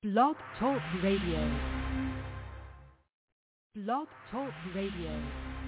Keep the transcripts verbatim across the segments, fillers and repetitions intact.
Blog Talk Radio. Blog Talk Radio.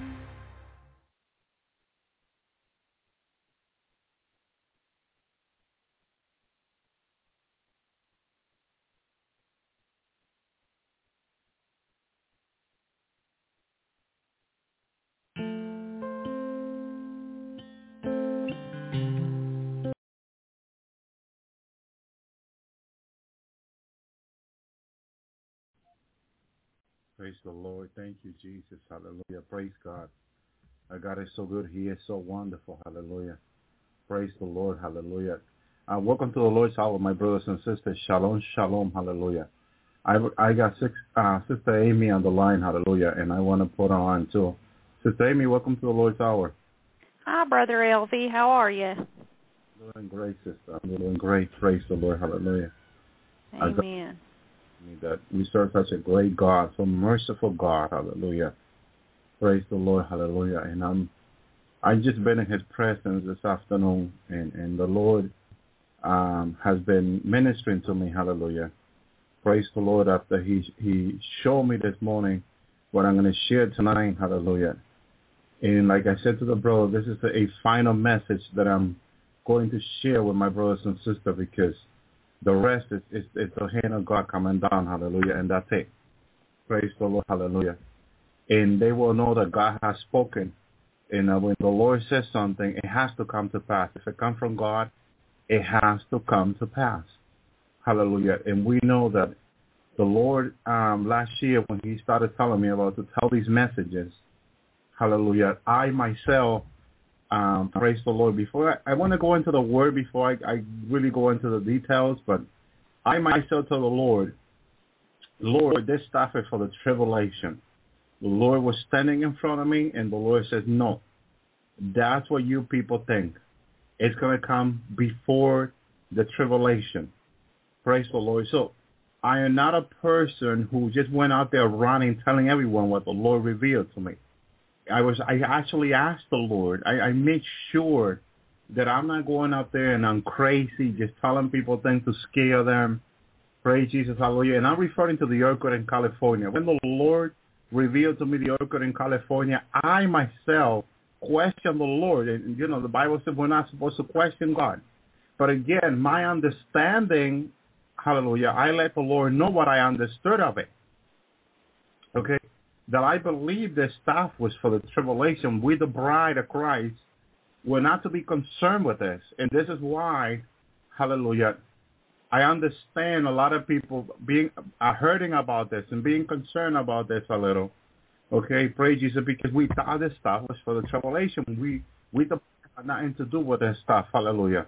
Praise the Lord. Thank you, Jesus. Hallelujah. Praise God. Our God is so good. He is so wonderful. Hallelujah. Praise the Lord. Hallelujah. Uh, welcome to the Lord's Hour, my brothers and sisters. Shalom, shalom. Hallelujah. I, I got six, uh, Sister Amy on the line. Hallelujah. And I want to put her on too. Sister Amy, welcome to the Lord's Hour. Hi, Brother L V. How are you? Doing great, sister. I'm doing great. Praise the Lord. Hallelujah. Amen. That we serve such a great God, so merciful God. Hallelujah. Praise the Lord. Hallelujah. And I'm, I've just been in his presence this afternoon, and, and the Lord um, has been ministering to me. Hallelujah. Praise the Lord after he, he showed me this morning what I'm going to share tonight. Hallelujah. And like I said to the brother, this is a, a final message that I'm going to share with my brothers and sisters, because the rest is, is, is the hand of God coming down, hallelujah, and that's it. Praise the Lord, hallelujah. And they will know that God has spoken. And uh, when the Lord says something, it has to come to pass. If it comes from God, it has to come to pass. Hallelujah. And we know that the Lord, um, last year when he started telling me about to tell these messages, hallelujah, I myself, Um, praise the Lord. Before I, I want to go into the word before I, I really go into the details, but I myself tell the Lord, Lord, this stuff is for the tribulation. The Lord was standing in front of me, and the Lord says, no, that's what you people think. It's going to come before the tribulation. Praise the Lord. So I am not a person who just went out there running, telling everyone what the Lord revealed to me. I was. I actually asked the Lord. I, I made sure that I'm not going out there and I'm crazy, just telling people things to scare them. Praise Jesus, hallelujah. And I'm referring to the earthquake in California. When the Lord revealed to me the earthquake in California, I myself questioned the Lord. And, you know, the Bible said we're not supposed to question God. But again, my understanding, hallelujah, I let the Lord know what I understood of it. Okay? That I believe this stuff was for the tribulation. We, the bride of Christ, were not to be concerned with this. And this is why, hallelujah, I understand a lot of people being are hurting about this and being concerned about this a little. Okay, praise Jesus, because we thought this stuff was for the tribulation. We, we the had nothing to do with this stuff, hallelujah.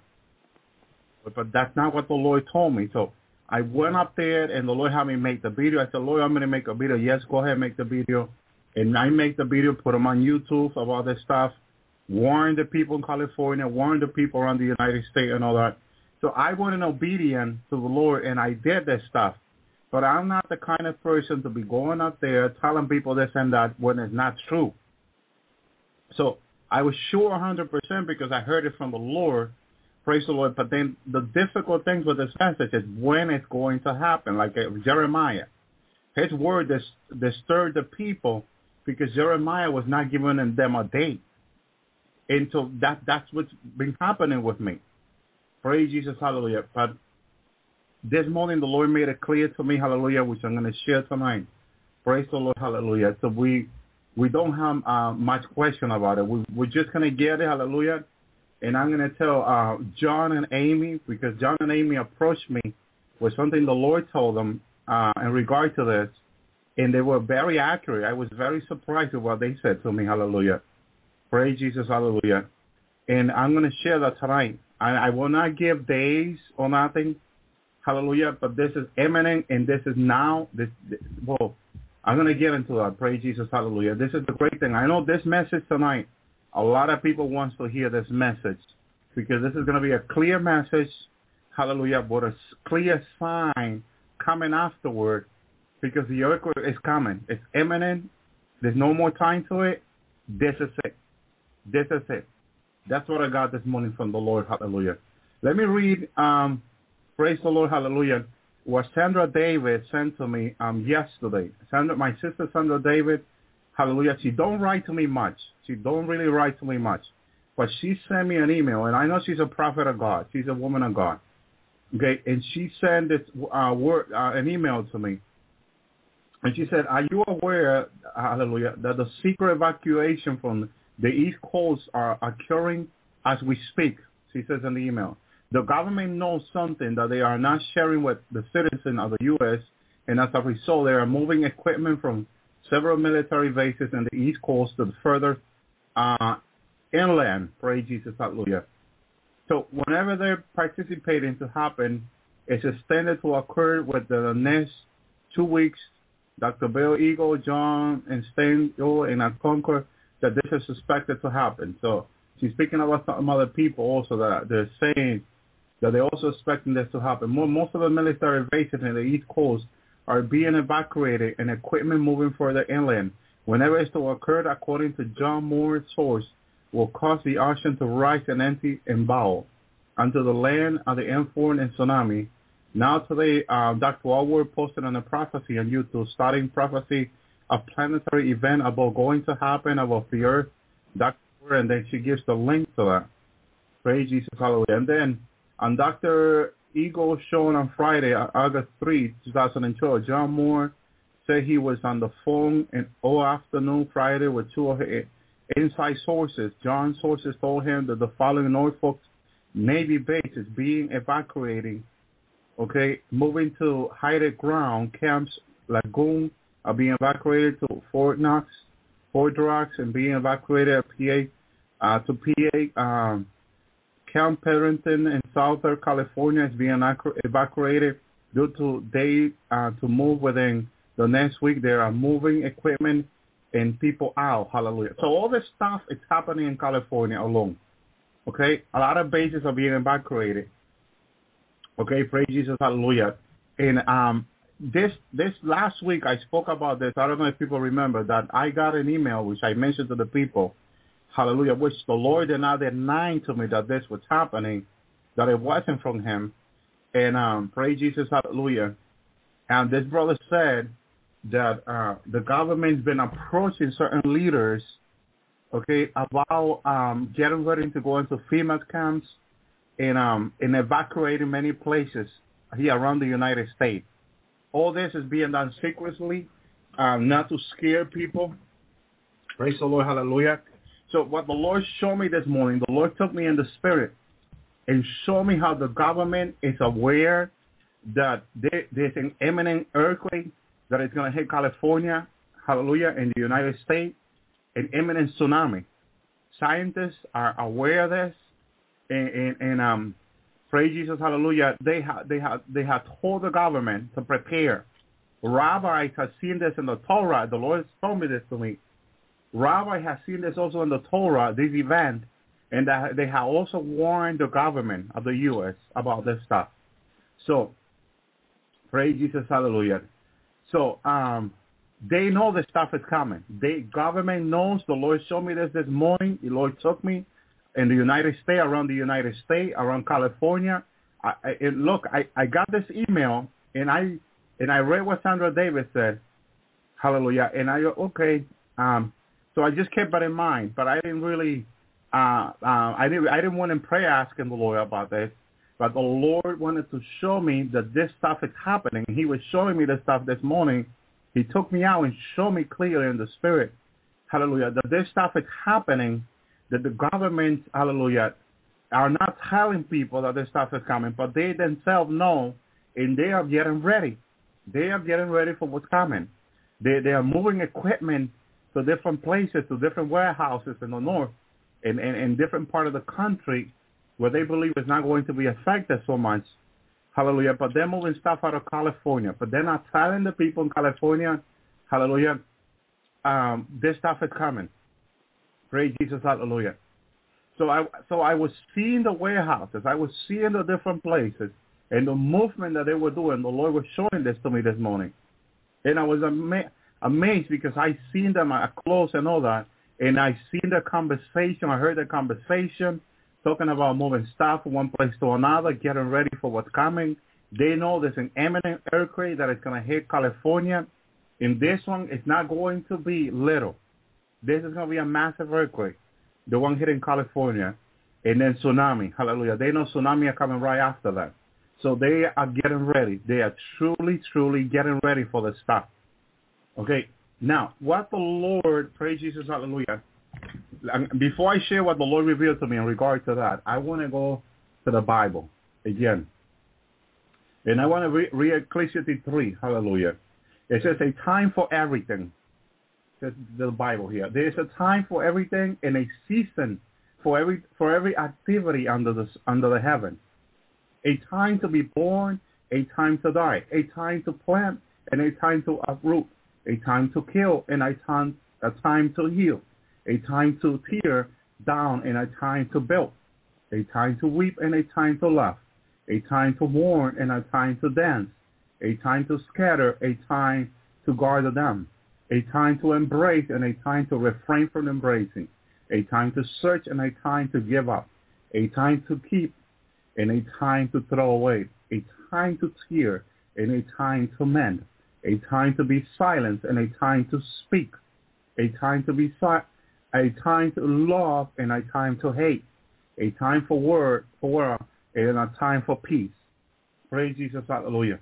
But, but that's not what the Lord told me. So I went up there, and the Lord had me make the video. I said, Lord, I'm going to make a video. Yes, go ahead, make the video. And I make the video, put them on YouTube of all this stuff, warn the people in California, warn the people around the United States and all that. So I went in obedience to the Lord, and I did this stuff. But I'm not the kind of person to be going up there telling people this and that when it's not true. So I was sure one hundred percent because I heard it from the Lord. Praise the Lord. But then the difficult things with this message is when it's going to happen. Like Jeremiah, his word dis- disturbed the people because Jeremiah was not giving them a date. And so that, that's what's been happening with me. Praise Jesus, hallelujah. But this morning the Lord made it clear to me, hallelujah, which I'm going to share tonight. Praise the Lord, hallelujah. So we we don't have uh, much question about it. We, we're just going to get it, hallelujah. And I'm going to tell uh, John and Amy, because John and Amy approached me with something the Lord told them uh, in regard to this, and they were very accurate. I was very surprised with what they said to me, hallelujah. Praise Jesus, hallelujah. And I'm going to share that tonight. I, I will not give days or nothing, hallelujah, but this is imminent, and this is now. This, this well, I'm going to get into that. Praise Jesus, hallelujah. This is the great thing. I know this message tonight, a lot of people want to hear this message because this is going to be a clear message, hallelujah, but a clear sign coming afterward because the earthquake is coming. It's imminent. There's no more time to it. This is it. This is it. That's what I got this morning from the Lord, hallelujah. Let me read, um, praise the Lord, hallelujah, what Sandra David sent to me um, yesterday. Sandra, my sister Sandra David, hallelujah, she don't write to me much. She don't really write to me much. But she sent me an email, and I know she's a prophet of God. She's a woman of God. Okay, and she sent this uh, word, uh, an email to me. And she said, are you aware, hallelujah, that the secret evacuation from the East Coast are occurring as we speak? She says in the email. The government knows something that they are not sharing with the citizens of the U S, and as a result, they are moving equipment from several military bases in the East Coast to the further uh, inland. Praise Jesus, hallelujah. So whenever they're participating to happen, it's extended to occur within the next two weeks. Doctor Bill Eagle, John, and Stengel, and I concur that this is suspected to happen. So she's speaking about some other people also that they're saying that they're also expecting this to happen. Most of the military bases in the East Coast are being evacuated and equipment moving further inland. Whenever it's to occur, according to John Moore's source, will cause the ocean to rise and empty and bow unto the land of the influence and tsunami. Now today, uh, Doctor Allward posted on a prophecy on YouTube, starting prophecy of planetary event about going to happen above the earth. Doctor And then she gives the link to that. Praise Jesus, hallelujah. And then on Doctor Eagle show on Friday, August third, twenty twelve, John Moore said he was on the phone in all afternoon Friday with two of his inside sources. John's sources told him that the following Norfolk Navy base is being evacuated, okay, moving to higher ground. Camps Lagoon are being evacuated to Fort Knox, Fort Rocks, and being evacuated at P A, uh, to P A. Um, Camp Pendleton in Southern California is being evacuated due to they uh, to move within the next week. They are moving equipment and people out. Hallelujah. So all this stuff is happening in California alone. Okay, a lot of bases are being evacuated. Okay, praise Jesus, hallelujah. And um, this this last week I spoke about this. I don't know if people remember that I got an email which I mentioned to the people. Hallelujah, which the Lord did not deny to me that this was happening, that it wasn't from him. And um, praise Jesus, hallelujah. And this brother said that uh, the government's been approaching certain leaders, okay, about um, getting ready to go into FEMA camps and, um, and evacuating many places here around the United States. All this is being done secretly, um, not to scare people. Praise the Lord, hallelujah. So what the Lord showed me this morning, the Lord took me in the spirit and showed me how the government is aware that there, there's an imminent earthquake that is going to hit California, hallelujah, in the United States, an imminent tsunami. Scientists are aware of this, and, and, and um, praise Jesus, hallelujah, they have they have they have told the government to prepare. Rabbis have seen this in the Torah. The Lord told me this to me. Rabbi has seen this also in the Torah, this event, and that they have also warned the government of the U S about this stuff. So, praise Jesus, hallelujah. So, um, they know this stuff is coming. The government knows. The Lord showed me this this morning. The Lord took me in the United States, around the United States, around California. I, I, and look, I, I got this email, and I and I read what Sandra Davis said, hallelujah, and I go, okay, um, so I just kept that in mind, but I didn't really, uh, uh, I didn't, I didn't want to pray asking the Lord about this, but the Lord wanted to show me that this stuff is happening. He was showing me this stuff this morning. He took me out and showed me clearly in the spirit, hallelujah, that this stuff is happening, that the government, hallelujah, are not telling people that this stuff is coming, but they themselves know, and they are getting ready. They are getting ready for what's coming. They, they are moving equipment to different places, to different warehouses in the north and in, in, in different part of the country where they believe it's not going to be affected so much. Hallelujah. But they're moving stuff out of California. But they're not telling the people in California, hallelujah, um, this stuff is coming. Praise Jesus, hallelujah. So I so I was seeing the warehouses. I was seeing the different places and the movement that they were doing. The Lord was showing this to me this morning. And I was amazed. Amazed because I seen them up close and all that, and I seen the conversation. I heard the conversation talking about moving stuff from one place to another, getting ready for what's coming, They know there's an imminent earthquake that is going to hit California. And this one is not going to be little. This is going to be a massive earthquake, the one hitting California. And then tsunami. Hallelujah. They know tsunami are coming right after that. So they are getting ready. They are truly, truly getting ready for the stuff. Okay. Now, what the Lord, praise Jesus, hallelujah. Before I share what the Lord revealed to me in regard to that, I want to go to the Bible again. And I want to read, read Ecclesiastes three, hallelujah. It says a time for everything. It says the Bible here. There is a time for everything and a season for every for every activity under the under the heaven. A time to be born, a time to die, a time to plant, and a time to uproot, a time to kill, and a time a time to heal, a time to tear down, and a time to build, a time to weep, and a time to laugh, a time to mourn, and a time to dance, a time to scatter, a time to gather them, a time to embrace, and a time to refrain from embracing, a time to search, and a time to give up, a time to keep, and a time to throw away, a time to tear, and a time to mend, a time to be silent, and a time to speak, a time to be si- a time to love, and a time to hate, a time for word, for word, and a time for peace. Praise Jesus, hallelujah.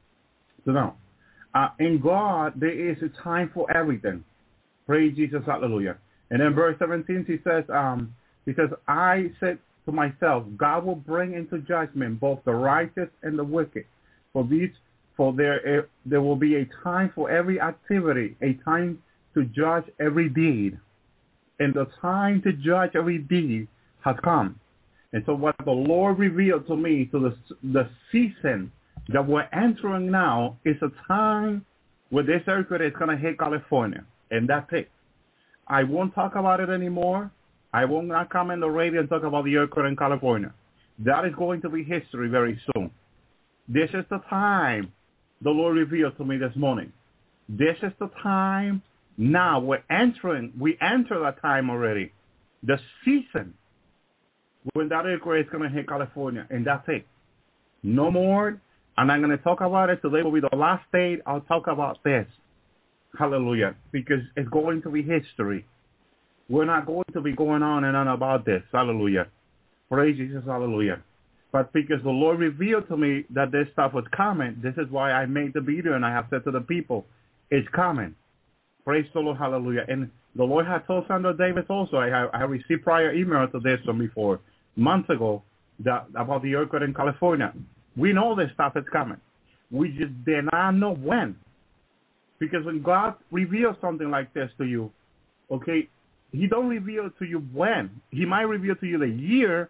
So now, uh, in God, there is a time for everything. Praise Jesus, hallelujah. And in verse seventeen, he says, um, he says, I said to myself, God will bring into judgment both the righteous and the wicked. For these, for there, there will be a time for every activity, a time to judge every deed. And the time to judge every deed has come. And so what the Lord revealed to me, to the, the season that we're entering now, is a time where this earthquake is going to hit California. And that's it. I won't talk about it anymore. I will not come in the radio and talk about the earthquake in California. That is going to be history very soon. This is the time the Lord revealed to me this morning. This is the time now. We're entering. We enter that time already. The season when that earthquake is going to hit California. And that's it. No more. And I'm going to talk about it. Today will be the last day I'll talk about this. Hallelujah. Because it's going to be history. We're not going to be going on and on about this. Hallelujah. Praise Jesus. Hallelujah. But because the Lord revealed to me that this stuff was coming, this is why I made the video and I have said to the people, it's coming. Praise the Lord. Hallelujah. And the Lord had told Sandra Davis also, I have, I have received prior email to this from before, months ago, that, about the earthquake in California. We know this stuff is coming. We just did not know when. Because when God reveals something like this to you, okay, he don't reveal it to you when. He might reveal to you the year,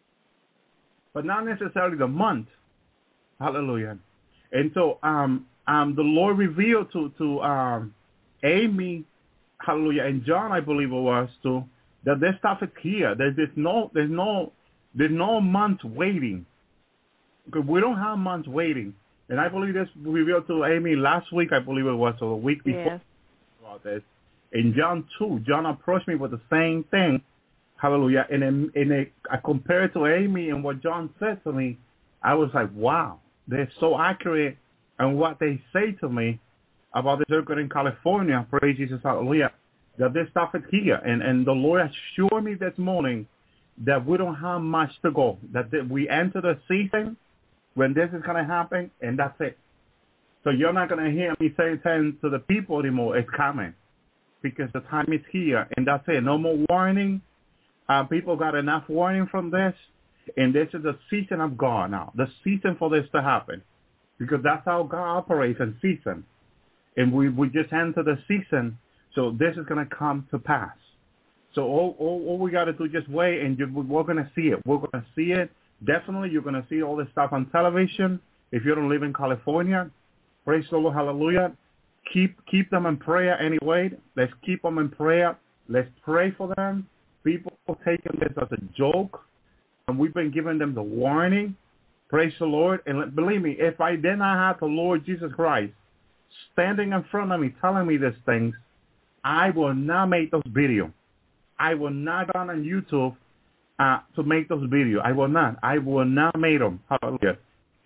but not necessarily the month. Hallelujah. And so um, um, the Lord revealed to, to um, Amy, hallelujah, and John, I believe it was, too, that this stuff is here. There's, there's, no, there's, no, there's no months waiting. Because we don't have months waiting. And I believe this revealed to Amy last week, I believe it was, or the week before. Yes. About this. In John two, John approached me with the same thing. Hallelujah. And in, in a, I compared to Amy and what John said to me, I was like, wow, they're so accurate on what they say to me about the earthquake in California. Praise Jesus, hallelujah. That this stuff is here. And, and the Lord assured me this morning that we don't have much to go, that we enter the season when this is going to happen, and that's it. So you're not going to hear me say to the people anymore, it's coming. Because the time is here, and that's it. No more warning. Uh, people got enough warning from this, and this is the season of God now, the season for this to happen, because that's how God operates in season. And we, we just enter the season, so this is going to come to pass. So all, all, all we got to do just wait, and we're going to see it. We're going to see it. Definitely, you're going to see all this stuff on television. If you don't live in California, praise the Lord, hallelujah. Keep keep them in prayer anyway. Let's keep them in prayer. Let's pray for them. People are taking this as a joke, and we've been giving them the warning. Praise the Lord. And believe me, if I did not have the Lord Jesus Christ standing in front of me telling me these things, I will not make those videos. I will not go on YouTube uh, to make those videos. I will not. I will not make them. Hallelujah.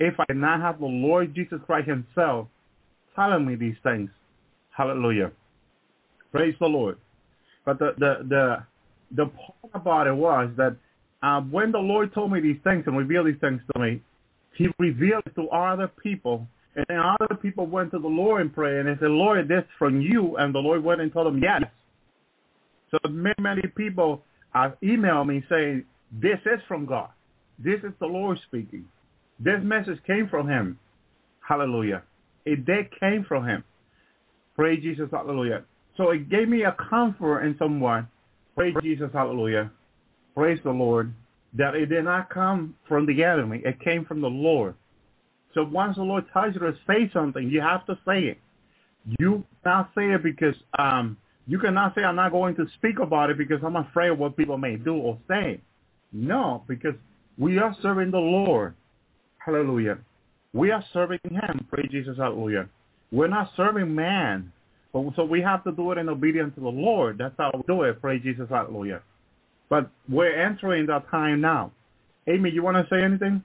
if I did not have the Lord Jesus Christ himself telling me these things. Hallelujah. Praise the Lord. But the the the, the part about it was that uh, when the Lord told me these things and revealed these things to me, he revealed it to other people. And then other people went to the Lord and prayed, and they said, Lord, this from you. And the Lord went and told them, yes. So many, many people uh, emailed me saying, this is from God. This is the Lord speaking. This message came from him. Hallelujah. It did came from him. Praise Jesus. Hallelujah. So it gave me a comfort in somewhat. Praise Jesus. Hallelujah. Praise the Lord. That it did not come from the enemy. It came from the Lord. So once the Lord tells you to say something, you have to say it. You cannot say it because um, you cannot say I'm not going to speak about it because I'm afraid of what people may do or say. No, because we are serving the Lord. Hallelujah. We are serving him. Praise Jesus. Hallelujah. We're not serving man. But, so we have to do it in obedience to the Lord. That's how we do it. Praise Jesus. Hallelujah. But we're entering that time now. Amy, you want to say anything?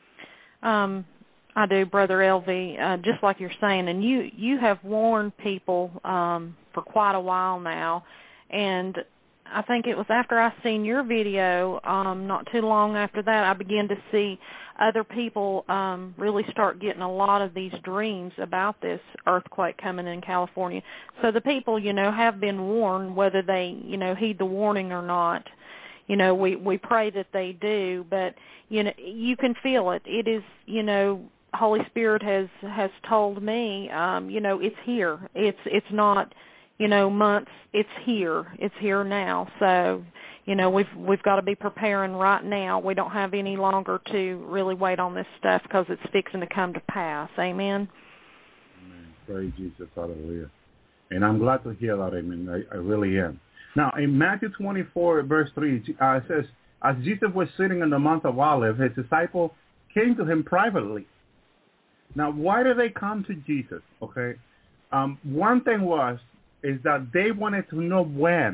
Um, I do, Brother L V, uh, just like you're saying. And you, you have warned people um, for quite a while now. And I think it was after I seen your video, um, not too long after that, I began to see other people um, really start getting a lot of these dreams about this earthquake coming in California. So the people, you know, have been warned, whether they, you know, heed the warning or not. You know, we, we pray that they do, but, you know, you can feel it. It is, you know, Holy Spirit has, has told me, um, you know, it's here. It's it's not, you know, months. It's here. It's here now. So, you know, we've we've got to be preparing right now. We don't have any longer to really wait on this stuff because it's fixing to come to pass. Amen. Amen. Praise Jesus. Hallelujah. And I'm glad to hear that. Amen. I, I really am. Now, in Matthew twenty-four, verse three, uh, it says, as Jesus was sitting in the Mount of Olives, his disciples came to him privately. Now, why did they come to Jesus? Okay. Um, one thing was, is that they wanted to know when.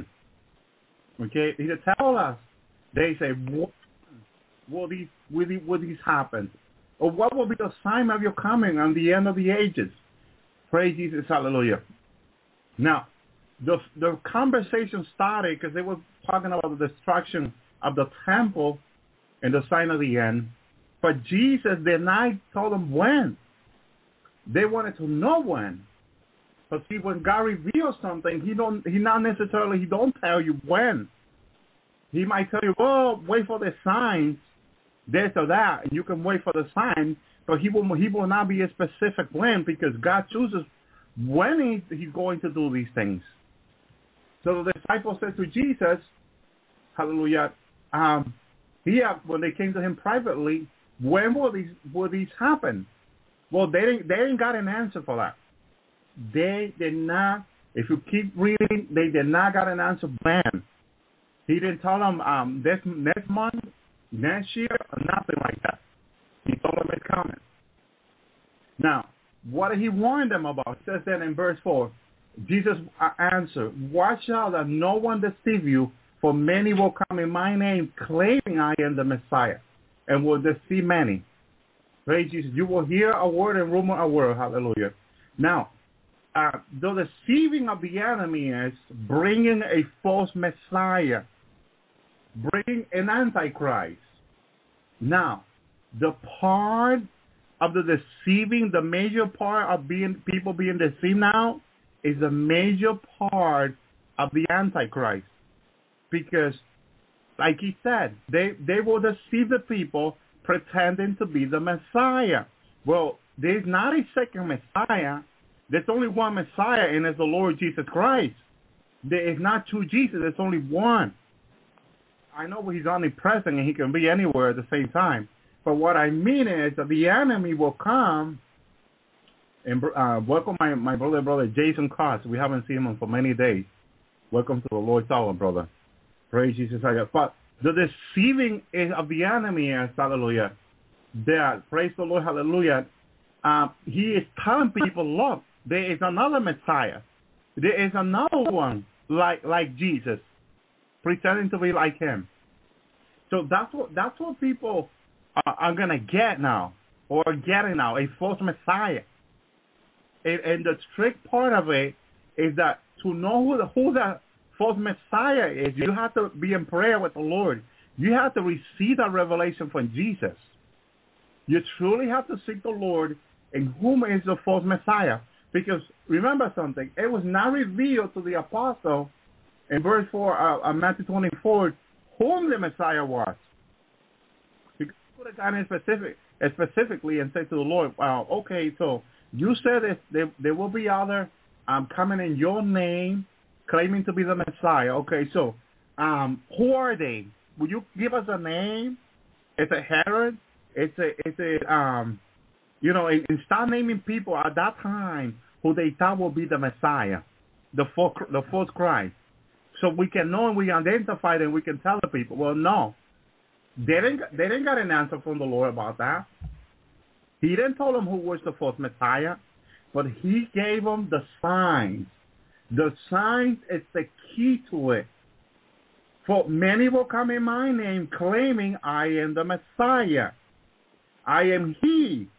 Okay. He tell us, they say, when will these, will these, will these happen? Or what will be the sign of your coming on the end of the ages? Praise Jesus. Hallelujah. Now, The the conversation started because they were talking about the destruction of the temple and the sign of the end. But Jesus did not tell them when. They wanted to know when. But see, when God reveals something, he don't he not necessarily he don't tell you when. He might tell you, oh, wait for the signs, this or that, and you can wait for the sign. But he will he will not be a specific when because God chooses when he, he's going to do these things. So the disciples said to Jesus, hallelujah, um, he asked when they came to him privately, when will these will these happen? Well, they didn't, they didn't got an answer for that. They did not, if you keep reading, they did not got an answer when. He didn't tell them um, this next month, next year, or nothing like that. He told them it's coming. Now, what did he warn them about? It says that in verse four. Jesus answered, watch out that no one deceive you, for many will come in my name, claiming I am the Messiah, and will deceive many. Praise Jesus. You will hear a word and rumor a word. Hallelujah. Now, uh, the deceiving of the enemy is bringing a false Messiah, bringing an Antichrist. Now, the part of the deceiving, the major part of being people being deceived now, is a major part of the Antichrist. Because, like he said, they, they will deceive the people pretending to be the Messiah. Well, there's not a second Messiah. There's only one Messiah, and it's the Lord Jesus Christ. There is not two Jesus. There's only one. I know he's omnipresent, and he can be anywhere at the same time. But what I mean is that the enemy will come. And uh, welcome my, my brother, brother Jason Cost. We haven't seen him for many days. Welcome to the Lord's hour, brother. Praise Jesus. But the deceiving is of the enemy is, hallelujah, that, praise the Lord, hallelujah, uh, he is telling people, look, there is another Messiah. There is another one like like Jesus, pretending to be like him. So that's what, that's what people are, are going to get now. or getting out, a false Messiah. And, and the trick part of it is that to know who the, who the false Messiah is, you have to be in prayer with the Lord. You have to receive that revelation from Jesus. You truly have to seek the Lord in whom is the false Messiah. Because remember something, it was not revealed to the apostle in verse four of uh, Matthew twenty-four whom the Messiah was. Because he could have gone in specific, specifically and said to the Lord, well, okay, so you said that there, there will be other um, coming in your name, claiming to be the Messiah. Okay, so um, who are they? Will you give us a name? It's a Herod. It's a, it's a, um, you know, and start naming people at that time who they thought will be the Messiah, the false, the false Christ. So we can know and we identify them, we can tell the people. Well, no. They didn't, they didn't get an answer from the Lord about that. He didn't tell them who was the false Messiah, but he gave them the signs. The signs is the key to it. For many will come in my name claiming I am the Messiah. I am he.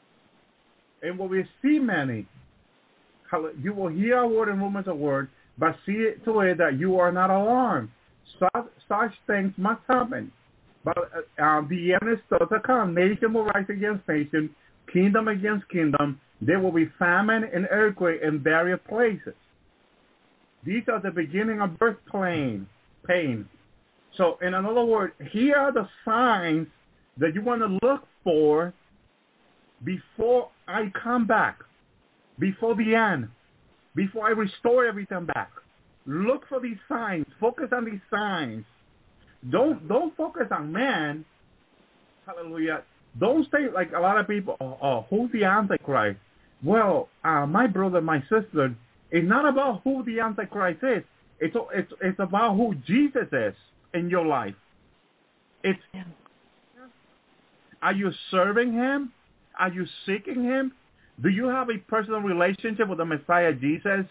And will receive many. You will hear a word and rumors of word, but see it to it that you are not alarmed. Such, such things must happen. But uh, uh, the end is still to come. Nation will rise against nation, kingdom against kingdom. There will be famine and earthquake in various places. These are the beginning of birth pain. pain. So in another word, here are the signs that you want to look for before I come back, before the end, before I restore everything back. Look for these signs. Focus on these signs. Don't don't focus on man. Hallelujah. Don't stay like a lot of people, oh, oh who's the Antichrist? Well, uh, my brother, my sister, it's not about who the Antichrist is. It's, it's, it's about who Jesus is in your life. It's, are you serving him? Are you seeking him? Do you have a personal relationship with the Messiah Jesus?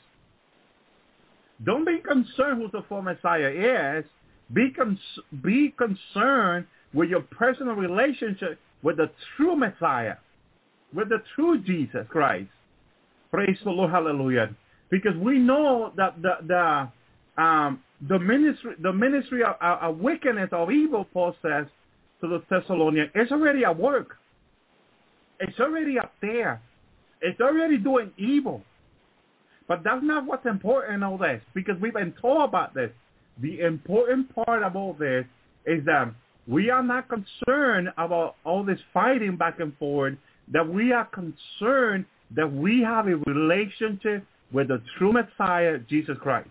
Don't be concerned who the false Messiah is. Be, cons- be concerned with your personal relationship with the true Messiah, with the true Jesus Christ. Praise the Lord, hallelujah. Because we know that the the um, the ministry the ministry of, of wickedness of evil, Paul says to the Thessalonians, it's already at work. It's already up there. It's already doing evil. But that's not what's important in all this, because we've been told about this. The important part of all this is that we are not concerned about all this fighting back and forth, that we are concerned that we have a relationship with the true Messiah, Jesus Christ.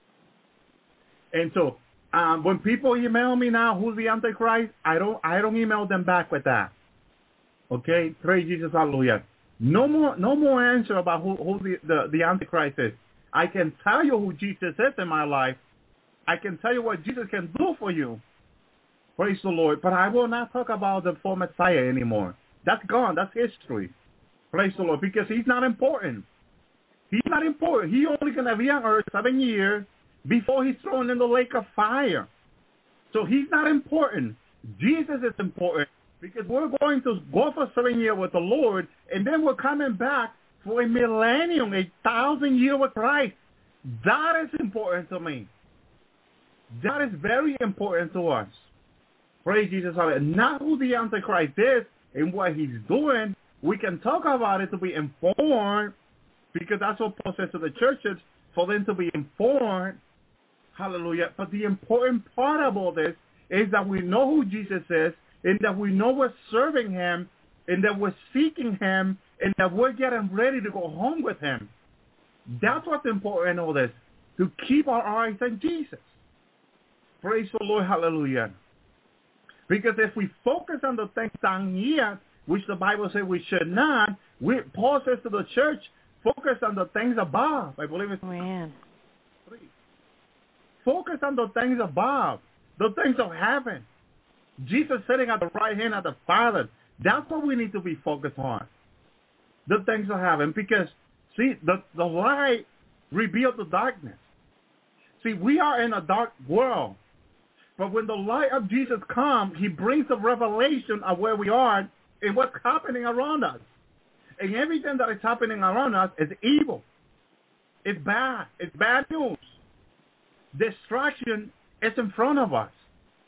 And so um, when people email me now, who's the Antichrist, I don't I don't email them back with that. Okay? Praise Jesus, hallelujah. No more no more answer about who, who the, the, the Antichrist is. I can tell you who Jesus is in my life. I can tell you what Jesus can do for you. Praise the Lord. But I will not talk about the false Messiah anymore. That's gone. That's history. Praise the Lord. Because he's not important. He's not important. He only going to be on earth seven years before he's thrown in the lake of fire. So he's not important. Jesus is important, because we're going to go for seven years with the Lord, and then we're coming back for a millennium, a thousand years with Christ. That is important to me. That is very important to us. Praise Jesus. Not who the Antichrist is and what he's doing. We can talk about it to be informed, because that's what Paul says to the churches, for them to be informed. Hallelujah. But the important part of all this is that we know who Jesus is, and that we know we're serving him, and that we're seeking him, and that we're getting ready to go home with him. That's what's important in all this, to keep our eyes on Jesus. Praise the Lord, hallelujah. Because if we focus on the things down here, which the Bible says we should not, we, Paul says to the church, focus on the things above. I believe it's Amen. Focus on the things above, the things of heaven. Jesus sitting at the right hand of the Father. That's what we need to be focused on, the things of heaven. Because, see, the, the light reveals the darkness. See, we are in a dark world. But when the light of Jesus comes, he brings a revelation of where we are in what's happening around us. And everything that is happening around us is evil. It's bad. It's bad news. Destruction is in front of us.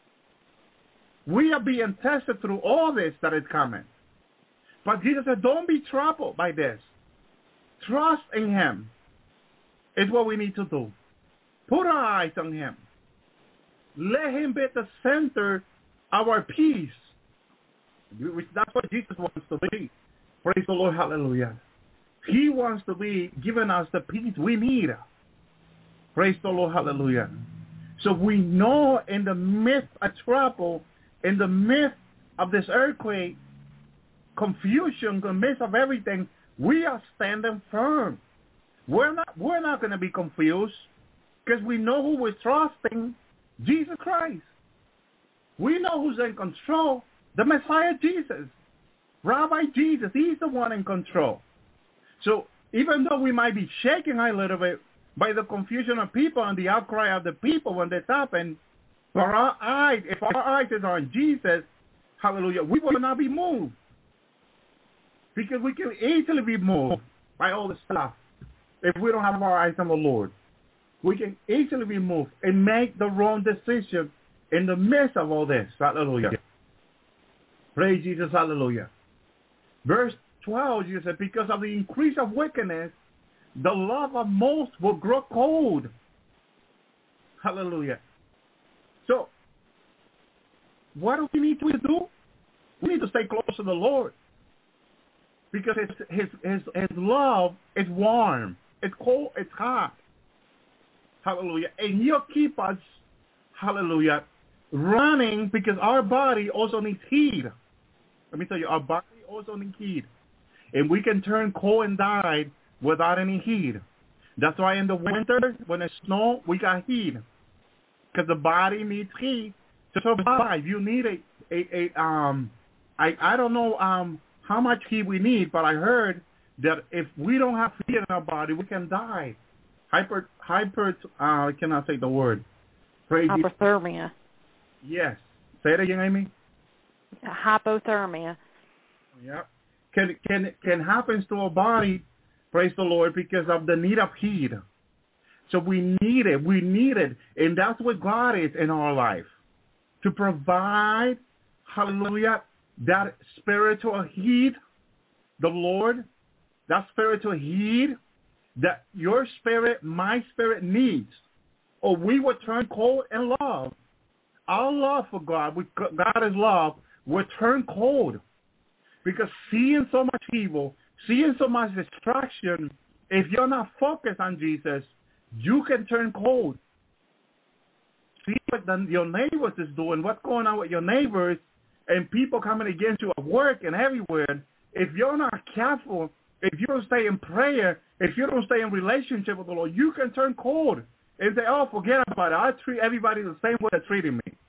We are being tested through all this that is coming. But Jesus said, don't be troubled by this. Trust in him is what we need to do. Put our eyes on him. Let him be the center of our peace. That's what Jesus wants to be. Praise the Lord. Hallelujah. He wants to be giving us the peace we need. Praise the Lord. Hallelujah. So we know in the midst of trouble, in the midst of this earthquake, confusion, in the midst of everything, we are standing firm. We're not, we're not going to be confused because we know who we're trusting, Jesus Christ. We know who's in control, the Messiah Jesus, Rabbi Jesus. He's the one in control. So even though we might be shaken a little bit by the confusion of people and the outcry of the people when this happened, but our eyes, if our eyes are on Jesus, hallelujah, we will not be moved. Because we can easily be moved by all the stuff if we don't have our eyes on the Lord. We can easily be moved and make the wrong decision in the midst of all this. Hallelujah. Praise Jesus. Hallelujah. Verse twelve, Jesus said, because of the increase of wickedness, the love of most will grow cold. Hallelujah. So, what do we need to do? We need to stay close to the Lord. Because his, his, his, his love is warm. It's cold. It's hot. Hallelujah. And he'll keep us, hallelujah, running because our body also needs heat. Let me tell you, our body also needs heat. And we can turn cold and die without any heat. That's why in the winter, when it snows, we got heat. Because the body needs heat to survive. You need a, a, a um, I, I don't know um how much heat we need, but I heard that if we don't have heat in our body, we can die. Hyper, hyper, uh, I cannot say the word. Praise Hypothermia. Yes. Say it again, Amy. Hypothermia. Yeah. Can, can, can happen to our body, praise the Lord, because of the need of heat. So we need it. We need it. And that's what God is in our life. To provide, hallelujah, that spiritual heat, the Lord, that spiritual heat that your spirit, my spirit needs, or we will turn cold in love. Our love for God, we, God is love, will turn cold. Because seeing so much evil, seeing so much destruction, if you're not focused on Jesus, you can turn cold. See what the, your neighbors is doing, what's going on with your neighbors, and people coming against you at work and everywhere. If you're not careful, if you don't stay in prayer, if you don't stay in relationship with the Lord, you can turn cold and say, oh, forget about it. I treat everybody the same way they're treating me.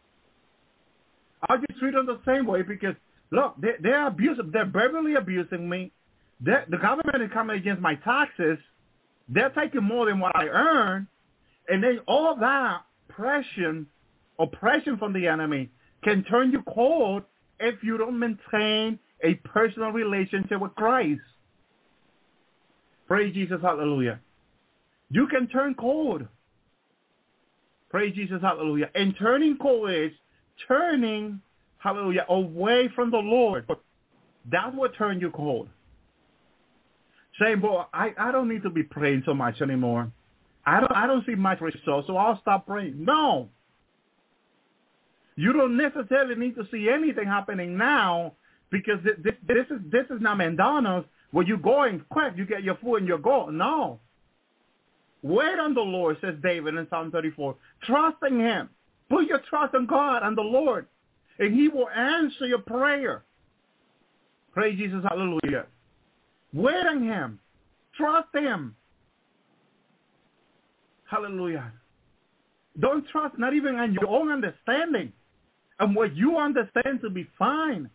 I just treat them the same way because, look, they, they're abusive. They're verbally abusing me. They're, the government is coming against my taxes. They're taking more than what I earn. And then all that oppression, oppression from the enemy can turn you cold if you don't maintain a personal relationship with Christ. Praise Jesus, hallelujah. You can turn cold. Praise Jesus, hallelujah. And turning cold is turning, hallelujah, away from the Lord. That's what turns you cold. Saying, boy, I, I don't need to be praying so much anymore. I don't I don't see much results, so I'll stop praying. No. You don't necessarily need to see anything happening now because this, this, this is this is not McDonald's where you go and quick, you get your food and you go. No. Wait on the Lord, says David in Psalm thirty-four. Trust in him. Put your trust in God and the Lord, and he will answer your prayer. Praise Jesus, hallelujah. Wait on him. Trust him. Hallelujah. Don't trust not even on your own understanding and what you understand to be fine.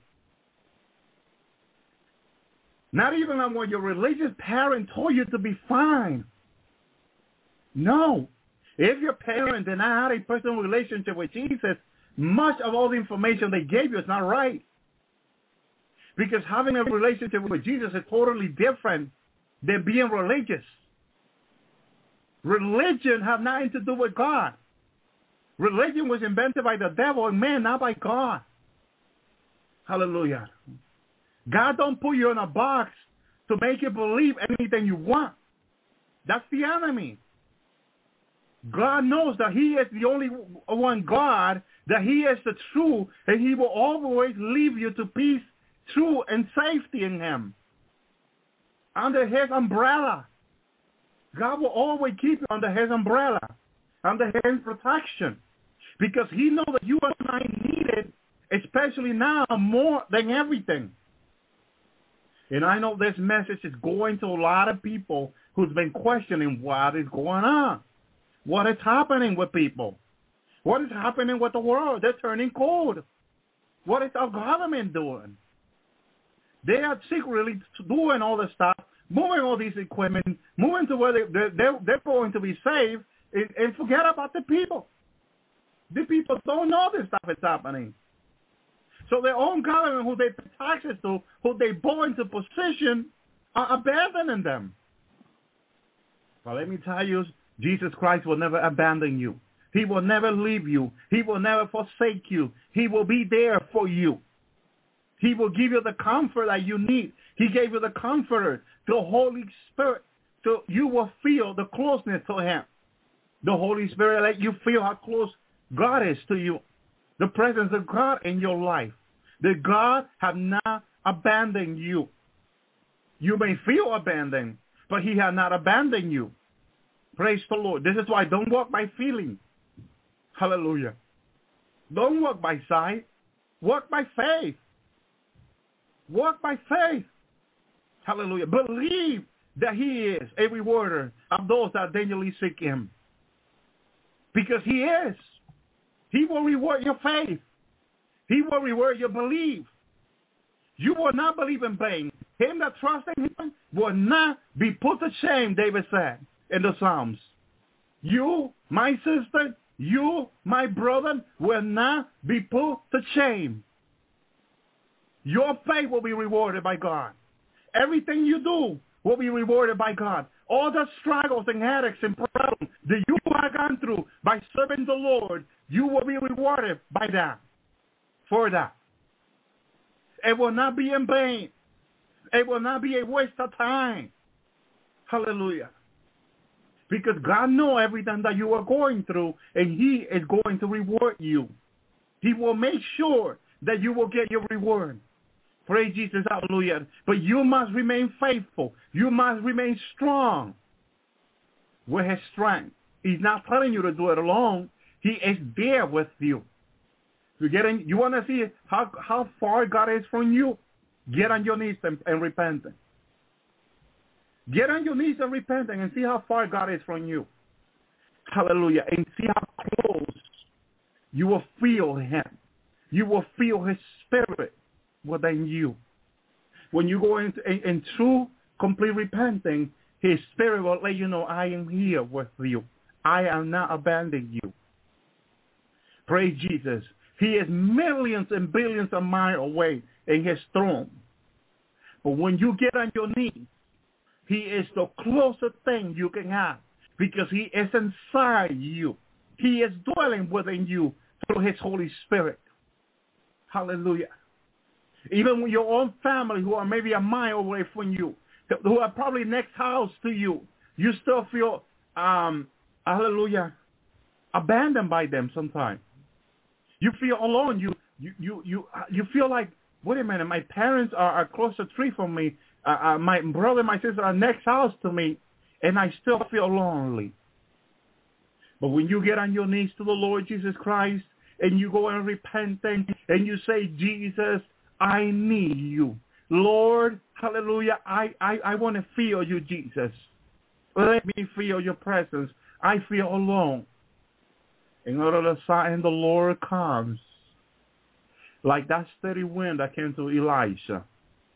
Not even on what your religious parent told you to be fine. No. If your parent did not have a personal relationship with Jesus, much of all the information they gave you is not right. Because having a relationship with Jesus is totally different than being religious. Religion has nothing to do with God. Religion was invented by the devil and man, not by God. Hallelujah. God don't put you in a box to make you believe anything you want. That's the enemy. God knows that he is the only one God, that he is the truth, and he will always lead you to peace, truth, and safety in him. Under his umbrella. God will always keep you under his umbrella, under his protection, because he knows that you and I need it, especially now, more than everything. And I know this message is going to a lot of people who's been questioning what is going on. What is happening with people? What is happening with the world? They're turning cold. What is our government doing? They are secretly doing all this stuff, moving all these equipment, moving to where they, they're, they're, they're going to be saved, and, and forget about the people. The people don't know this stuff is happening. So their own government, who they pay taxes to, who they bought into position, are abandoning them. Well, let me tell you, Jesus Christ will never abandon you. He will never leave you. He will never forsake you. He will be there for you. He will give you the comfort that you need. He gave you the comforter, the Holy Spirit, so you will feel the closeness to him. The Holy Spirit let you feel how close God is to you. The presence of God in your life. That God have not abandoned you. You may feel abandoned, but he has not abandoned you. Praise the Lord. This is why don't walk by feeling. Hallelujah. Don't walk by sight. Walk by faith. Walk by faith. Hallelujah. Believe that he is a rewarder of those that diligently seek him. Because he is. He will reward your faith. He will reward your belief. You will not believe in vain. Him that trusts in him will not be put to shame, David said in the Psalms. You, my sister, you, my brother, will not be put to shame. Your faith will be rewarded by God. Everything you do will be rewarded by God. All the struggles and headaches and problems that you have gone through by serving the Lord, you will be rewarded by that, for that. It will not be in vain. It will not be a waste of time. Hallelujah. Because God knows everything that you are going through, and he is going to reward you. He will make sure that you will get your reward. Praise Jesus, hallelujah. But you must remain faithful. You must remain strong with his strength. He's not telling you to do it alone. He is there with you. You get in, you want to see how, how far God is from you? Get on your knees and, and repent. Get on your knees and repent and see how far God is from you. Hallelujah. And see how close you will feel him. You will feel his spirit within you. When you go into in, in true, complete repenting, his spirit will let you know, I am here with you. I am not abandoning you. Praise Jesus. He is millions and billions of miles away in his throne. But when you get on your knees, he is the closest thing you can have because he is inside you. He is dwelling within you through his Holy Spirit. Hallelujah. Even with your own family who are maybe a mile away from you, who are probably next house to you, you still feel, um, hallelujah, abandoned by them sometimes. You feel alone. You you you you, you feel like, wait a minute, my parents are, are across the street from me. Uh, uh, my brother and my sister are next house to me, and I still feel lonely. But when you get on your knees to the Lord Jesus Christ, and you go and repenting, and you say, Jesus, I need you. Lord, hallelujah, I, I, I want to feel you, Jesus. Let me feel your presence. I feel alone. And all of a sudden the Lord comes like that steady wind that came to Elisha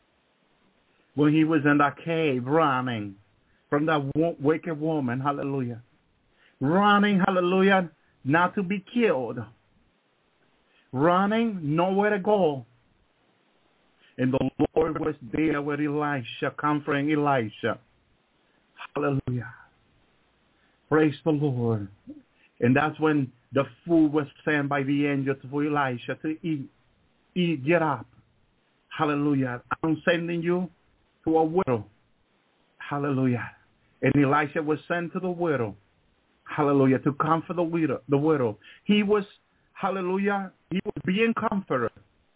when he was in that cave running from that wicked woman, hallelujah. Running, hallelujah, not to be killed. Running, nowhere to go. And the Lord was there with Elisha, comforting Elisha. Hallelujah. Praise the Lord. And that's when the food was sent by the angel to Elisha to eat. Eat, get up. Hallelujah. I'm sending you to a widow. Hallelujah. And Elisha was sent to the widow. Hallelujah. To comfort the widow. The widow. He was, hallelujah, he was being comforted.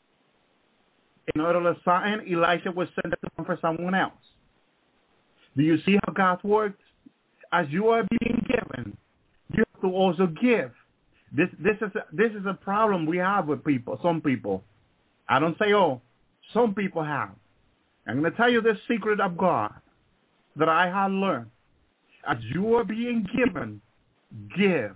In order to sign, Elisha was sent to comfort someone else. Do you see how God works? As you are being given, you have to also give. This this is a, this is a problem we have with people. Some people. I don't say all. Some people have. I'm going to tell you this secret of God that I have learned. As you are being given, give.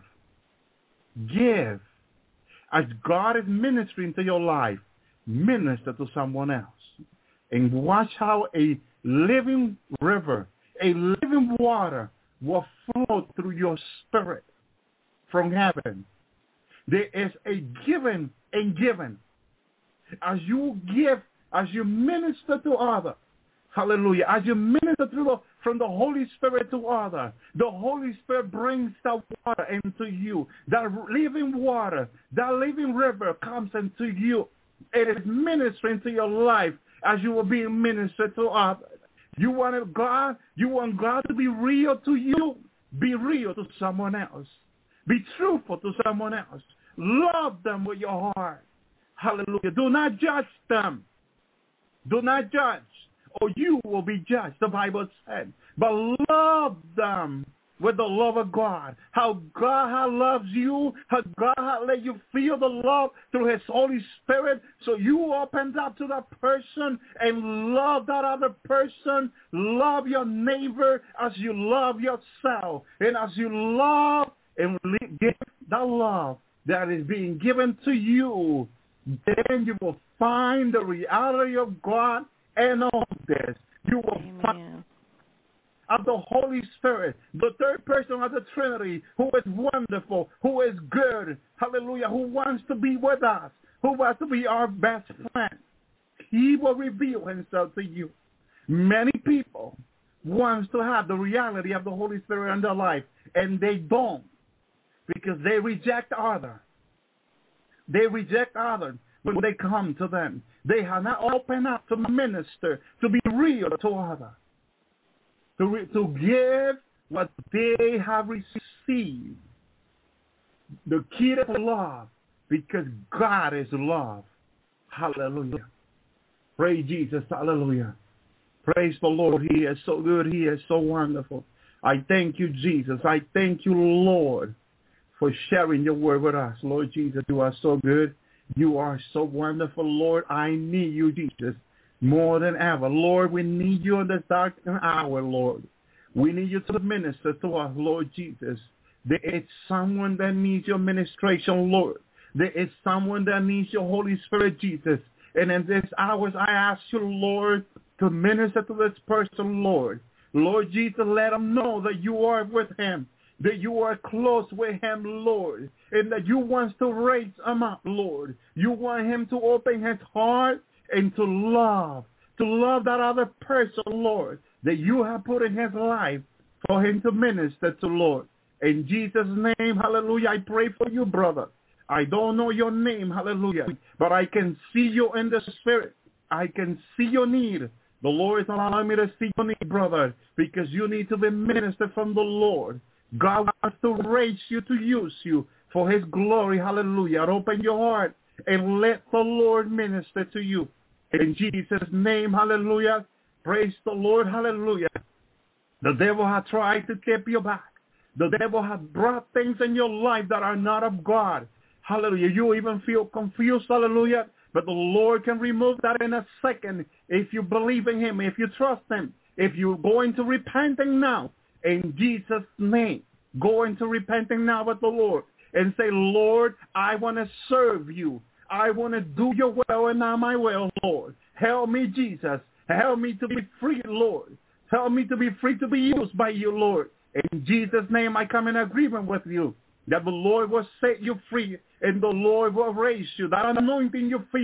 Give. As God is ministering to your life, minister to someone else. And watch how a living river, a living water will flow through your spirit from heaven. There is a giving and giving. As you give, as you minister to others, hallelujah, as you minister through the, from the Holy Spirit to others, the Holy Spirit brings that water into you. That living water, that living river comes into you. It is ministering to your life as you are being ministered to others. You want God, you want God to be real to you. Be real to someone else. Be truthful to someone else. Love them with your heart. Hallelujah. Do not judge them. Do not judge, or you will be judged, the Bible said. But love them with the love of God. How God has loved you, how God has let you feel the love through his Holy Spirit. So you open up to that person and love that other person. Love your neighbor as you love yourself. And as you love and give that love that is being given to you, then you will find the reality of God and all this. You will Amen. Find of the Holy Spirit, the third person of the Trinity, who is wonderful, who is good, hallelujah, who wants to be with us, who wants to be our best friend. He will reveal himself to you. Many people want to have the reality of the Holy Spirit in their life, and they don't, because they reject others. They reject others when they come to them. They have not opened up to minister, to be real to others. To, re, to give what they have received. The key to love, because God is love. Hallelujah. Praise Jesus. Hallelujah. Praise the Lord. He is so good. He is so wonderful. I thank you, Jesus. I thank you, Lord, for sharing your word with us. Lord Jesus, you are so good. You are so wonderful, Lord. I need you, Jesus, more than ever. Lord, we need you in this dark hour, Lord. We need you to minister to us, Lord Jesus. There is someone that needs your ministration, Lord. There is someone that needs your Holy Spirit, Jesus. And in this hours, I ask you, Lord, to minister to this person, Lord. Lord Jesus, let him know that you are with him, that you are close with him, Lord, and that you want to raise him up, Lord. You want him to open his heart and to love, to love that other person, Lord, that you have put in his life for him to minister to, Lord. In Jesus' name, hallelujah, I pray for you, brother. I don't know your name, hallelujah, but I can see you in the spirit. I can see your need. The Lord is allowing me to see your need, brother, because you need to be ministered from the Lord. God wants to raise you to use you for his glory, hallelujah. Open your heart and let the Lord minister to you. In Jesus' name, hallelujah. Praise the Lord, hallelujah. The devil has tried to keep you back. The devil has brought things in your life that are not of God. Hallelujah. You even feel confused, hallelujah. But the Lord can remove that in a second if you believe in him, if you trust him, if you go into repenting now. In Jesus' name, go into repenting now with the Lord and say, Lord, I want to serve you. I want to do your will and not my will, Lord. Help me, Jesus. Help me to be free, Lord. Help me to be free to be used by you, Lord. In Jesus' name, I come in agreement with you that the Lord will set you free and the Lord will raise you. That anointing you feel,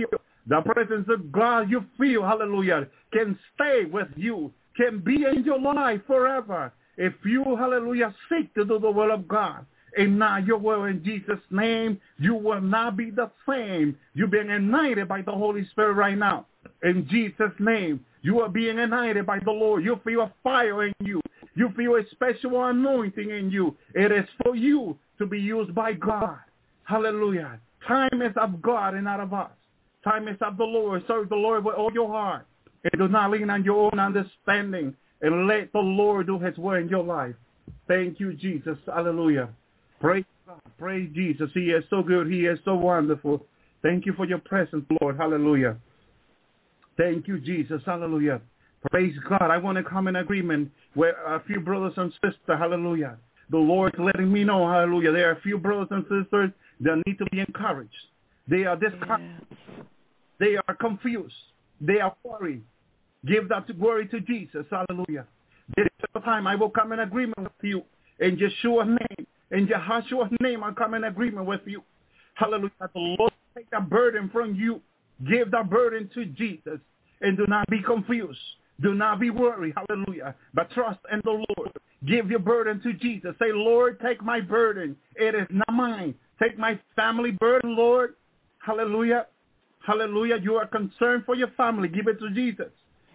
The presence of God you feel, hallelujah, can stay with you, can be in your life forever. If you, hallelujah, seek to do the will of God, and now your will in Jesus' name, you will not be the same. You're being ignited by the Holy Spirit right now. In Jesus' name, you are being ignited by the Lord. You feel a fire in you. You feel a special anointing in you. It is for you to be used by God. Hallelujah. Time is of God and not of us. Time is of the Lord. Serve the Lord with all your heart. And do not lean on your own understanding. And let the Lord do his will in your life. Thank you, Jesus. Hallelujah. Praise God. Praise Jesus. He is so good. He is so wonderful. Thank you for your presence, Lord. Hallelujah. Thank you, Jesus. Hallelujah. Praise God. I want to come in agreement with a few brothers and sisters. Hallelujah. The Lord is letting me know, hallelujah, there are a few brothers and sisters that need to be encouraged. They are discouraged. Yes. They are confused. They are worried. Give that glory to Jesus. Hallelujah. This is the time I will come in agreement with you. In Yeshua's name. In Yahshua's name, I come in agreement with you. Hallelujah. The Lord take that burden from you. Give that burden to Jesus. And do not be confused. Do not be worried. Hallelujah. But trust in the Lord. Give your burden to Jesus. Say, Lord, take my burden. It is not mine. Take my family burden, Lord. Hallelujah. Hallelujah. You are concerned for your family. Give it to Jesus.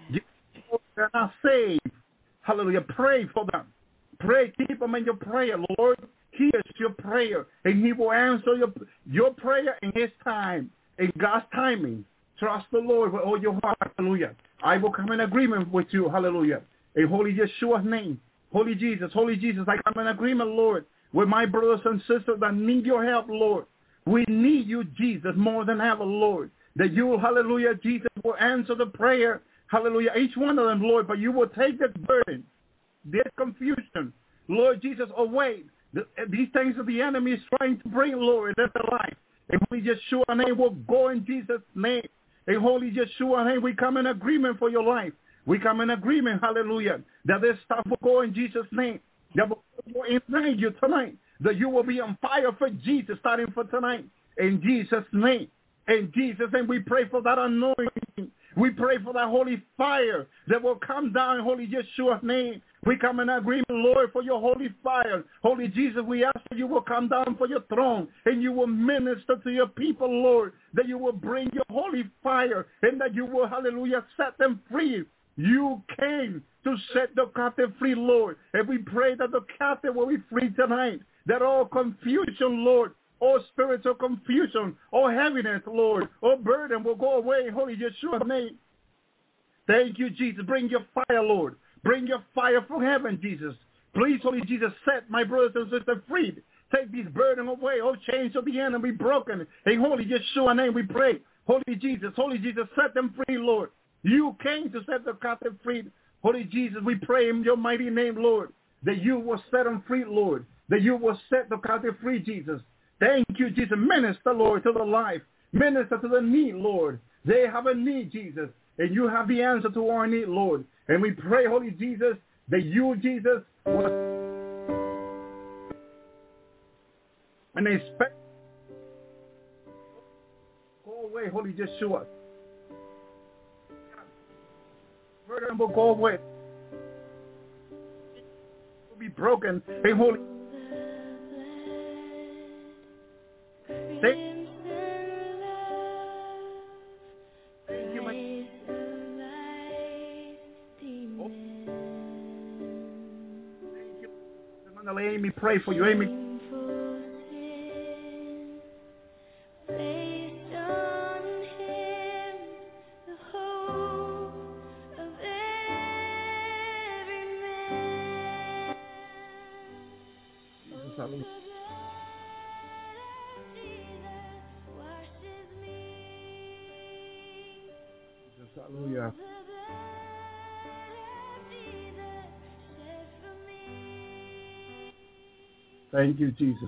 They're not saved. Hallelujah. Pray for them. Pray. Keep them in your prayer. Lord hears your prayer. And he will answer your, your prayer in his time. In God's timing. Trust the Lord with all your heart. Hallelujah. I will come in agreement with you. Hallelujah. In Holy Yeshua's name. Holy Jesus. Holy Jesus. I come in agreement, Lord, with my brothers and sisters that need your help, Lord. We need you, Jesus, more than ever, Lord. That you, hallelujah, Jesus, will answer the prayer. Hallelujah. Each one of them, Lord, but you will take this burden, this confusion, Lord Jesus, away. The, these things that the enemy is trying to bring, Lord, in their life. And Holy Yeshua name will go in Jesus' name. In Holy Yeshua name, we come in agreement for your life. We come in agreement, hallelujah, that this stuff will go in Jesus' name. That will ignite you tonight. That you will be on fire for Jesus starting for tonight. In Jesus' name. In Jesus' name, we pray for that anointing. We pray for that holy fire that will come down in Holy Yeshua's name. We come in agreement, Lord, for your holy fire. Holy Jesus, we ask that you will come down for your throne and you will minister to your people, Lord, that you will bring your holy fire and that you will, hallelujah, set them free. You came to set the captive free, Lord. And we pray that the captive will be free tonight, that all confusion, Lord, all spiritual confusion, all heaviness, Lord, all burden will go away in Holy Yeshua's name. Thank you, Jesus. Bring your fire, Lord. Bring your fire from heaven, Jesus. Please, Holy Jesus, set my brothers and sisters free. Take these burden away. All chains of the enemy broken. In Holy Yeshua's name we pray. Holy Jesus, Holy Jesus, set them free, Lord. You came to set the captive free. Holy Jesus, we pray in your mighty name, Lord, that you will set them free, Lord, that you will set the captive free, Jesus. Thank you, Jesus. Minister, Lord, to the life. Minister to the need, Lord. They have a need, Jesus, and you have the answer to our need, Lord. And we pray, Holy Jesus, that you, Jesus, will and expect go away, Holy Yeshua. Burden will go away. Will be broken. Hey, Holy. Thank you, my. Oh. Thank you. Amy, pray for you, Amy. Hallelujah. Thank you, Jesus.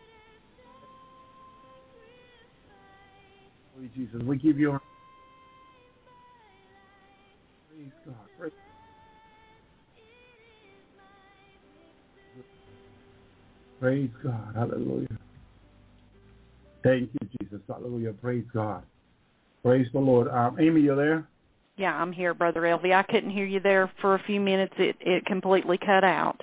Holy Jesus, we give you our praise God. Praise, praise God. Hallelujah. Thank you, Jesus. Hallelujah. Praise God. Praise the Lord. Um, Amy, you there? Yeah, I'm here, Brother Elvie. I couldn't hear you there for a few minutes. It it completely cut out.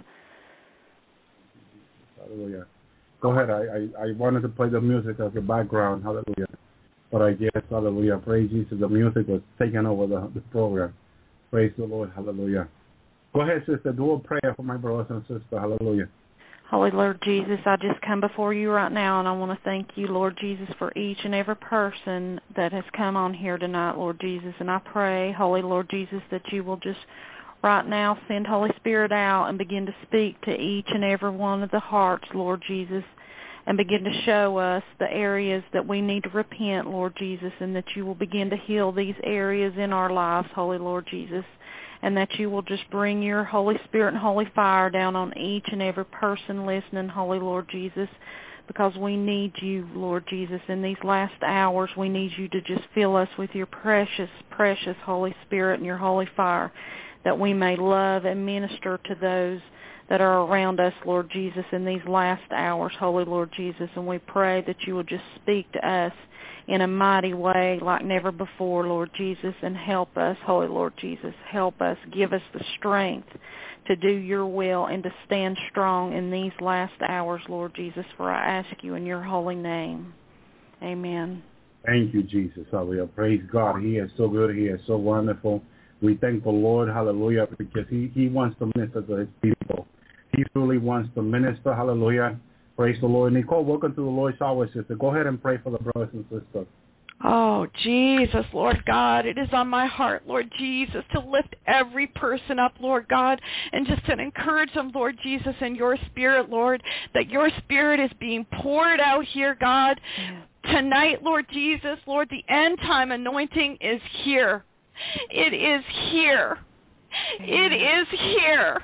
Hallelujah. Go ahead. I, I, I wanted to play the music as a background. Hallelujah. But I guess, hallelujah, praise Jesus, the music was taking over the, the program. Praise the Lord. Hallelujah. Go ahead, sister. Do a prayer for my brothers and sisters. Hallelujah. Holy Lord Jesus, I just come before you right now, and I want to thank you, Lord Jesus, for each and every person that has come on here tonight, Lord Jesus. And I pray, Holy Lord Jesus, that you will just right now send Holy Spirit out and begin to speak to each and every one of the hearts, Lord Jesus, and begin to show us the areas that we need to repent, Lord Jesus, and that you will begin to heal these areas in our lives, Holy Lord Jesus, and that you will just bring your Holy Spirit and Holy Fire down on each and every person listening, Holy Lord Jesus, because we need you, Lord Jesus. In these last hours, we need you to just fill us with your precious, precious Holy Spirit and your Holy Fire, that we may love and minister to those that are around us, Lord Jesus, in these last hours, Holy Lord Jesus. And we pray that you will just speak to us in a mighty way like never before, Lord Jesus, and help us, Holy Lord Jesus. Help us. Give us the strength to do your will and to stand strong in these last hours, Lord Jesus, for I ask you in your holy name. Amen. Thank you, Jesus. Hallelujah. Praise God. He is so good. He is so wonderful. We thank the Lord, hallelujah, because he, he wants to minister to his people. He truly wants to minister, hallelujah. Praise the Lord. Nicole, welcome to the Lord's Hour, sister. Go ahead and pray for the brothers and sisters. Oh, Jesus, Lord God, it is on my heart, Lord Jesus, to lift every person up, Lord God, and just to encourage them, Lord Jesus, in your spirit, Lord, that your spirit is being poured out here, God. Tonight, Lord Jesus, Lord, the end time anointing is here. It is here. It is here.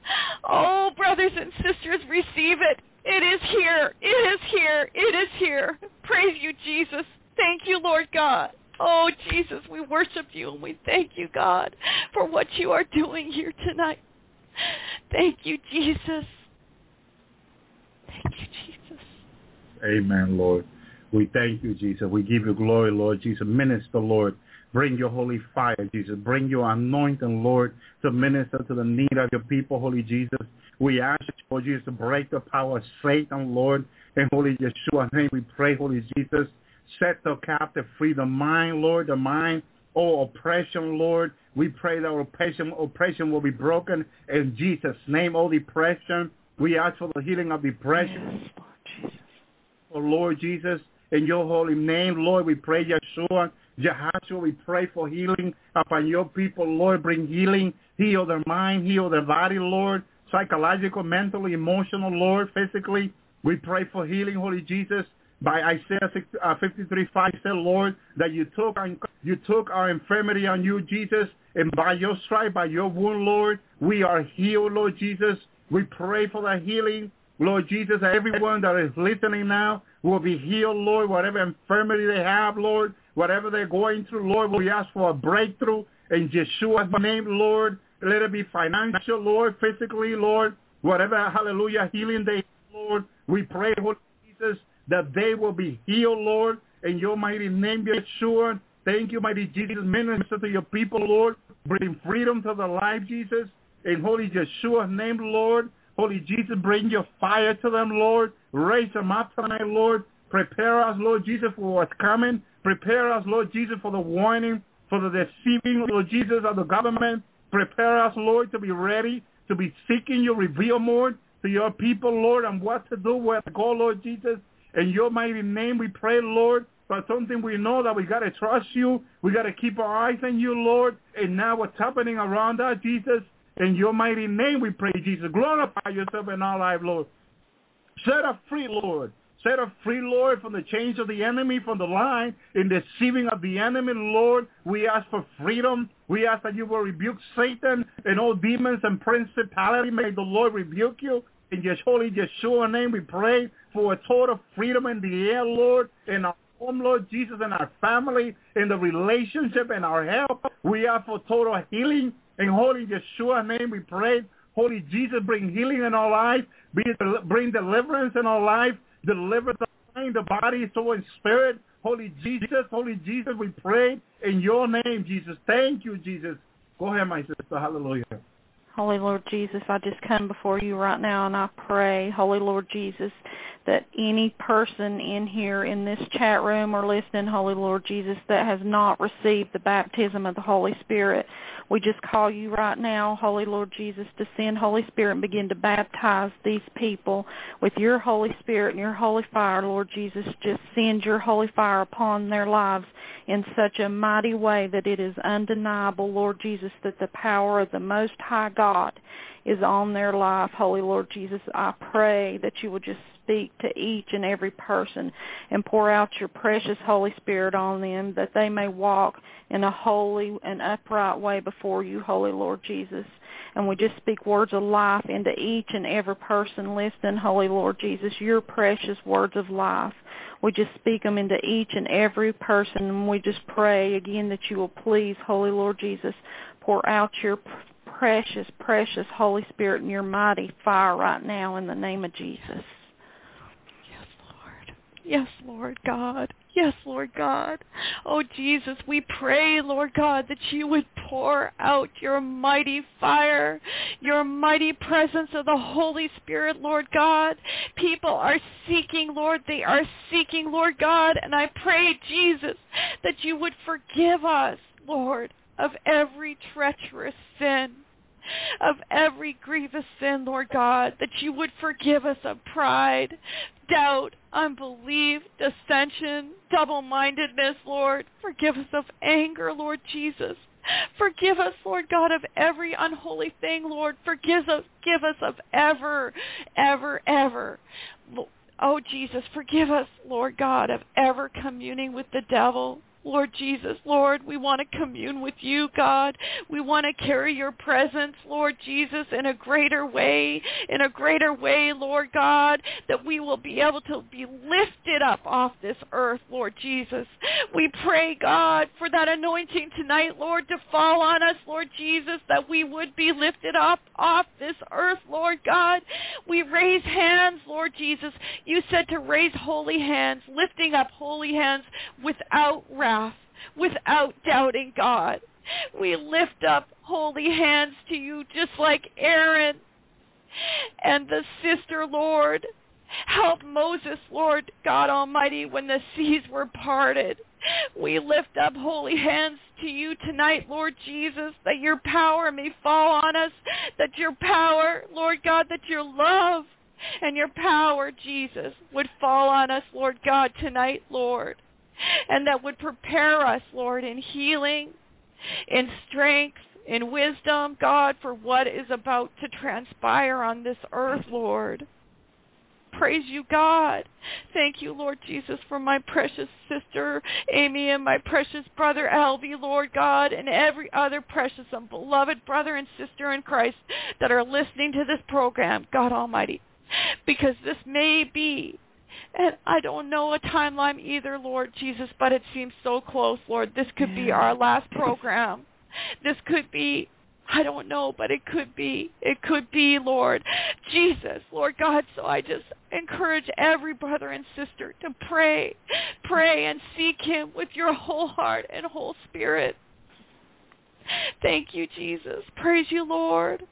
Oh, brothers and sisters, receive it. It is here. It is here. It is here. Praise you, Jesus. Thank you, Lord God. Oh, Jesus, we worship you and we thank you, God, for what you are doing here tonight. Thank you, Jesus. Thank you, Jesus. Amen, Lord. We thank you, Jesus. We give you glory, Lord Jesus. Minister, Lord. Bring your holy fire, Jesus. Bring your anointing, Lord, to minister to the need of your people, Holy Jesus. We ask you, Lord Jesus, to break the power of Satan, Lord, in Holy Yeshua's name. We pray, Holy Jesus, set the captive free, the mind, Lord, the mind, oh, oppression, Lord. We pray that oppression, oppression will be broken in Jesus' name, oh, depression. We ask for the healing of depression, yes, Lord Jesus. Oh, Lord Jesus, in your holy name, Lord, we pray, Yeshua, Jehoshua, we pray for healing upon your people, Lord. Bring healing, heal their mind, heal their body, Lord, psychological, mentally, emotional, Lord, physically. We pray for healing, Holy Jesus. By Isaiah fifty-three five said, Lord, that you took, our, you took our infirmity on you, Jesus, and by your stripe, by your wound, Lord, we are healed, Lord Jesus. We pray for that healing, Lord Jesus, that everyone that is listening now will be healed, Lord, whatever infirmity they have, Lord, whatever they're going through, Lord, we ask for a breakthrough in Yeshua's name, Lord. Let it be financial, Lord, physically, Lord, whatever, hallelujah, healing they have, Lord. We pray, Holy Jesus, that they will be healed, Lord, in your mighty name, Yeshua. Thank you, mighty Jesus. Minister to your people, Lord. Bring freedom to their life, Jesus. In Holy Yeshua's name, Lord. Holy Jesus, bring your fire to them, Lord. Raise them up tonight, Lord. Prepare us, Lord Jesus, for what's coming. Prepare us, Lord Jesus, for the warning, for the deceiving, Lord Jesus, of the government. Prepare us, Lord, to be ready, to be seeking you. Reveal more to your people, Lord, and what to do, where to go, Lord Jesus. In your mighty name, we pray, Lord, for something we know that we got to trust you. We got to keep our eyes on you, Lord. And now what's happening around us, Jesus, in your mighty name we pray, Jesus. Glorify yourself in our life, Lord. Set us free, Lord. Set us free, Lord, from the chains of the enemy, from the line in deceiving of the enemy, Lord. We ask for freedom. We ask that you will rebuke Satan and all demons and principality. May the Lord rebuke you. In your holy Yeshua name, we pray for a total freedom in the air, Lord, in our home, Lord Jesus, in our family, in the relationship, in our health. We ask for total healing. In holy Yeshua name, we pray. Holy Jesus, bring healing in our life. Bring deliverance in our life. Deliver the mind, the body, soul, and spirit. Holy Jesus, Holy Jesus, we pray in your name, Jesus. Thank you, Jesus. Go ahead, my sister. Hallelujah. Holy Lord Jesus, I just come before you right now and I pray, Holy Lord Jesus, that any person in here in this chat room or listening, Holy Lord Jesus, that has not received the baptism of the Holy Spirit, we just call you right now, Holy Lord Jesus, to send Holy Spirit and begin to baptize these people with your Holy Spirit and your holy fire, Lord Jesus. Just send your holy fire upon their lives in such a mighty way that it is undeniable, Lord Jesus, that the power of the Most High God is on their life. Holy Lord Jesus, I pray that you would just speak to each and every person and pour out your precious Holy Spirit on them, that they may walk in a holy and upright way before you, Holy Lord Jesus. And we just speak words of life into each and every person listening, Holy Lord Jesus, your precious words of life. We just speak them into each and every person, and we just pray again that you will please, Holy Lord Jesus, pour out your precious, precious Holy Spirit and your mighty fire right now in the name of Jesus. Yes, Lord God. Yes, Lord God. Oh, Jesus, we pray, Lord God, that you would pour out your mighty fire, your mighty presence of the Holy Spirit, Lord God. People are seeking, Lord. They are seeking, Lord God. And I pray, Jesus, that you would forgive us, Lord, of every treacherous sin, of every grievous sin, Lord God, that you would forgive us of pride, doubt, unbelief, dissension, double-mindedness, Lord. Forgive us of anger, Lord Jesus. Forgive us, Lord God, of every unholy thing, Lord. Forgive us, give us of ever, ever, ever. Oh, Jesus, forgive us, Lord God, of ever communing with the devil. Lord Jesus, Lord, we want to commune with you, God. We want to carry your presence, Lord Jesus, in a greater way, in a greater way, Lord God, that we will be able to be lifted up off this earth, Lord Jesus. We pray, God, for that anointing tonight, Lord, to fall on us, Lord Jesus, that we would be lifted up off this earth, Lord God. We raise hands, Lord Jesus. You said to raise holy hands, lifting up holy hands without wrath, without doubting, God. We lift up holy hands to you just like Aaron and the sister, Lord. Help Moses, Lord God Almighty, when the seas were parted. We lift up holy hands to you tonight, Lord Jesus, that your power may fall on us, that your power, Lord God, that your love and your power, Jesus, would fall on us, Lord God, tonight, Lord. And that would prepare us, Lord, in healing, in strength, in wisdom, God, for what is about to transpire on this earth, Lord. Praise you, God. Thank you, Lord Jesus, for my precious sister Amy and my precious brother Alvy, Lord God, and every other precious and beloved brother and sister in Christ that are listening to this program, God Almighty, because this may be, and I don't know a timeline either, Lord Jesus, but it seems so close, Lord. This could be our last program. This could be, I don't know, but it could be. It could be, Lord Jesus, Lord God. So I just encourage every brother and sister to pray, pray and seek him with your whole heart and whole spirit. Thank you, Jesus. Praise you, Lord.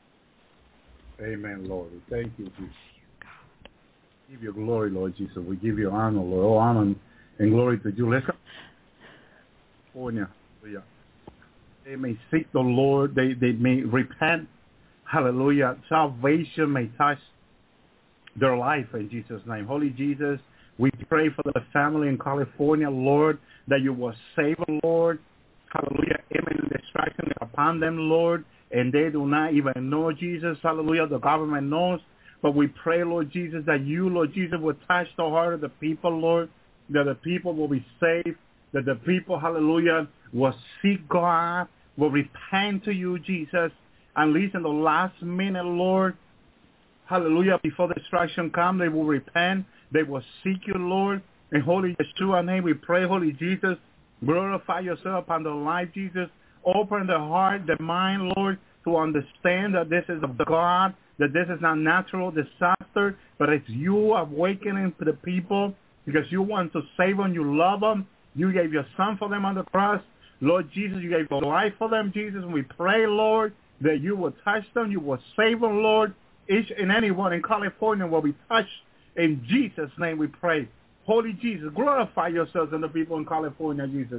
Amen, Lord. Thank you, Jesus. We give you glory, Lord Jesus. We give you honor, Lord. Oh, honor and glory to you. Let's go. California. They may seek the Lord. They, they may repent. Hallelujah. Salvation may touch their life in Jesus' name. Holy Jesus, we pray for the family in California, Lord, that you will save them, Lord. Hallelujah. Imminent destruction upon them, Lord. And they do not even know Jesus. Hallelujah. The government knows. But we pray, Lord Jesus, that you, Lord Jesus, will touch the heart of the people, Lord, that the people will be saved, that the people, hallelujah, will seek God, will repent to you, Jesus, at least in the last minute, Lord. Hallelujah. Before the destruction comes, they will repent. They will seek you, Lord. In Holy Yeshua name, we pray, Holy Jesus, glorify yourself upon their life, Jesus. Open the heart, the mind, Lord, to understand that this is of God, that this is not natural disaster, but it's you awakening to the people because you want to save them. You love them. You gave your son for them on the cross. Lord Jesus, you gave your life for them, Jesus. And we pray, Lord, that you will touch them. You will save them, Lord. Each and anyone in California will be touched. In Jesus' name we pray. Holy Jesus, glorify yourselves and the people in California, Jesus.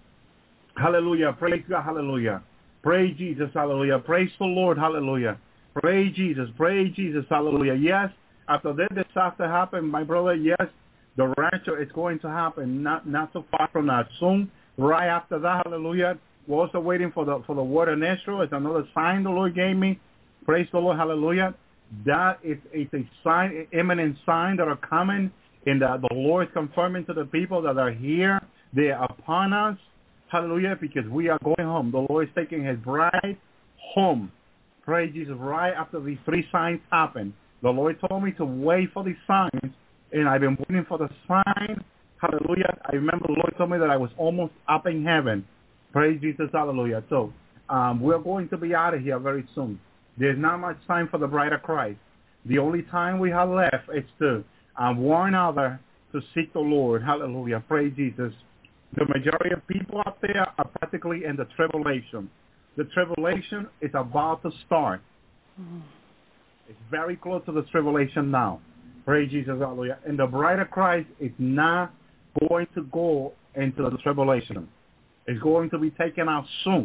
Hallelujah. Praise God. Hallelujah. Praise Jesus. Hallelujah. Praise the Lord. Hallelujah. Praise Jesus. Praise Jesus. Hallelujah. Yes, after this disaster happened, my brother, yes, the rapture is going to happen not not so far from now. Soon, right after that, hallelujah. We're also waiting for the for the word in Israel. It's another sign the Lord gave me. Praise the Lord. Hallelujah. That is, is a sign, an imminent sign that are coming, and the, the Lord is confirming to the people that are here. They are upon us. Hallelujah, because we are going home. The Lord is taking his bride home. Praise Jesus. Right after these three signs happen, the Lord told me to wait for these signs, and I've been waiting for the sign. Hallelujah. I remember the Lord told me that I was almost up in heaven. Praise Jesus. Hallelujah. So um, we're going to be out of here very soon. There's not much time for the bride of Christ. The only time we have left is to um, warn others to seek the Lord. Hallelujah. Praise Jesus. The majority of people out there are practically in the tribulation. The tribulation is about to start. Mm-hmm. It's very close to the tribulation now. Praise Jesus. Hallelujah. And the bride of Christ is not going to go into the tribulation. It's going to be taken out soon.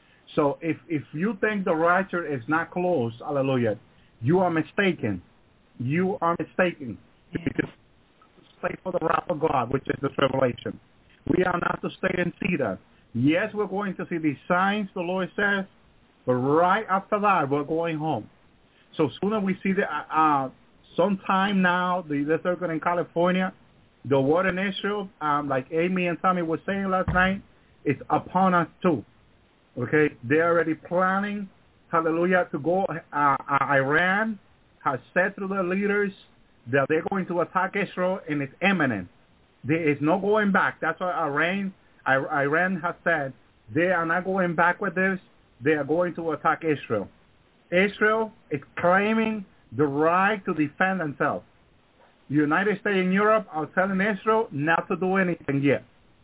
So if, if you think the rapture is not close, hallelujah, you are mistaken. You are mistaken. Yeah. Because stay for the wrath of God, which is the tribulation. We are not to stay and see that. Yes, we're going to see these signs, the Lord says, but right after that, we're going home. So sooner we see the, uh, sometime now, the, the circle in California, the word in Israel, um, like Amy and Tommy were saying last night, it's upon us too. Okay, they're already planning, hallelujah, to go. Uh, uh, Iran has said to their leaders that they're going to attack Israel, and it's imminent. There is no going back. That's what Iran, Iran has said. They are not going back with this. They are going to attack Israel. Israel is claiming the right to defend themselves. The United States and Europe are telling Israel not to do anything yet.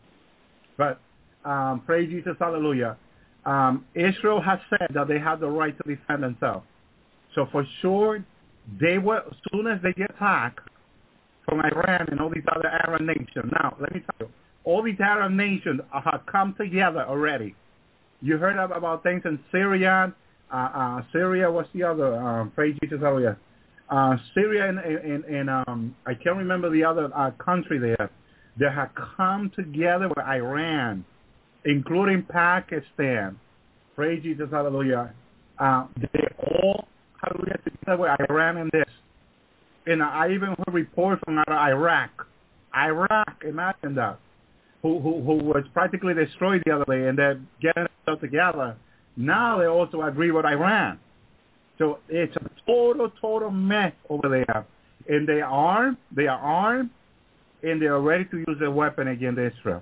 But um, praise Jesus, hallelujah. Um, Israel has said that they have the right to defend themselves. So for sure, they will, as soon as they get attacked from Iran and all these other Arab nations. Now, let me tell you, all these Arab nations have come together already. You heard about things in Syria. Uh, uh, Syria, what's the other? Um, praise Jesus, hallelujah. Uh, Syria and, and, and um, I can't remember the other uh, country there. They have come together with Iran, including Pakistan. Praise Jesus, hallelujah. Uh, they all, hallelujah, together with Iran in this. And I even heard reports from out of Iraq. Iraq, imagine that, who, who, who was practically destroyed the other day, and they're getting themselves together. Now they also agree with Iran. So it's a total, total mess over there. And they are armed, they are armed, and they are ready to use their weapon against Israel.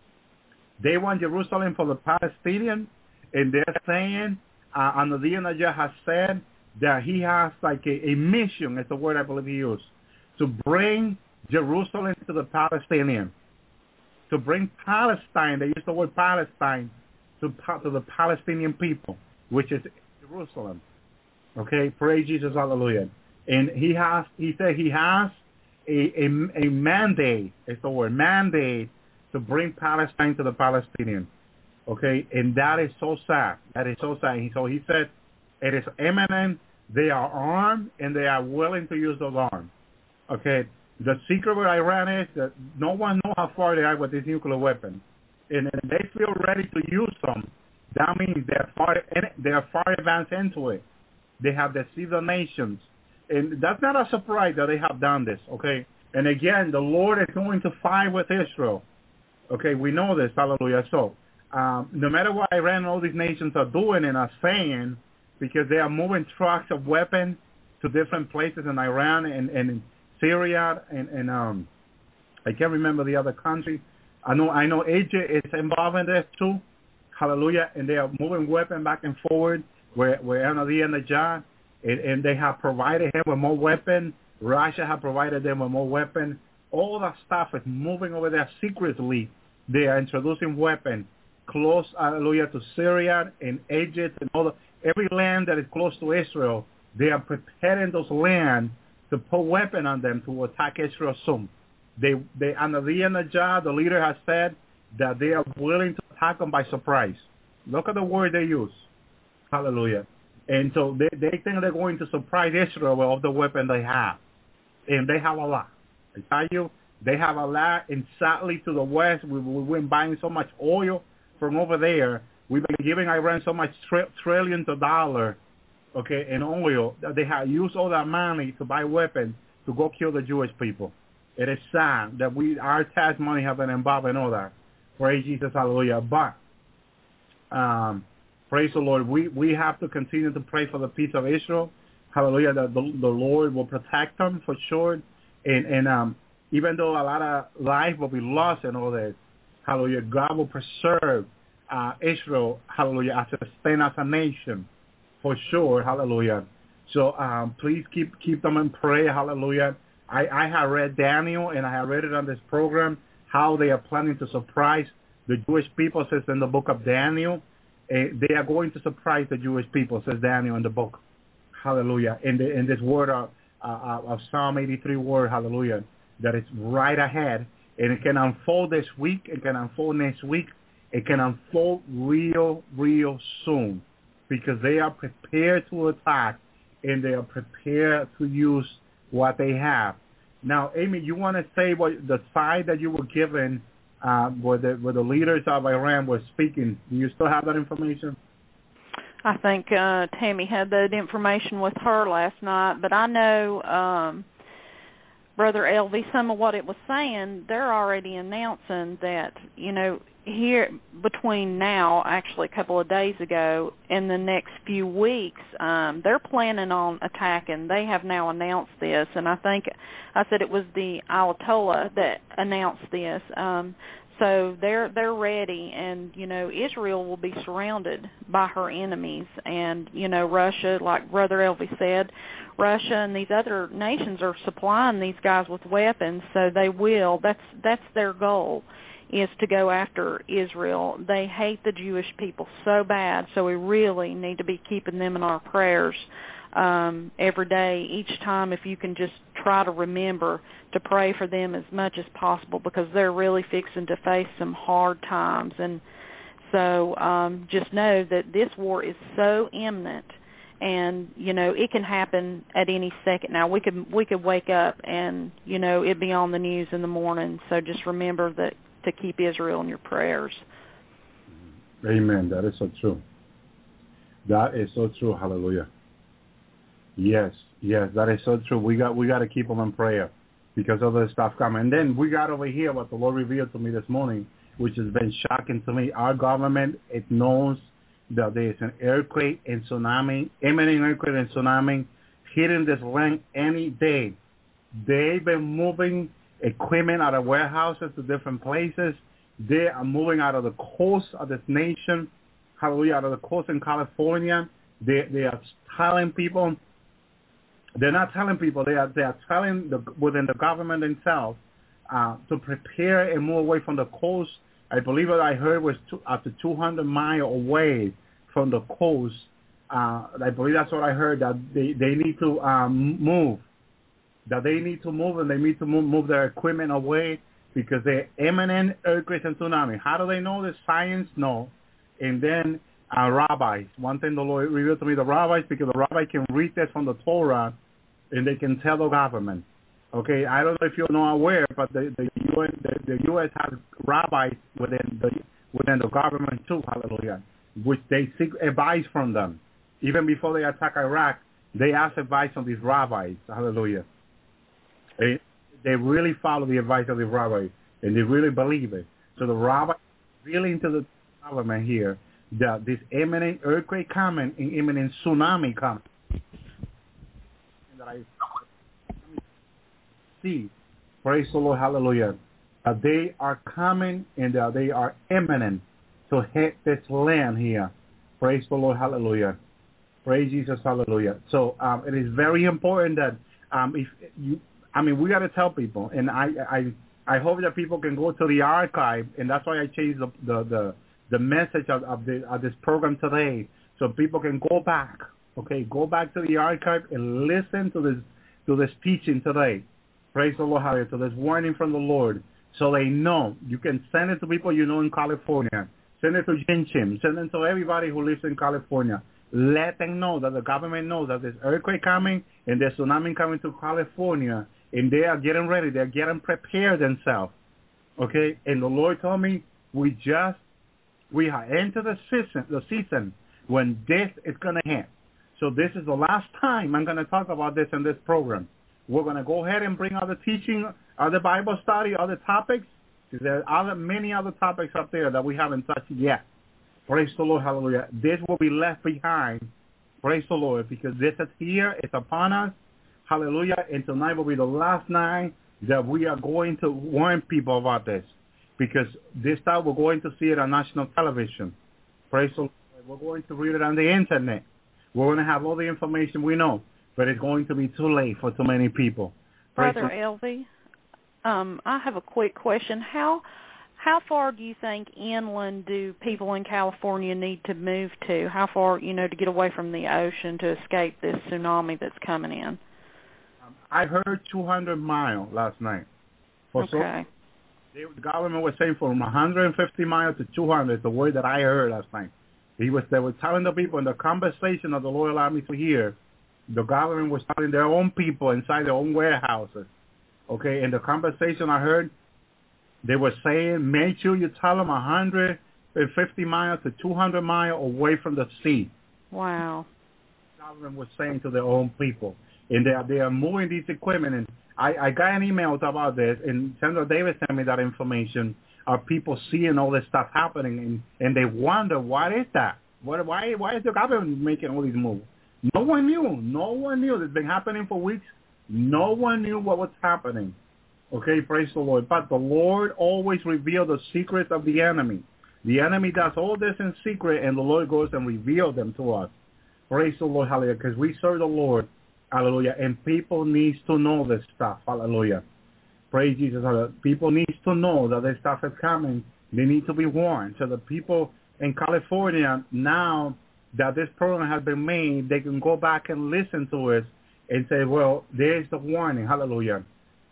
They want Jerusalem for the Palestinians, and they're saying, uh, Ahmadinejad has said that he has like a, a mission, it's the word I believe he used, to bring Jerusalem to the Palestinians, to bring Palestine, they use the word Palestine, to, to the Palestinian people, which is Jerusalem. Okay, praise Jesus, hallelujah. And he has, he said he has a, a, a mandate, it's the word, mandate, to bring Palestine to the Palestinians. Okay, and that is so sad. That is so sad. So he said it is imminent. They are armed, and they are willing to use those arms. Okay, the secret with Iran is that no one knows how far they are with this nuclear weapon. And if they feel ready to use them, that means they're far, they're far advanced into it. They have deceived the nations. And that's not a surprise that they have done this, okay? And again, the Lord is going to fight with Israel. Okay, we know this, hallelujah. So um, no matter what Iran and all these nations are doing and are saying, because they are moving trucks of weapons to different places in Iran and, and in Syria and, and um, I can't remember the other country. I know I know Egypt is involved in this too, hallelujah, and they are moving weapons back and forward where where Ahmadinejad, and, and they have provided him with more weapons. Russia have provided them with more weapons. all that stuff is moving over there secretly. They are introducing weapons close, hallelujah, to Syria and Egypt and all the, every land that is close to Israel. They are preparing those lands to put weapons on them to attack Israel soon. They, they, Ahmadinejad, the leader, has said that they are willing to attack them by surprise. Look at the word they use. Hallelujah. And so they, they think they're going to surprise Israel with all the weapons they have. And they have a lot. I tell you, they have a lot. And sadly, to the West, we, we've been buying so much oil from over there. We've been giving Iran so much tri- trillions of dollars, okay, in oil, that they have used all that money to buy weapons to go kill the Jewish people. It is sad that we our tax money have been involved in all that. Praise Jesus, hallelujah. But, um, praise the Lord, we, we have to continue to pray for the peace of Israel. Hallelujah, that the, the Lord will protect them for sure. And, and um, even though a lot of life will be lost and all this, hallelujah, God will preserve uh, Israel, hallelujah, as a sustain as a nation for sure, hallelujah. So um, please keep keep them in prayer, hallelujah. I, I have read Daniel, and I have read it on this program, how they are planning to surprise the Jewish people, says in the book of Daniel. Uh, they are going to surprise the Jewish people, says Daniel in the book. Hallelujah. In, the, in this word of, uh, of Psalm eighty-three word, hallelujah, that is right ahead. And it can unfold this week. It can unfold next week. It can unfold real, real soon, because they are prepared to attack, and they are prepared to use what they have. Now, Amy, you want to say what the side that you were given uh, where, the, where the leaders of Iran were speaking? Do you still have that information? I think uh, Tammy had that information with her last night, but I know, um, Brother Elvie, some of what it was saying, they're already announcing that, you know, here between now, actually a couple of days ago, in the next few weeks, um, they're planning on attacking. They have now announced this, and I think I said it was the Ayatollah that announced this. Um, so they're they're ready, and you know Israel will be surrounded by her enemies, and you know Russia, like Brother Elvie said, Russia and these other nations are supplying these guys with weapons, so they will. That's that's their goal, is to go after Israel. They hate the Jewish people so bad, so we really need to be keeping them in our prayers um, every day, each time, if you can just try to remember to pray for them as much as possible, because they're really fixing to face some hard times. And so um, just know that this war is so imminent, and you know it can happen at any second. Now we could we could wake up and you know it'd be on the news in the morning. So just remember that to keep Israel in your prayers. Amen. That is so true. That is so true. Hallelujah. Yes, yes, that is so true. We got we got to keep them in prayer because of the stuff coming. And then we got over here what the Lord revealed to me this morning, which has been shocking to me. Our government, it knows that there is an earthquake and tsunami, imminent earthquake and tsunami hitting this land any day. They've been moving equipment out of warehouses to different places. They are moving out of the coast of this nation, hallelujah, out of the coast in California. They they are telling people, they're not telling people, they are they are telling the, within the government themselves uh, to prepare and move away from the coast. I believe what I heard was two, up to two hundred miles away from the coast. Uh, I believe that's what I heard, that they, they need to um, move. That they need to move, and they need to move, move their equipment away because they're imminent earthquakes and tsunami. How do they know this? Science? No. And then uh, rabbis. One thing the Lord revealed to me, the rabbis, because the rabbi can read this from the Torah, and they can tell the government. Okay, I don't know if you're not aware, but the, the, U S, the, the U S has rabbis within the within the government too, hallelujah, which they seek advice from them. Even before they attack Iraq, they ask advice from these rabbis, hallelujah. They, they really follow the advice of the rabbi, and they really believe it. So the rabbi really into the government here that this imminent earthquake coming and imminent tsunami coming. That I see, praise the Lord, hallelujah, that they are coming and that they are imminent to hit this land here. Praise the Lord, hallelujah. Praise Jesus, hallelujah. So um, it is very important that um, if you I mean, we got to tell people, and I, I, I hope that people can go to the archive, and that's why I changed the the the, the message of, of, the, of this program today, so people can go back. Okay, go back to the archive and listen to this to this teaching today. Praise the Lord, hallelujah. So this warning from the Lord, so they know. You can send it to people you know in California. Send it to Jin Chim. Send it to everybody who lives in California. Let them know that the government knows that there's earthquake coming and there's tsunami coming to California, and they are getting ready. They're getting prepared themselves. Okay? And the Lord told me we just, we have entered the season, the season when this is going to hit. So this is the last time I'm going to talk about this in this program. We're going to go ahead and bring other teaching, other Bible study, other topics. There are other, many other topics up there that we haven't touched yet. Praise the Lord, hallelujah. This will be left behind. Praise the Lord, because this is here, it's upon us. Hallelujah. And tonight will be the last night that we are going to warn people about this, because this time we're going to see it on national television. Praise the Lord. We're going to read it on the internet. We're going to have all the information we know, but it's going to be too late for too many people. Praise Brother Elvie, um, I have a quick question. How how far do you think inland do people in California need to move to? How far, you know, to get away from the ocean to escape this tsunami that's coming in? Um, I heard two hundred miles last night. For okay. So, the government was saying from one hundred fifty miles to two hundred, the word that I heard last night. He was, they were telling the people in the conversation that the Lord allowed me to hear, the government was telling their own people inside their own warehouses. Okay, in the conversation I heard, they were saying, make sure you tell them one hundred fifty miles to two hundred miles away from the sea. Wow. The government was saying to their own people. And they are, they are moving these equipment. And I, I got an email about this, and Sandra Davis sent me that information. Are people seeing all this stuff happening, and, and they wonder, what is that? What, why, why is the government making all these moves? No one knew. No one knew. It's been happening for weeks. No one knew what was happening. Okay, praise the Lord. But the Lord always reveals the secrets of the enemy. The enemy does all this in secret, and the Lord goes and reveals them to us. Praise the Lord, hallelujah, because we serve the Lord, hallelujah, and people need to know this stuff, hallelujah. Praise Jesus, hallelujah. People need to know that this stuff is coming. They need to be warned. So the people in California, now that this program has been made, they can go back and listen to it and say, well, there's the warning, hallelujah.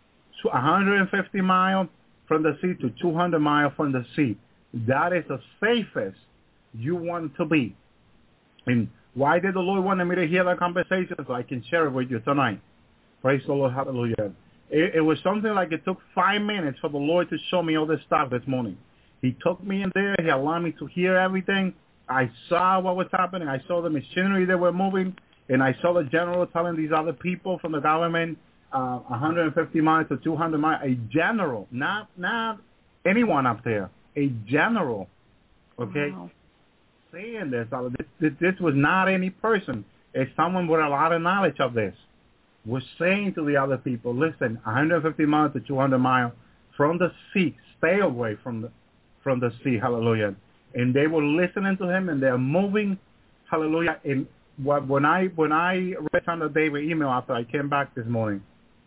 So one hundred fifty miles from the sea to two hundred miles from the sea. That is the safest you want to be. And why did the Lord want me to hear that conversation? So I can share it with you tonight. Praise the Lord, hallelujah. It, it was something like it took five minutes for the Lord to show me all this stuff this morning. He took me in there. He allowed me to hear everything. I saw what was happening. I saw the machinery that were moving, and I saw the general telling these other people from the government, uh, one hundred fifty miles to two hundred miles, a general, not not anyone up there, a general, okay, wow. saying this. This, this. This was not any person. It's someone with a lot of knowledge of this. Was saying to the other people, listen, one hundred fifty miles to two hundred miles from the sea, stay away from the from the sea, hallelujah. And they were listening to him, and they're moving, hallelujah. And what, when I when I read Sandra Davis' email after I came back this morning,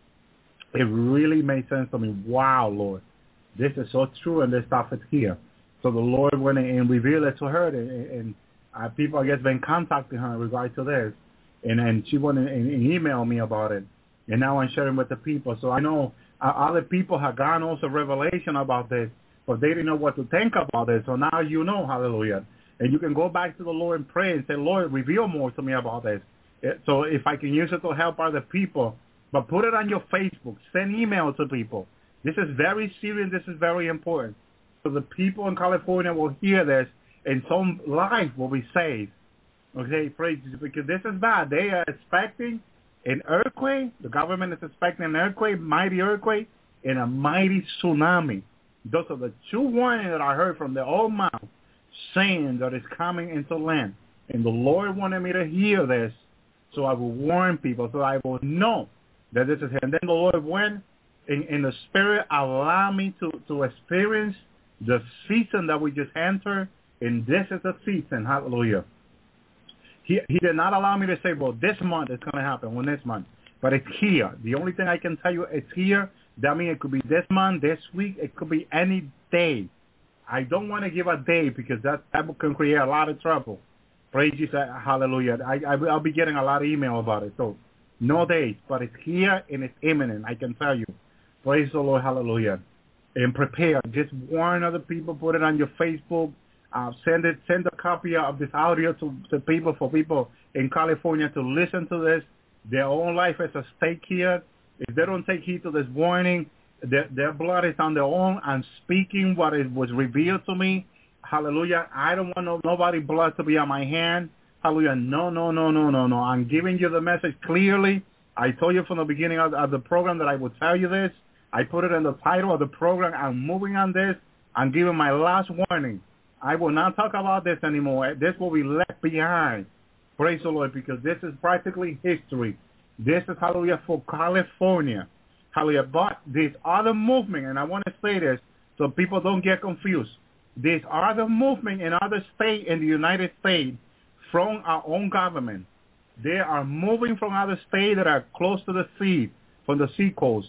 it really made sense to me. Wow, Lord, this is so true, and this stuff is here. So the Lord went and revealed it to her, and, and uh, people, I guess, been contacting her in regard to this. And and she went and, and emailed me about it, and now I'm sharing with the people. So I know uh, other people have gotten also revelation about this, but they didn't know what to think about it. So now you know, hallelujah. And you can go back to the Lord and pray and say, Lord, reveal more to me about this. So if I can use it to help other people, but put it on your Facebook. Send email to people. This is very serious. This is very important. So the people in California will hear this, and some life will be saved. Okay, praise Jesus, because this is bad. They are expecting an earthquake. The government is expecting an earthquake, mighty earthquake, and a mighty tsunami. Those are the two warnings that I heard from their own mouth, saying that it's coming into land. And the Lord wanted me to hear this, so I will warn people, so I will know that this is here. And then the Lord went in, in the spirit, allow me to, to experience the season that we just entered, and this is the season, hallelujah. He he did not allow me to say, well, this month it's going to happen, when this month. but it's here. The only thing I can tell you, it's here. That means it could be this month, this week. It could be any day. I don't want to give a day because that, that can create a lot of trouble. Praise Jesus, hallelujah. I, I, I'll be getting a lot of email about it. So no date, but it's here and it's imminent, I can tell you. Praise the Lord, hallelujah. And prepare. Just warn other people. Put it on your Facebook. Uh, send it. Send a copy of this audio to, to people, for people in California to listen to this. Their own life is at stake here. If they don't take heed to this warning, their, their blood is on their own. I'm speaking what it was revealed to me. Hallelujah. I don't want no, nobody blood to be on my hand. Hallelujah. No, no, no, no, no, no. I'm giving you the message clearly. I told you from the beginning of, of the program that I would tell you this. I put it in the title of the program. I'm moving on this. I'm giving my last warning. I will not talk about this anymore. This will be left behind. Praise the Lord, because this is practically history. This is, hallelujah, for California. Hallelujah. But this other movement, and I want to say this so people don't get confused. This other movement in other states in the United States from our own government. They are moving from other states that are close to the sea, from the sea coast.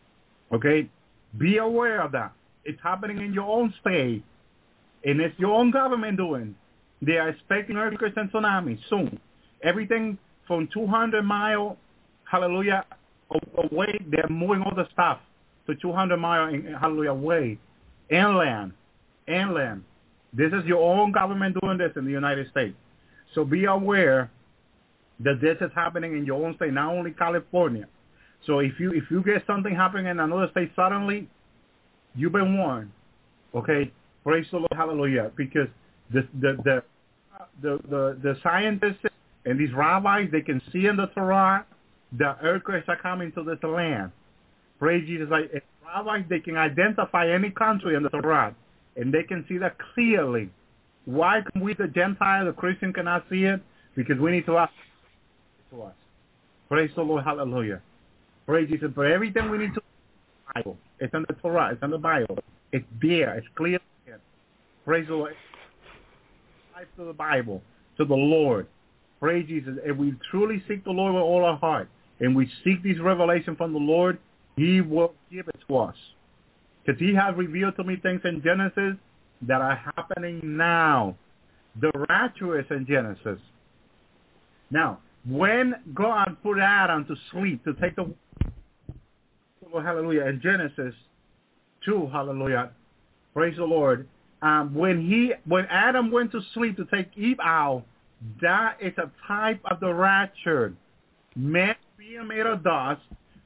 Okay? Be aware of that. It's happening in your own state. And it's your own government doing. They are expecting earthquakes and tsunamis soon. Everything from two hundred miles, hallelujah, away, they're moving all the stuff to two hundred miles, hallelujah, away. Inland. Inland. This is your own government doing this in the United States. So be aware that this is happening in your own state, not only California. So if you if you get something happening in another state suddenly, you've been warned. Okay? Praise the Lord, hallelujah. Because the the the the, the, the scientists and these rabbis, they can see in the Torah the earthquakes are coming to this land. Praise Jesus. Like rabbis, they can identify any country in the Torah, and they can see that clearly. Why can we, the Gentile, the Christian, cannot see it? Because we need to ask to us. Praise the Lord, hallelujah. Praise Jesus. But everything we need to Bible. It's in the Torah. It's in the Bible. It's there. It's clear. Praise the Lord. Life to the Bible, to the Lord. Praise Jesus. If we truly seek the Lord with all our heart, and we seek these revelations from the Lord, He will give it to us. Because He has revealed to me things in Genesis that are happening now. The rapture is in Genesis. Now, when God put Adam to sleep, to take the hallelujah, in Genesis two, hallelujah, praise the Lord. Um, when he, when Adam went to sleep to take Eve out, that is a type of the rapture. Man being made of dust,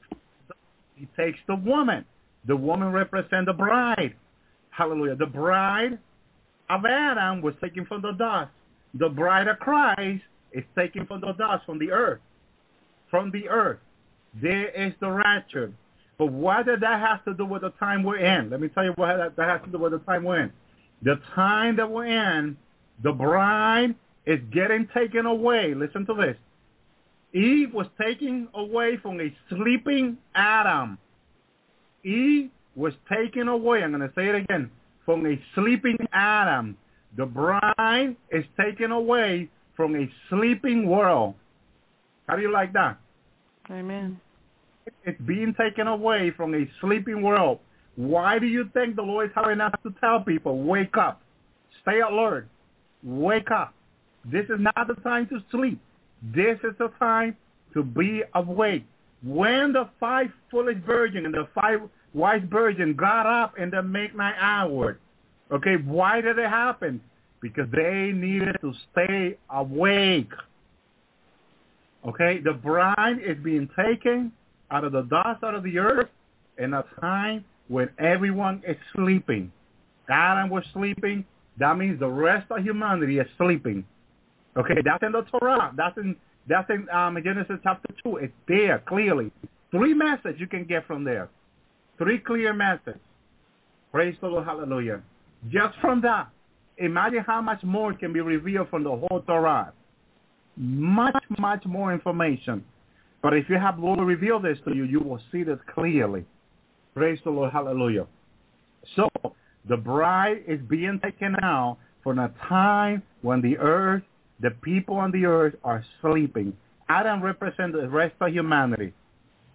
he takes the woman. The woman represents the bride. Hallelujah. The bride of Adam was taken from the dust. The bride of Christ is taken from the dust, from the earth. From the earth. There is the rapture. But what does that have to do with the time we're in? Let me tell you what that, that has to do with the time we're in. The time that we're in, the bride is getting taken away. Listen to this. Eve was taken away from a sleeping Adam. Eve was taken away, I'm going to say it again, from a sleeping Adam. The bride is taken away from a sleeping world. How do you like that? Amen. It's being taken away from a sleeping world. Why do you think the Lord is telling us to tell people, wake up, stay alert, wake up? This is not the time to sleep. This is the time to be awake. When the five foolish virgins and the five wise virgins got up in the midnight hour, okay, why did it happen? Because they needed to stay awake. Okay, the bride is being taken out of the dust, out of the earth, in a time when everyone is sleeping. Adam was sleeping. That means the rest of humanity is sleeping. Okay, that's in the Torah. That's in that's in um, Genesis chapter two. It's there clearly. Three messages you can get from there. Three clear messages. Praise the Lord, hallelujah. Just from that, imagine how much more can be revealed from the whole Torah. Much, much more information. But if you have Lord reveal this to you, you will see this clearly. Praise the Lord, hallelujah. So, the bride is being taken out from a time when the earth, the people on the earth are sleeping. Adam represents the rest of humanity.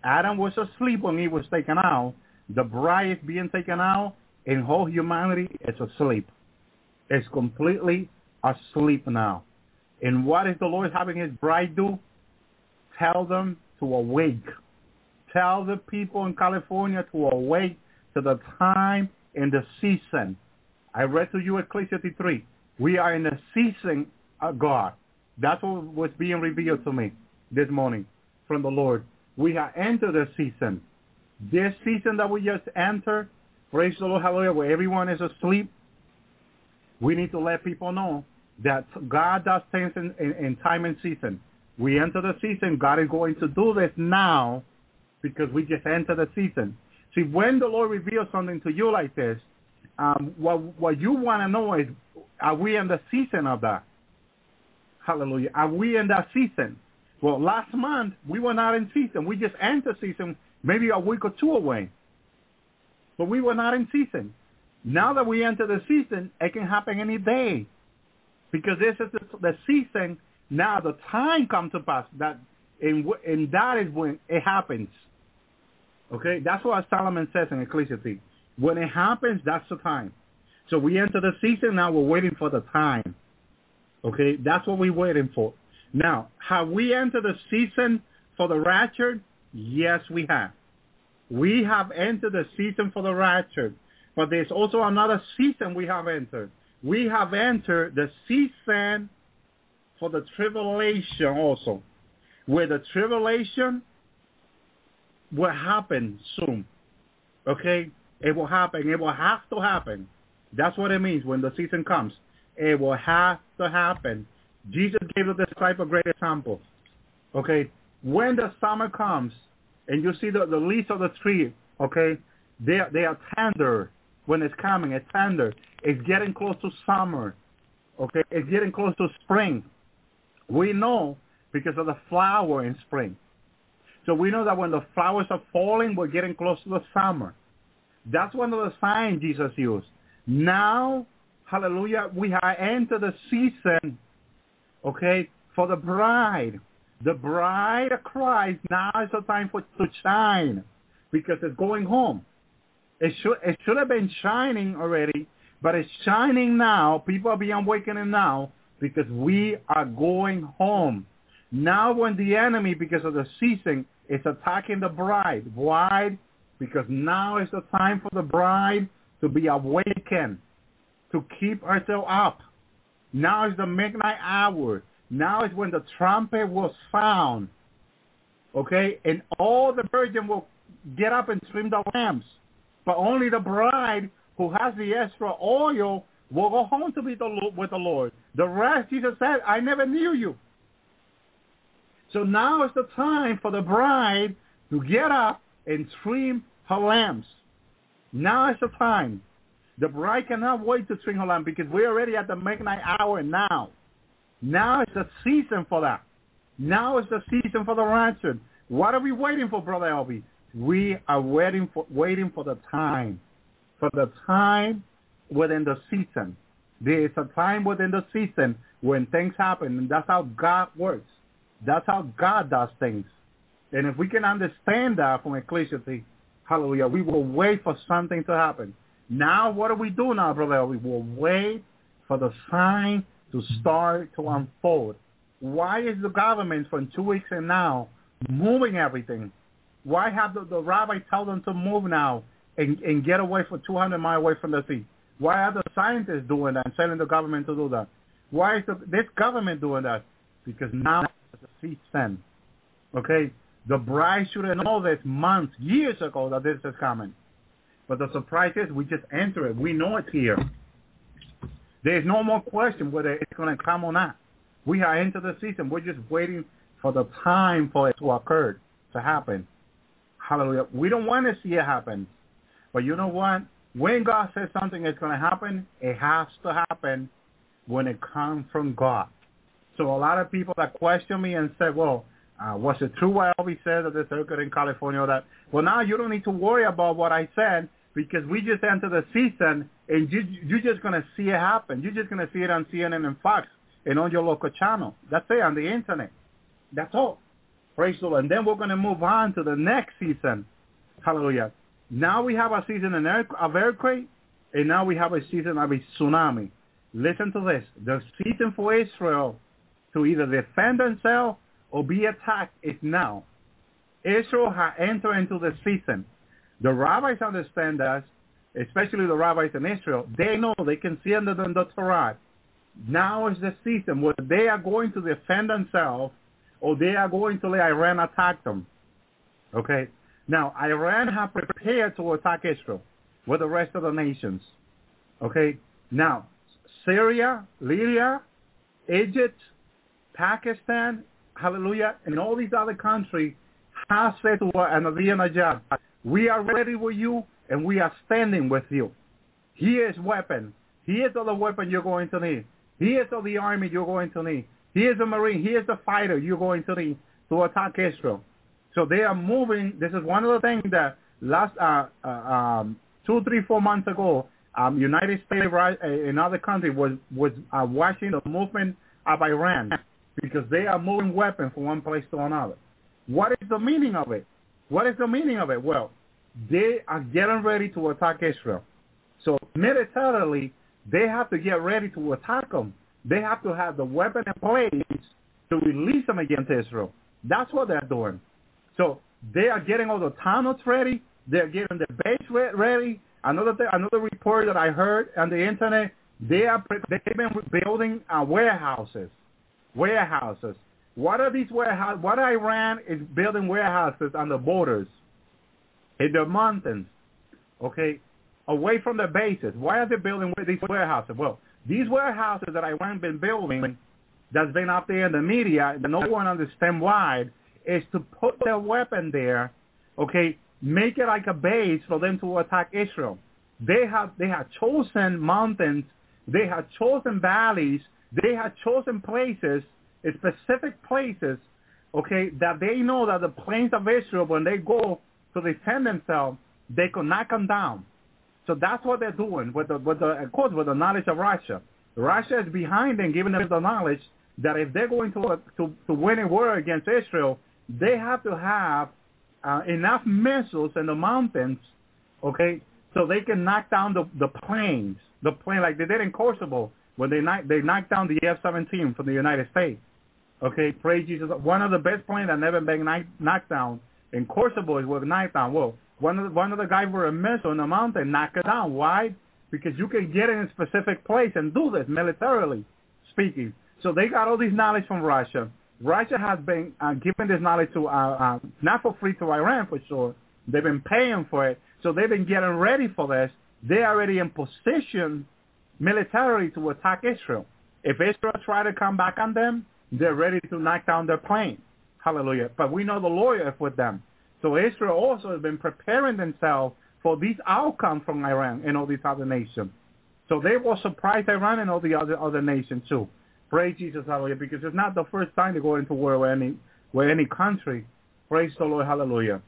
Adam was asleep when he was taken out. The bride is being taken out, and whole humanity is asleep. It's completely asleep now. And what is the Lord having his bride do? Tell them to awake. Tell the people in California to awake to the time and the season. I read to you Ecclesiastes three. We are in the season of God. That's what was being revealed to me this morning from the Lord. We have entered the season. This season that we just entered, praise the Lord, hallelujah, where everyone is asleep, we need to let people know that God does things in, in, in time and season. We enter the season. God is going to do this now because we just entered the season. See, when the Lord reveals something to you like this, um, what, what you want to know is, are we in the season of that? Hallelujah. Are we in that season? Well, last month, we were not in season. We just entered season maybe a week or two away. But we were not in season. Now that we enter the season, it can happen any day. Because this is the, the season. Now the time comes to pass. That and, and that is when it happens. Okay? That's what Solomon says in Ecclesiastes. When it happens, that's the time. So we enter the season. Now we're waiting for the time. Okay? That's what we're waiting for. Now, have we entered the season for the rapture? Yes, we have. We have entered the season for the rapture. But there's also another season we have entered. We have entered the season for the tribulation also, where the tribulation will happen soon. Okay? It will happen. It will have to happen. That's what it means when the season comes. It will have to happen. Jesus gave the disciples a great example. Okay? When the summer comes and you see the, the leaves of the tree, okay, they, they are tender. When it's coming, it's tender. It's getting close to summer. Okay? It's getting close to spring. We know because of the flower in spring. So we know that when the flowers are falling, we're getting close to the summer. That's one of the signs Jesus used. Now, hallelujah, we have entered the season, okay, for the bride. The bride of Christ, now is the time for to shine because it's going home. It should it should have been shining already, but it's shining now. People are being awakened now because we are going home. Now when the enemy, because of the season, is attacking the bride. Why? Because now is the time for the bride to be awakened, to keep herself up. Now is the midnight hour. Now is when the trumpet was sound. Okay? And all the virgins will get up and trim the lamps. But only the bride who has the extra oil will go home to be the, with the Lord. The rest, Jesus said, I never knew you. So now is the time for the bride to get up and trim her lamps. Now is the time. The bride cannot wait to trim her lamp because we're already at the midnight hour now. Now is the season for that. Now is the season for the rapture. What are we waiting for, Brother Elby? We are waiting for waiting for the time. For the time within the season. There is a time within the season when things happen, and that's how God works. That's how God does things. And if we can understand that from Ecclesiastes, hallelujah, we will wait for something to happen. Now, what do we do now, Brother? We will wait for the sign to start to unfold. Why is the government from two weeks and now moving everything? Why have the, the rabbi tell them to move now and, and get away for two hundred miles away from the sea? Why are the scientists doing that and telling the government to do that? Why is the, this government doing that? Because now it's a season. Okay? The bride should have known this months, years ago that this is coming. But the surprise is we just enter it. We know it's here. There's no more question whether it's going to come or not. We are into the season. We're just waiting for the time for it to occur, to happen. Hallelujah. We don't want to see it happen. But you know what? When God says something is going to happen, it has to happen when it comes from God. So a lot of people that question me and say, well, uh, was it true what Elvis said at the circuit in California or that? Well, now you don't need to worry about what I said because we just entered the season and you, you're just going to see it happen. You're just going to see it on C N N and Fox and on your local channel. That's it, on the internet. That's all. Praise the Lord. And then we're going to move on to the next season. Hallelujah. Now we have a season of earthquake, and now we have a season of a tsunami. Listen to this. The season for Israel to either defend themselves or be attacked is now. Israel has entered into the season. The rabbis understand that, especially the rabbis in Israel. They know, they can see under the, the Torah. Now is the season where they are going to defend themselves or they are going to let Iran attack them. Okay? Now, Iran has prepared to attack Israel with the rest of the nations. Okay? Now, Syria, Libya, Egypt, Pakistan, hallelujah, and all these other countries have said to Ahmadinejad, we are ready with you and we are standing with you. Here is weapon. Here is the weapon you're going to need. Here is the army you're going to need. Here is the marine. Here is the fighter you're going to need to attack Israel. So they are moving. This is one of the things that last uh, uh, um, two, three, four months ago, um, United States and another country was was uh, watching the movement of Iran because they are moving weapons from one place to another. What is the meaning of it? What is the meaning of it? Well, they are getting ready to attack Israel. So militarily, they have to get ready to attack them. They have to have the weapon in place to release them against Israel. That's what they're doing. So they are getting all the tunnels ready. They're getting the base ready. Another th- another report that I heard on the internet, they are they've been building uh, warehouses. Warehouses. What are these warehouses? What Iran is building warehouses on the borders, in the mountains, okay, away from the bases. Why are they building these warehouses? Well, these warehouses that Iran been building, that's been up there in the media, that no one understands why, is to put their weapon there, okay, make it like a base for them to attack Israel. They have they have chosen mountains, they have chosen valleys, they have chosen places, specific places, okay, that they know that the plains of Israel, when they go to defend themselves, they can knock them down. So that's what they're doing with the, with the, of course, with the knowledge of Russia. Russia is behind them, giving them the knowledge that if they're going to to, to win a war against Israel, they have to have uh, enough missiles in the mountains, okay, so they can knock down the, the planes, the plane like they did in Kosovo when they knocked, they knocked down the F seventeen from the United States. Okay, praise Jesus. One of the best planes that never been knocked down in Kosovo is was knocked down. Well, one of the, one of the guys with a missile in the mountain knocked it down. Why? Because you can get in a specific place and do this militarily speaking. So they got all this knowledge from Russia. Russia has been uh, giving this knowledge to, uh, uh, not for free to Iran for sure. They've been paying for it. So they've been getting ready for this. They're already in position militarily to attack Israel. If Israel try to come back on them, they're ready to knock down their plane. Hallelujah. But we know the Lord is with them. So Israel also has been preparing themselves for these outcomes from Iran and all these other nations. So they will surprise Iran and all the other other nations too. Praise Jesus, hallelujah, because it's not the first time to go into war with any, with any country. Praise the Lord, hallelujah.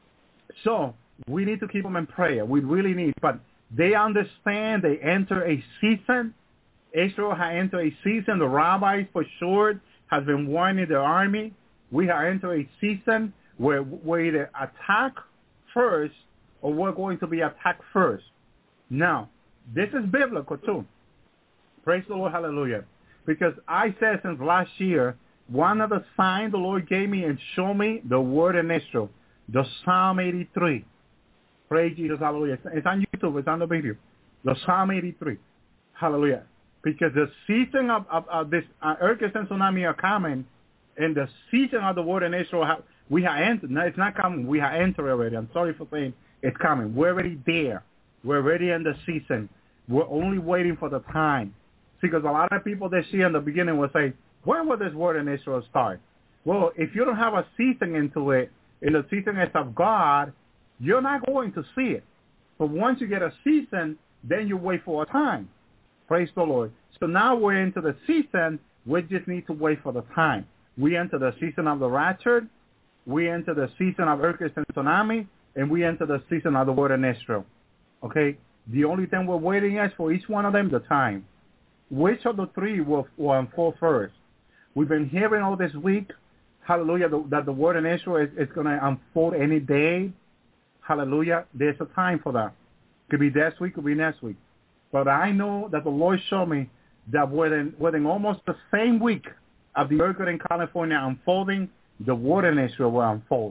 So we need to keep them in prayer. We really need. But they understand they enter a season. Israel has entered a season. The rabbis, for sure, has been warning the army. We have entered a season where we either attack first or we're going to be attacked first. Now, this is biblical too. Praise the Lord, hallelujah. Because I said since last year, one of the signs the Lord gave me and showed me the word in Israel, the Psalm eighty-three. Praise Jesus, hallelujah. It's on YouTube. It's on the video. The Psalm eighty-three. Hallelujah. Because the season of, of, of this uh, earthquake and tsunami are coming, and the season of the word in Israel, have, we have entered. No, it's not coming. We have entered already. I'm sorry for saying it's coming. We're already there. We're already in the season. We're only waiting for the time. Because a lot of people this year in the beginning will say, when will this word in Israel start? Well, if you don't have a season into it, in the season of God, you're not going to see it. But once you get a season, then you wait for a time. Praise the Lord. So now we're into the season. We just need to wait for the time. We enter the season of the rapture. We enter the season of earthquakes and tsunami. And we enter the season of the word in Israel. Okay? The only thing we're waiting is for each one of them the time. Which of the three will, will unfold first? We've been hearing all this week hallelujah, the, that the word in Israel is, is going to unfold any day, hallelujah, there's a time for that. Could be this week, could be next week. But I know that the Lord showed me that within, within almost the same week of the earthquake in California unfolding, the word in Israel will unfold.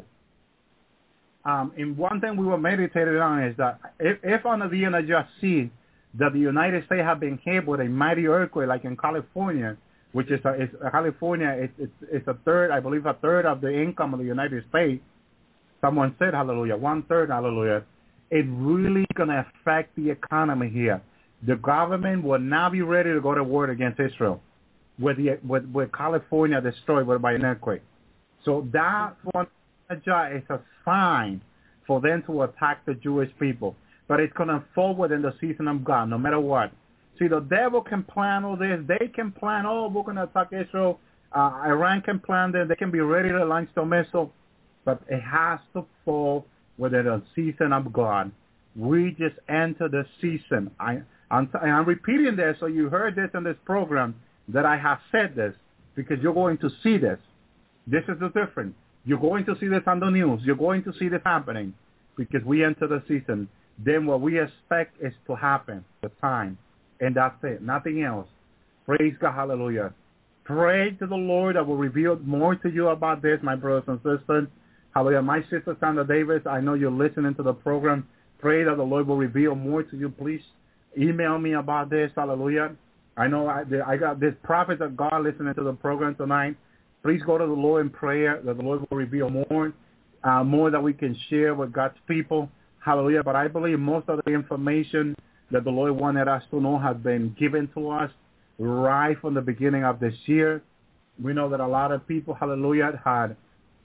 Um, and one thing we were meditating on is that if, if on the end I just see that the United States have been hit with a mighty earthquake like in California, which is, a, is California, it's, it's, it's a third, I believe a third of the income of the United States. Someone said, hallelujah, one third, hallelujah. It's really going to affect the economy here. The government will not be ready to go to war against Israel with, the, with, with California destroyed by an earthquake. So that one is a sign for them to attack the Jewish people. But it's going to fall within the season of God, no matter what. See, the devil can plan all this. They can plan, oh, we're going to attack Israel. Uh, Iran can plan this. They can be ready to launch the missile. But it has to fall within the season of God. We just enter the season. I, I'm, I'm repeating this, so you heard this in this program, that I have said this, because you're going to see this. This is the difference. You're going to see this on the news. You're going to see this happening because we enter the season. Then what we expect is to happen, the time. And that's it, nothing else. Praise God, hallelujah. Pray to the Lord that will reveal more to you about this, my brothers and sisters. Hallelujah. My sister, Sandra Davis, I know you're listening to the program. Pray that the Lord will reveal more to you. Please email me about this, hallelujah. I know I, I got this prophet of God listening to the program tonight. Please go to the Lord in prayer that the Lord will reveal more, uh, more that we can share with God's people. Hallelujah. But I believe most of the information that the Lord wanted us to know has been given to us right from the beginning of this year. We know that a lot of people, hallelujah, had,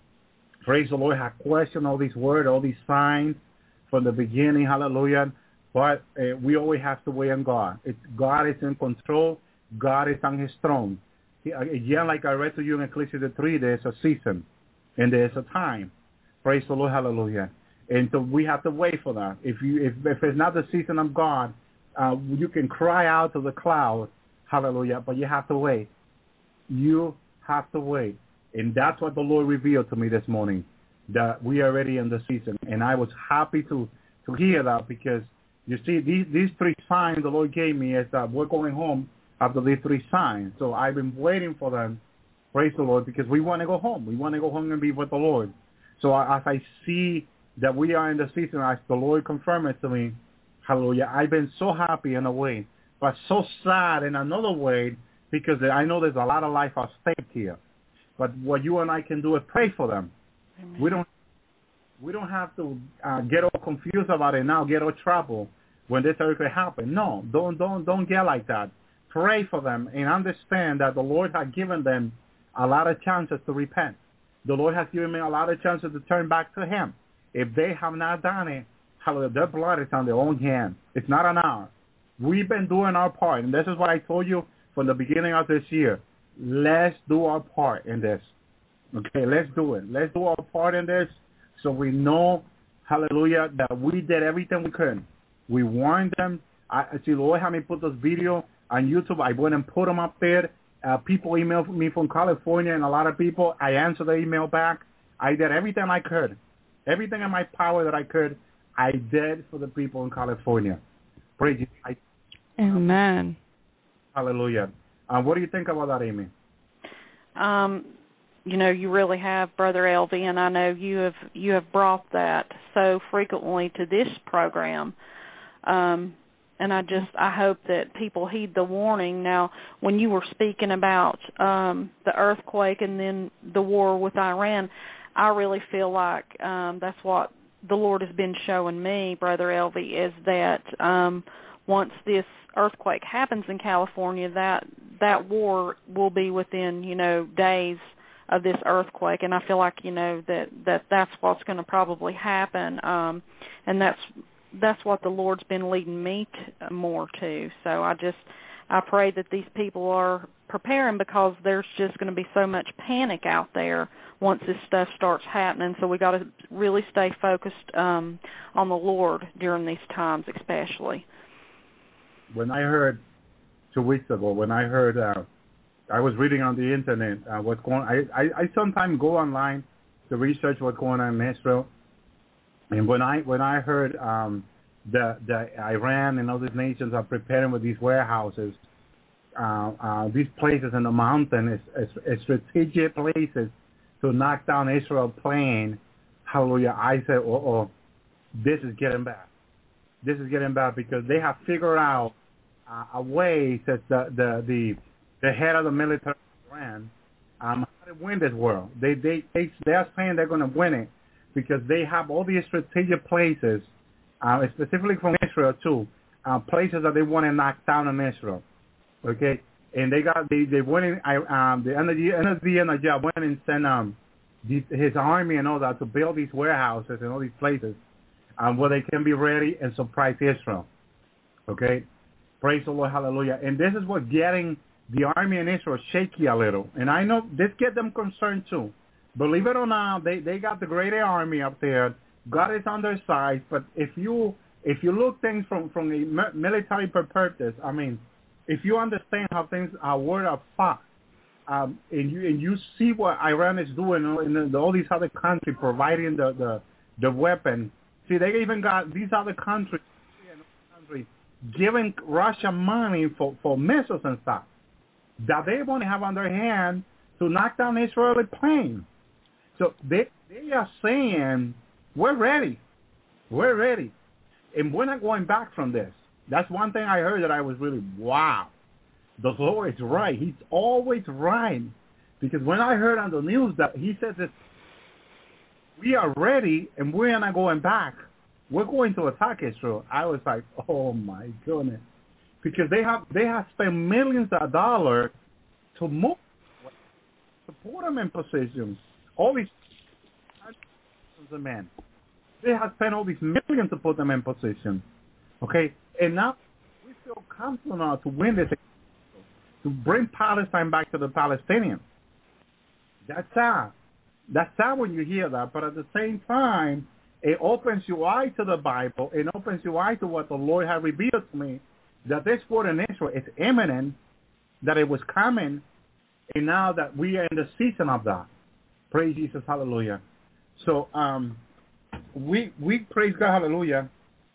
praise the Lord, had questioned all these words, all these signs from the beginning, hallelujah. But uh, we always have to wait on God. It's, God is in control. God is on his throne. Again, like I read to you in Ecclesiastes three, there's a season and there's a time. Praise the Lord, hallelujah. And so we have to wait for that. If you, if, if it's not the season of God, uh, you can cry out to the cloud, hallelujah, but you have to wait. You have to wait. And that's what the Lord revealed to me this morning, that we are already in the season. And I was happy to, to hear that because, you see, these, these three signs the Lord gave me is that we're going home after these three signs. So I've been waiting for them, praise the Lord, because we want to go home. We want to go home and be with the Lord. So as I see that we are in the season, as the Lord confirmed it to me, hallelujah, I've been so happy in a way, but so sad in another way, because I know there's a lot of life at stake here. But what you and I can do is pray for them. Amen. We don't we don't have to uh, get all confused about it now, get all trouble when this earthquake happen. No, don't don't don't get like that. Pray for them and understand that the Lord has given them a lot of chances to repent. The Lord has given me a lot of chances to turn back to him. If they have not done it, hallelujah, their blood is on their own hand. It's not on ours. We've been doing our part, and this is what I told you from the beginning of this year. Let's do our part in this. Okay, let's do it. Let's do our part in this so we know, hallelujah, that we did everything we could. We warned them. I see, Lord had me put this video on YouTube. I went and put them up there. Uh, people emailed me from California, and a lot of people, I answered the email back. I did everything I could. Everything in my power that I could, I did for the people in California. Praise you. I, Amen. Hallelujah. Uh, what do you think about that, Amy? Um, you know, you really have, Brother Elvie, and I know you have you have brought that so frequently to this program. Um, and I just I hope that people heed the warning. Now, when you were speaking about um, the earthquake and then the war with Iran, I really feel like um, that's what the Lord has been showing me, Brother Elvie, is that um, once this earthquake happens in California, that that war will be within, you know, days of this earthquake. And I feel like, you know, that, that that's what's going to probably happen. Um, and that's that's what the Lord's been leading me to, more to. So I just, I pray that these people are preparing, because there's just going to be so much panic out there once this stuff starts happening. So we got to really stay focused um, on the Lord during these times, especially. When I heard two weeks ago, when I heard uh, I was reading on the internet uh, what's going. I, I I sometimes go online to research what's going on in Israel, and when I when I heard um, the the Iran and other nations are preparing with these warehouses, uh, uh, these places in the mountain is, is, is strategic places to knock down Israel plane. Hallelujah! I said, oh, oh, this is getting bad. This is getting bad because they have figured out uh, a way that the the the the head of the military ran um, how to win this world. They they they they're saying they're going to win it because they have all these strategic places, uh, specifically from Israel too, uh, places that they want to knock down in Israel. Okay, and they got they they went in. I um the energy energy and the job went and sent um these, his army and all that to build these warehouses and all these places um, where they can be ready and surprise Israel. Okay, praise the Lord, hallelujah. And this is what getting the army in Israel shaky a little. And I know this get them concerned too. Believe it or not, they, they got the great army up there. God is on their side. But if you if you look things from, from a military purpose, I mean, if you understand how things are word of fought, um, and you and you see what Iran is doing in all these other countries providing the, the, the weapon. See, they even got these other countries, countries giving Russia money for, for missiles and stuff that they want to have on their hand to knock down Israeli planes. So they they are saying, we're ready. We're ready. And we're not going back from this. That's one thing I heard that I was really, wow. The Lord is right. He's always right. Because when I heard on the news that he says that we are ready and we're not going back, we're going to attack Israel, I was like, oh my goodness. Because they have they have spent millions of dollars to move, support them in positions. All these men, they have spent all these millions to put them in position. Okay, and now we feel confident now to win this, to bring Palestine back to the Palestinians. That's sad. That's sad when you hear that. But at the same time, it opens your eye to the Bible. It opens your eye to what the Lord has revealed to me. That this war in Israel is imminent, that it was coming, and now that we are in the season of that. Praise Jesus, hallelujah. So um, we we praise God, hallelujah.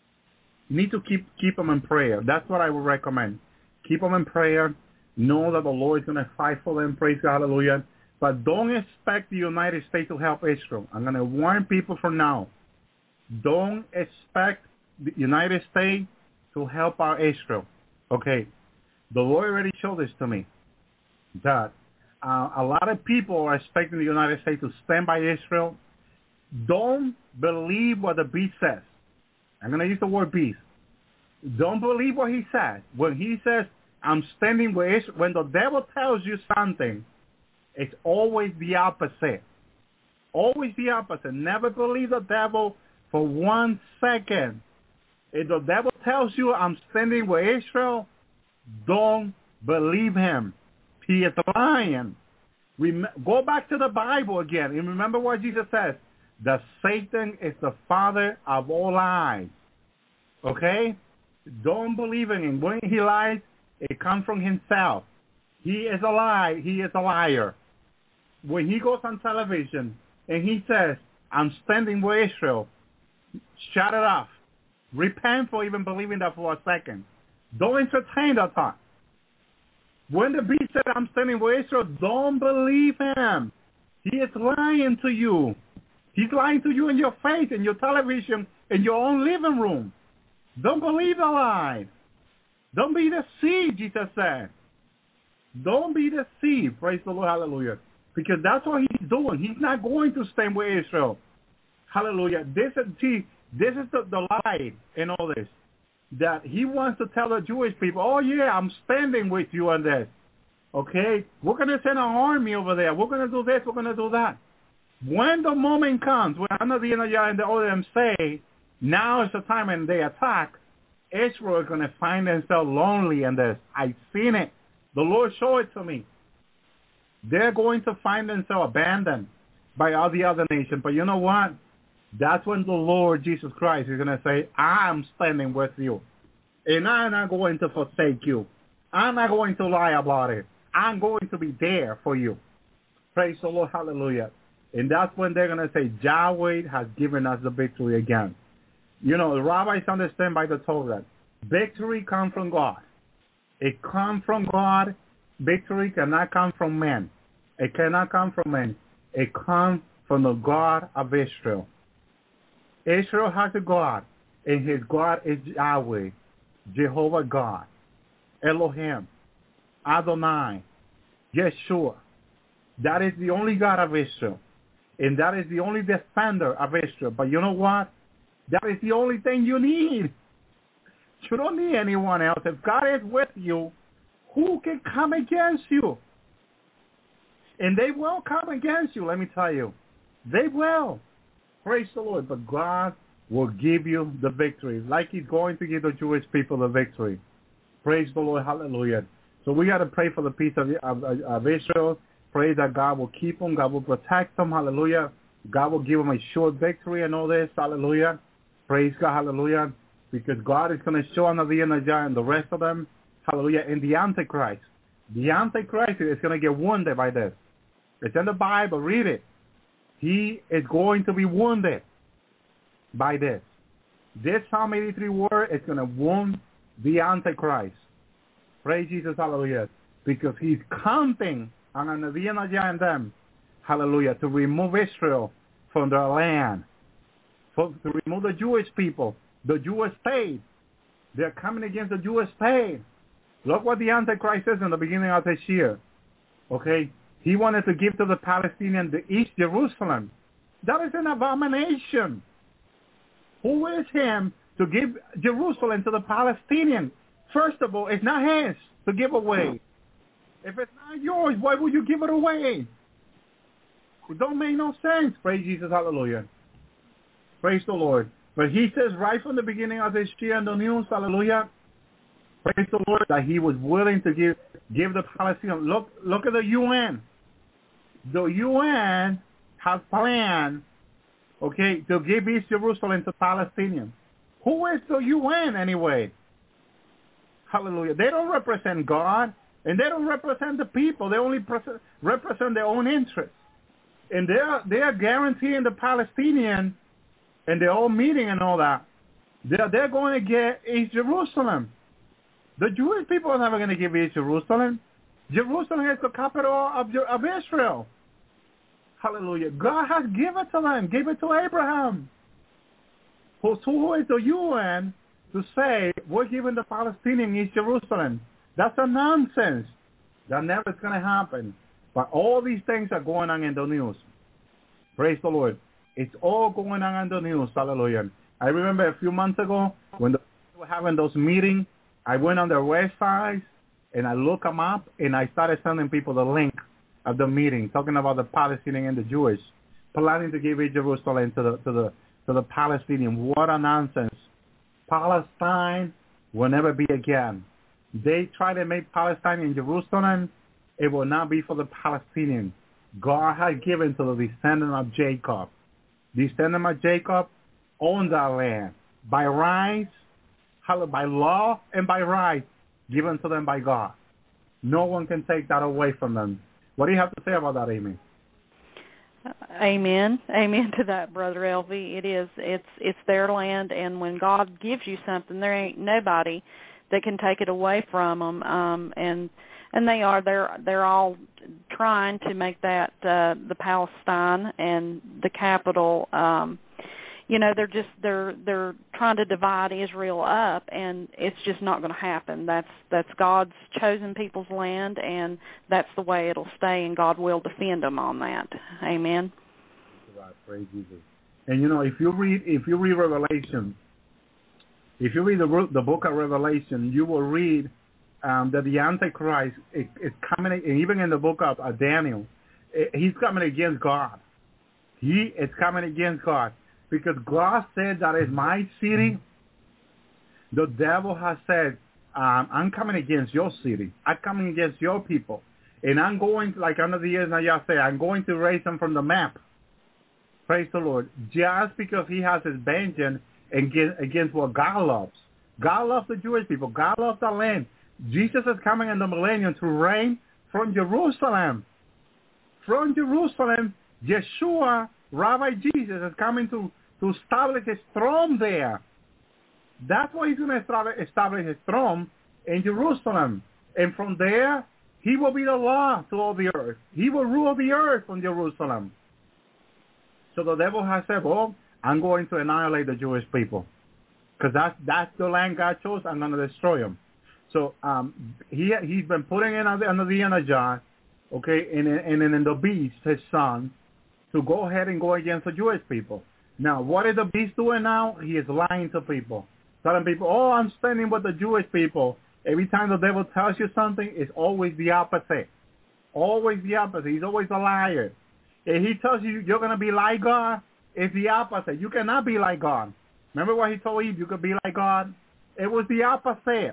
Need to keep keep them in prayer. That's what I would recommend. Keep them in prayer. Know that the Lord is going to fight for them. Praise God, hallelujah. But don't expect the United States to help Israel. I'm going to warn people from now. Don't expect the United States to help our Israel. Okay, the Lord already showed this to me, that uh, a lot of people are expecting the United States to stand by Israel. Don't believe what the beast says. I'm going to use the word beast. Don't believe what he says. When he says, I'm standing with Israel, when the devil tells you something, it's always the opposite. Always the opposite. Never believe the devil for one second. If the devil tells you I'm standing with Israel, don't believe him. He is lying. Rem- go back to the Bible again and remember what Jesus says. That Satan is the father of all lies. Okay? Don't believe in him. When he lies, it comes from himself. He is a lie. He is a liar. When he goes on television and he says, I'm standing with Israel, shut it off. Repent for even believing that for a second. Don't entertain that thought. When the beast said, I'm standing with Israel, don't believe him. He is lying to you. He's lying to you in your face, in your television, in your own living room. Don't believe the lies. Don't be deceived, Jesus said. Don't be deceived. Praise the Lord, hallelujah. Because that's what he's doing. He's not going to stand with Israel. Hallelujah. This is, see, this is the, the lie in all this. That he wants to tell the Jewish people, oh, yeah, I'm standing with you on this. Okay? We're going to send an army over there. We're going to do this. We're going to do that. When the moment comes, when Anadiyah and the other them say, now is the time and they attack, Israel is going to find themselves lonely in this. I've seen it. The Lord showed it to me. They're going to find themselves abandoned by all the other nations. But you know what? That's when the Lord Jesus Christ is going to say, I'm standing with you. And I'm not going to forsake you. I'm not going to lie about it. I'm going to be there for you. Praise the Lord. Hallelujah. And that's when they're going to say, Yahweh has given us the victory again. You know, the rabbis understand by the Torah, victory comes from God. It comes from God. Victory cannot come from man. It cannot come from man. It comes from the God of Israel. Israel has a God, and his God is Yahweh, Jehovah God, Elohim, Adonai, Yeshua. That is the only God of Israel, and that is the only defender of Israel. But you know what? That is the only thing you need. You don't need anyone else. If God is with you, who can come against you? And they will come against you, let me tell you. They will. Praise the Lord. But God will give you the victory, like he's going to give the Jewish people the victory. Praise the Lord. Hallelujah. So we got to pray for the peace of, of, of Israel. Pray that God will keep them. God will protect them. Hallelujah. God will give them a sure victory and all this. Hallelujah. Praise God. Hallelujah. Because God is going to show Navi and Najah and the rest of them. Hallelujah. And the Antichrist. The Antichrist is going to get wounded by this. It's in the Bible. Read it. He is going to be wounded by this. This Psalm eighty-three word is going to wound the Antichrist. Praise Jesus. Hallelujah. Because he's counting on Navi and Najah and them. Hallelujah. To remove Israel from their land. For, to remove the Jewish people. The Jewish state. They're coming against the Jewish state. Look what the Antichrist says in the beginning of this year. Okay? He wanted to give to the Palestinians the East Jerusalem. That is an abomination. Who is him to give Jerusalem to the Palestinians? First of all, it's not his to give away. If it's not yours, why would you give it away? It don't make no sense. Praise Jesus. Hallelujah. Praise the Lord. But he says right from the beginning of this year in the news, hallelujah, praise the Lord, that he was willing to give give the Palestinians. Look, look at the U N. The U N has planned, okay, to give East Jerusalem to Palestinians. Who is the U N anyway? Hallelujah. They don't represent God, and they don't represent the people. They only represent their own interests. And they are, they are guaranteeing the Palestinians, and they're all meeting and all that, they're, they're going to get East Jerusalem. The Jewish people are never going to give East Jerusalem. Jerusalem is the capital of, of Israel. Hallelujah. God has given it to them. Give it to Abraham. Who, who is the U N to say we're giving the Palestinians East Jerusalem? That's a nonsense. That never is going to happen. But all these things are going on in the news. Praise the Lord. It's all going on in the news. Hallelujah. I remember a few months ago when they were having those meetings, I went on their website and I looked them up and I started sending people the link of the meeting, talking about the Palestinian and the Jewish, planning to give Jerusalem to the to the to the Palestinian. What a nonsense! Palestine will never be again. They try to make Palestine in Jerusalem. It will not be for the Palestinians. God has given to the descendant of Jacob. Descendant of Jacob owns that land by rights, by law, and by right, given to them by God. No one can take that away from them. What do you have to say about that, Amy? Amen. Amen to that, Brother Elvie. It is. It's it's their land, and when God gives you something, there ain't nobody that can take it away from them. Um, and and they are. They're they're all trying to make that uh, the Palestine and the capital. Um, you know, they're just they're they're trying to divide Israel up, and it's just not going to happen. That's that's God's chosen people's land, and that's the way it'll stay, and God will defend them on that. Amen. God, praise Jesus. And you know, if you read if you read Revelation, if you read the the book of Revelation, you will read um, that the Antichrist is, is coming, and even in the book of uh, Daniel, it, he's coming against God. He is coming against God. Because God said that is my city. The devil has said, um, I'm coming against your city. I'm coming against your people. And I'm going, like under the years Najah said, I'm going to erase them from the map. Praise the Lord. Just because he has his vengeance against, against what God loves. God loves the Jewish people. God loves the land. Jesus is coming in the millennium to reign from Jerusalem. From Jerusalem, Yeshua, Rabbi Jesus, is coming to, to establish his throne there. That's why he's going to establish his throne in Jerusalem. And from there, he will be the law to all the earth. He will rule the earth from Jerusalem. So the devil has said, oh, I'm going to annihilate the Jewish people. Because that's, that's the land God chose. I'm going to destroy them. So um, he, he's been putting in under, under the Anajah, okay, and, and, and in the beast, his son, to go ahead and go against the Jewish people. Now, what is the beast doing now? He is lying to people. Telling people, oh, I'm standing with the Jewish people. Every time the devil tells you something, it's always the opposite. Always the opposite. He's always a liar. If he tells you you're going to be like God, it's the opposite. You cannot be like God. Remember what he told Eve? You could be like God? It was the opposite.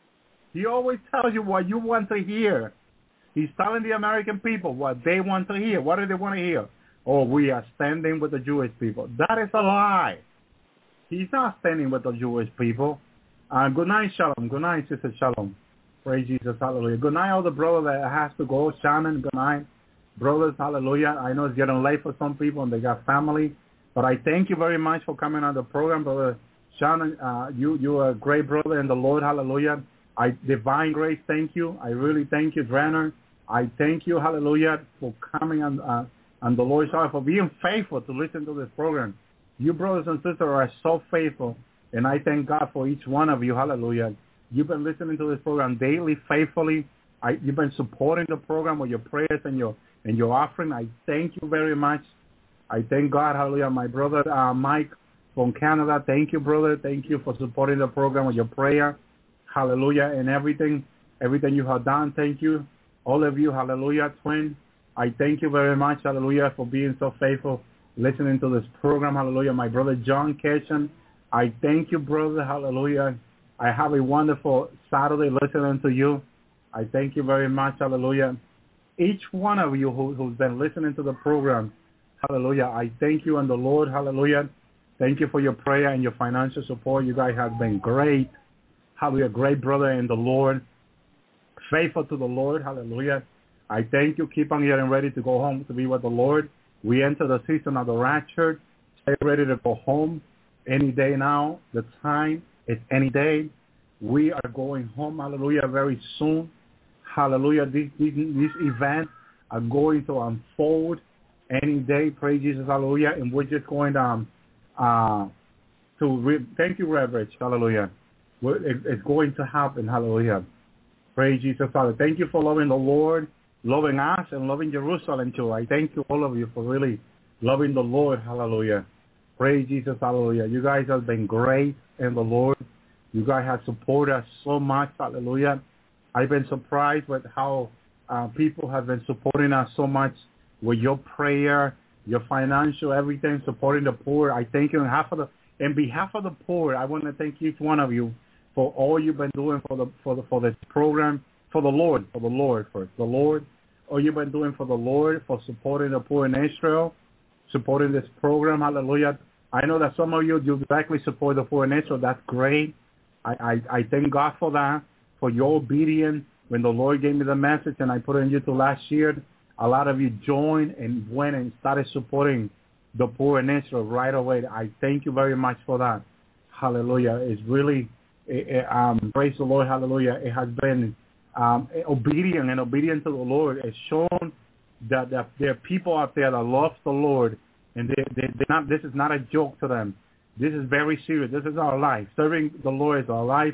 He always tells you what you want to hear. He's telling the American people what they want to hear. What do they want to hear? Oh, we are standing with the Jewish people. That is a lie. He's not standing with the Jewish people. Uh, good night, Shalom. Good night, Sister Shalom. Praise Jesus, hallelujah. Good night, all the brother that has to go. Shannon, good night. Brothers, hallelujah. I know it's getting late for some people and they got family. But I thank you very much for coming on the program, Brother Shannon. Uh, you, you're a great brother in the Lord, hallelujah. I Divine Grace, thank you. I really thank you, Drenner. I thank you, hallelujah, for coming on, uh, on the Lord's heart, for being faithful to listen to this program. You brothers and sisters are so faithful. And I thank God for each one of you. Hallelujah. You've been listening to this program daily, faithfully. I, you've been supporting the program with your prayers and your and your offering. I thank you very much. I thank God. Hallelujah. My brother uh, Mike from Canada, thank you, brother. Thank you for supporting the program with your prayer. Hallelujah. And everything, everything you have done, thank you. All of you, hallelujah, twin. I thank you very much, hallelujah, for being so faithful, listening to this program. Hallelujah. My brother John Ketchum, I thank you, brother. Hallelujah. I have a wonderful Saturday listening to you. I thank you very much. Hallelujah. Each one of you who, who's been listening to the program, hallelujah, I thank you in the Lord. Hallelujah. Thank you for your prayer and your financial support. You guys have been great. Hallelujah. Great brother in the Lord. Faithful to the Lord. Hallelujah. I thank you. Keep on getting ready to go home to be with the Lord. We enter the season of the rapture. Stay ready to go home. Any day now, the time is any day. We are going home, hallelujah, very soon. Hallelujah. These, these, these events are going to unfold any day. Praise Jesus, hallelujah. And we're just going to, um, uh, to re- thank you, Reverend, hallelujah. We're, it, it's going to happen, hallelujah. Praise Jesus, Father. Thank you for loving the Lord, loving us, and loving Jerusalem too. I thank you, all of you, for really loving the Lord, hallelujah. Praise Jesus, hallelujah. You guys have been great in the Lord. You guys have supported us so much, hallelujah. I've been surprised with how uh, people have been supporting us so much with your prayer, your financial, everything, supporting the poor. I thank you on behalf of the, in behalf of the poor. I want to thank each one of you for all you've been doing for the for the for this program, for the Lord, for the Lord first, the Lord. All you've been doing for the Lord, for supporting the poor in Israel, supporting this program, hallelujah. I know that some of you, you directly support the poor in Israel. That's great. I, I, I thank God for that, for your obedience. When the Lord gave me the message and I put it in you to last year, a lot of you joined and went and started supporting the poor in Israel right away. I thank you very much for that. Hallelujah. It's really, it, it, um, praise the Lord, hallelujah. It has been um, obedient and obedient to the Lord. It's shown that, that there are people out there that love the Lord. And they, they, they're not, this is not a joke to them. This is very serious. This is our life. Serving the Lord is our life.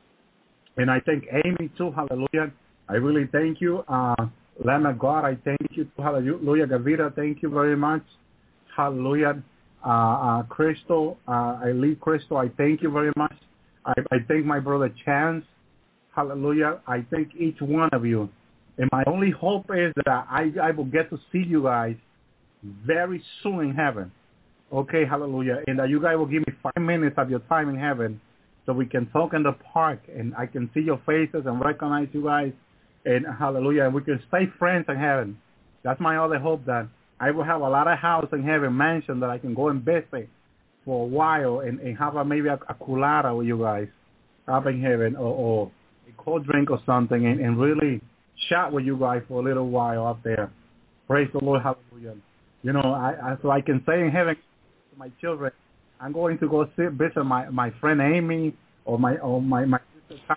And I thank Amy too. Hallelujah. I really thank you. Uh, Lamb of God, I thank you. Hallelujah. Gavita, thank you very much. Hallelujah. Uh, uh, Crystal, uh, I lead Crystal. I thank you very much. I, I thank my brother Chance. Hallelujah. I thank each one of you. And my only hope is that I, I will get to see you guys very soon in heaven. Okay, hallelujah. And that you guys will give me five minutes of your time in heaven so we can talk in the park and I can see your faces and recognize you guys. And hallelujah. And we can stay friends in heaven. That's my other hope, that I will have a lot of house in heaven, mansion that I can go and visit for a while and, and have a, maybe a, a culata with you guys up in heaven, or, or a cold drink or something, and, and really chat with you guys for a little while up there. Praise the Lord, hallelujah. You know, I, I so I can say in heaven to my children, I'm going to go sit visit my, my friend Amy or my or my my sister.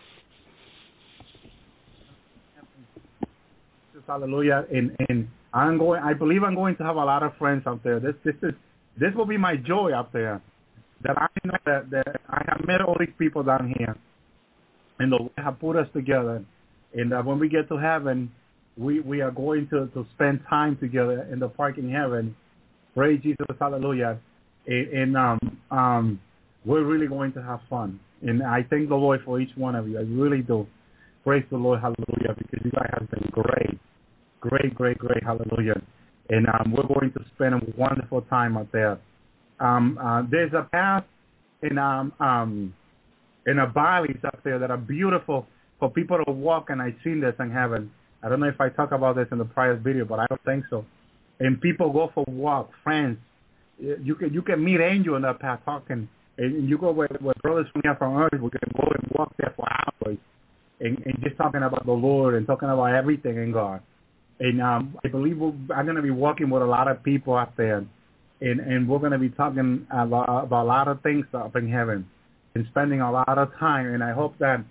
Hallelujah, and and I'm going. I believe I'm going to have a lot of friends up there. This this is this will be my joy up there. That I know that, that I have met all these people down here, and the Lord have put us together, and that when we get to heaven, we, we are going to, to spend time together in the park in heaven. Praise Jesus, hallelujah, and, and um um we're really going to have fun, and I thank the Lord for each one of you. I really do. Praise the Lord, hallelujah, because you guys have been great, great, great, great, hallelujah, and um we're going to spend a wonderful time up there. Um, uh, there's a path in um, um, in a valleys up there that are beautiful for people to walk, and I've seen this in heaven. I don't know if I talked about this in the prior video, but I don't think so. And people go for walk, friends. You can you can meet angels on that path talking, and you go where, where brothers from here from earth. We can go and walk there for hours, and, and just talking about the Lord and talking about everything in God. And um, I believe we're, I'm going to be walking with a lot of people up there. And, and we're going to be talking about, about a lot of things up in heaven and spending a lot of time. And I hope that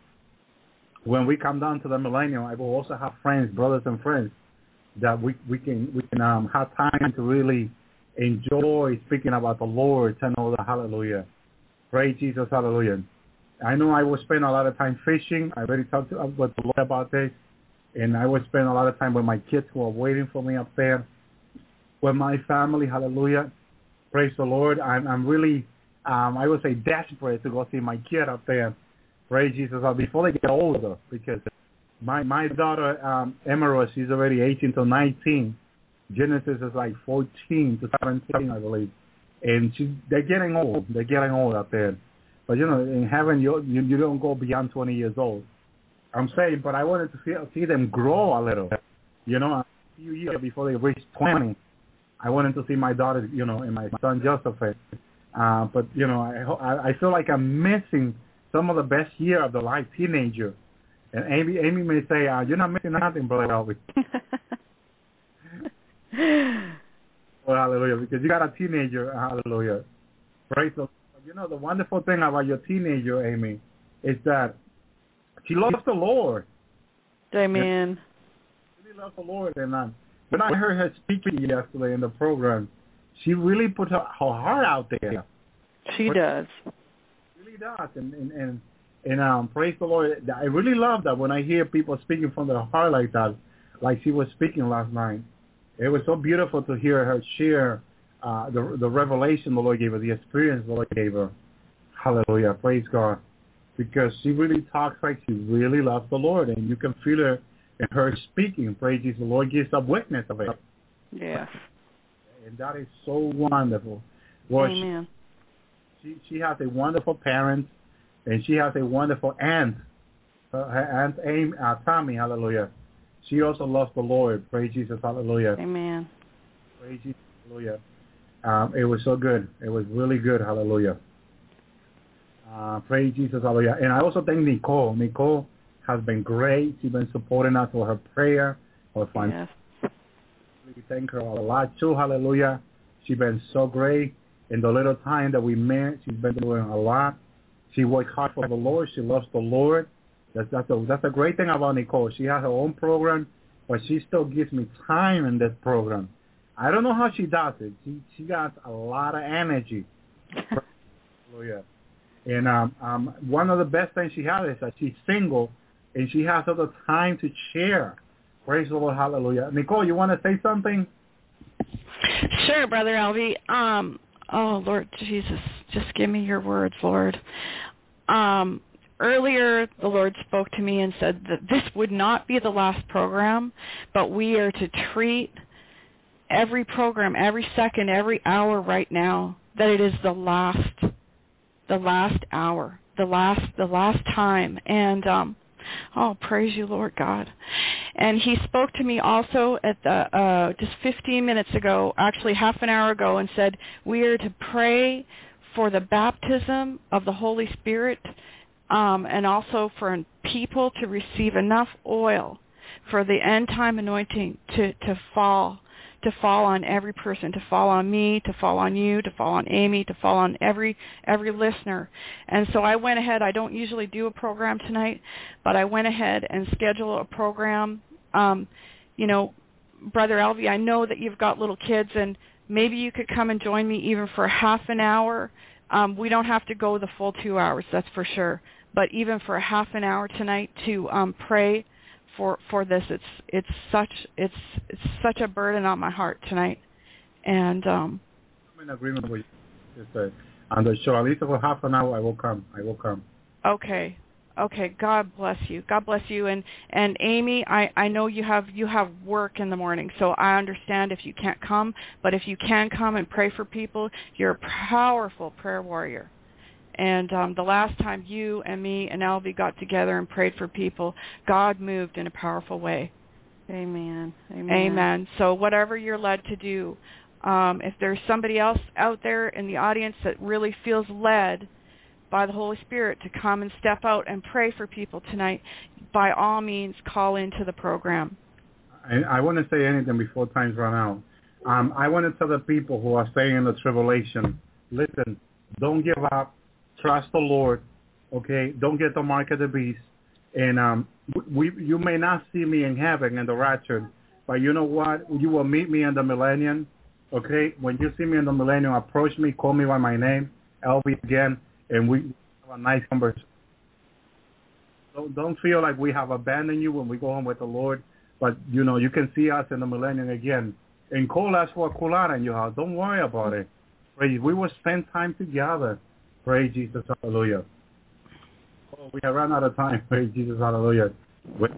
when we come down to the millennium, I will also have friends, brothers and friends, that we, we can we can um, have time to really enjoy speaking about the Lord, to know the hallelujah. Praise Jesus, hallelujah. I know I will spend a lot of time fishing. I already talked to, with the Lord about this. And I will spend a lot of time with my kids who are waiting for me up there, with my family, hallelujah. Praise the Lord. I'm, I'm really, um, I would say, desperate to go see my kid up there. Praise Jesus. Before they get older, because my my daughter, um, Emerald, she's already eighteen to nineteen. Genesis is like fourteen to seventeen, I believe. And she, they're getting old. They're getting old up there. But, you know, in heaven, you, you, you don't go beyond twenty years old. I'm saying, but I wanted to see, see them grow a little. You know, a few years before they reach twenty. I wanted to see my daughter, you know, and my son Joseph. Uh, but, you know, I, I feel like I'm missing some of the best year of the life teenager. And Amy Amy may say, uh, you're not missing nothing, Brother Elvis. Oh, hallelujah, because you got a teenager, hallelujah. Praise the Lord. You know, the wonderful thing about your teenager, Amy, is that she loves the Lord. Amen. She really loves the Lord, and um, when I heard her speaking yesterday in the program, she really put her, her heart out there. She does. She really does. And, and, and, and um, praise the Lord. I really love that when I hear people speaking from their heart like that, like she was speaking last night. It was so beautiful to hear her share uh, the, the revelation the Lord gave her, the experience the Lord gave her. Hallelujah. Praise God. Because she really talks like she really loves the Lord, and you can feel her in her speaking. Praise Jesus. The Lord gives a witness of it. Yes. And that is so wonderful. Well, Amen. She, she, she has a wonderful parent, and she has a wonderful aunt, uh, her aunt Amy, uh, Tommy, hallelujah. She also loves the Lord. Praise Jesus, hallelujah. Amen. Praise Jesus, hallelujah. Um, it was so good. It was really good, hallelujah. Uh, praise Jesus, hallelujah. And I also thank Nicole. Nicole has been great. She's been supporting us for her prayer, her fun. Yes. We thank her a lot too, hallelujah. She's been so great. In the little time that we met, she's been doing a lot. She works hard for the Lord. She loves the Lord. That's, that's, a, that's a great thing about Nicole. She has her own program, but she still gives me time in this program. I don't know how she does it. She, she got a lot of energy. Hallelujah. And um, um, one of the best things she has is that she's single, and she has all the time to share. Praise the Lord, hallelujah. Nicole, you want to say something? Sure, Brother Alvy. Um, oh, Lord Jesus, just give me your words, Lord. Um, earlier, the Lord spoke to me and said that this would not be the last program, but we are to treat every program, every second, every hour right now, that it is the last the last hour, the last the last time. And um oh, praise you, Lord God. And he spoke to me also at the uh just fifteen minutes ago, actually half an hour ago, and said we are to pray for the baptism of the Holy Spirit, um and also for people to receive enough oil for the end time anointing to, to fall, to fall on every person, to fall on me, to fall on you, to fall on Amy, to fall on every every listener. And so I went ahead. I don't usually do a program tonight, but I went ahead and scheduled a program. Um, you know, Brother Elvie, I know that you've got little kids, and maybe you could come and join me even for half an hour. Um, we don't have to go the full two hours, that's for sure. But even for a half an hour tonight to um, pray for for this, it's it's such it's it's such a burden on my heart tonight. And um, I'm in agreement with you. Just, uh, on the show, at least for half an hour, I will come. I will come. Okay. Okay, God bless you. God bless you. And and Amy, I, I know you have you have work in the morning, so I understand if you can't come. But if you can come and pray for people, you're a powerful prayer warrior. And um, the last time you and me and Elvie got together and prayed for people, God moved in a powerful way. Amen. Amen. Amen. So whatever you're led to do, um, if there's somebody else out there in the audience that really feels led by the Holy Spirit to come and step out and pray for people tonight, by all means, call into the program. I, I want to say anything before time's run out. Um, I want to tell the people who are staying in the tribulation, listen, don't give up. Trust the Lord, okay? Don't get the mark of the beast. And um, we, you may not see me in heaven in the rapture, but you know what? You will meet me in the millennium, okay? When you see me in the millennium, approach me, call me by my name, Elvie again, and we have a nice conversation. Don't, don't feel like we have abandoned you when we go home with the Lord, but, you know, you can see us in the millennium again. And call us for a culata in your house. Don't worry about it. Praise. We will spend time together. Praise Jesus, hallelujah. Oh, we have run out of time. Praise Jesus, hallelujah. Wait,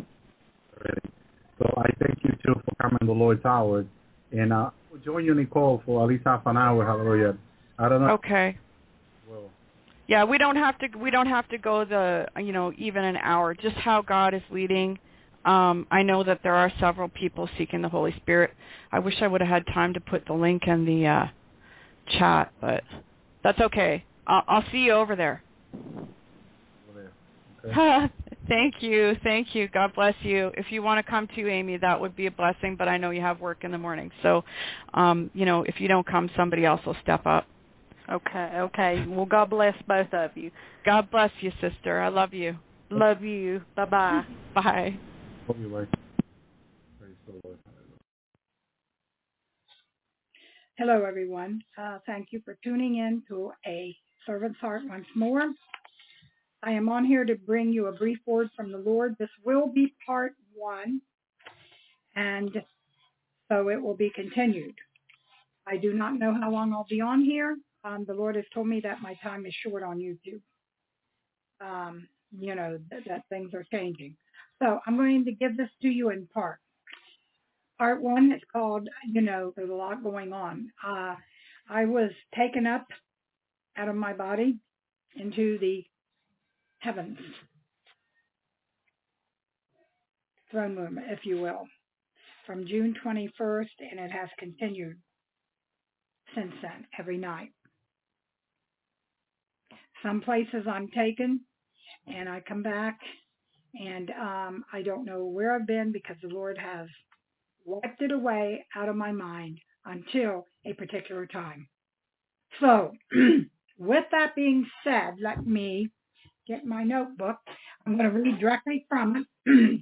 so I thank you, too, for coming to the Lord's hour. And uh, we'll join you, Nicole, for at least half an hour, hallelujah. I don't know. Okay. Well, yeah, we don't have to. We don't have to go the you know even an hour. Just how God is leading. Um, I know that there are several people seeking the Holy Spirit. I wish I would have had time to put the link in the uh, chat, but that's okay. I'll, I'll see you over there. Over there. Okay. Thank you. Thank you. God bless you. If you want to come to Amy, that would be a blessing, but I know you have work in the morning. So, um, you know, if you don't come, somebody else will step up. Okay, okay. Well, God bless both of you. God bless you, sister. I love you. Love you. Bye-bye. Bye. Hope you like. Praise the Lord. Hello, everyone. Uh, thank you for tuning in to A Servant's Heart once more. I am on here to bring you a brief word from the Lord. This will be part one, and so it will be continued. I do not know how long I'll be on here. Um, the Lord has told me that my time is short on YouTube. Um, you know, th- that things are changing. So I'm going to give this to you in part. Part one is called, you know, there's a lot going on. Uh, I was taken up out of my body into the heavens, throne room, if you will, from June twenty-first, and it has continued since then, every night. Some places I'm taken, and I come back, and um, I don't know where I've been because the Lord has wiped it away out of my mind until a particular time. So, with that being said, let me get my notebook. I'm going to read directly from it.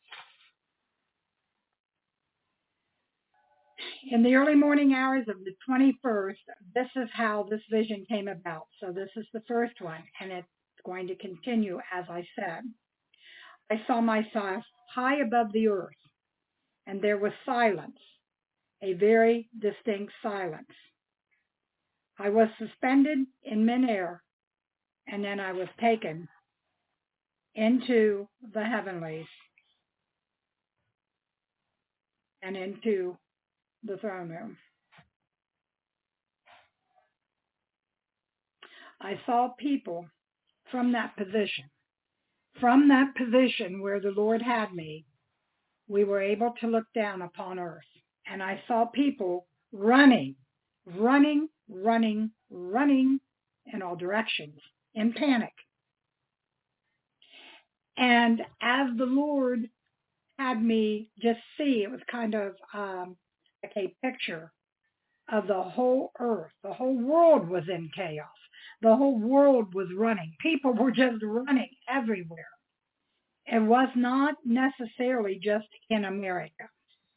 In the early morning hours of the twenty-first, this is how this vision came about. So this is the first one, and it's going to continue as I said. I saw myself high above the earth, and there was silence, a very distinct silence. I was suspended in midair, and then I was taken into the heavenlies and into the throne room. I saw people from that position. From that position where the Lord had me, we were able to look down upon earth. And I saw people running, running, running, running in all directions in panic. And as the Lord had me just see, it was kind of um, like a picture of the whole earth. The whole world was in chaos. The whole world was running. People were just running everywhere. It was not necessarily just in America.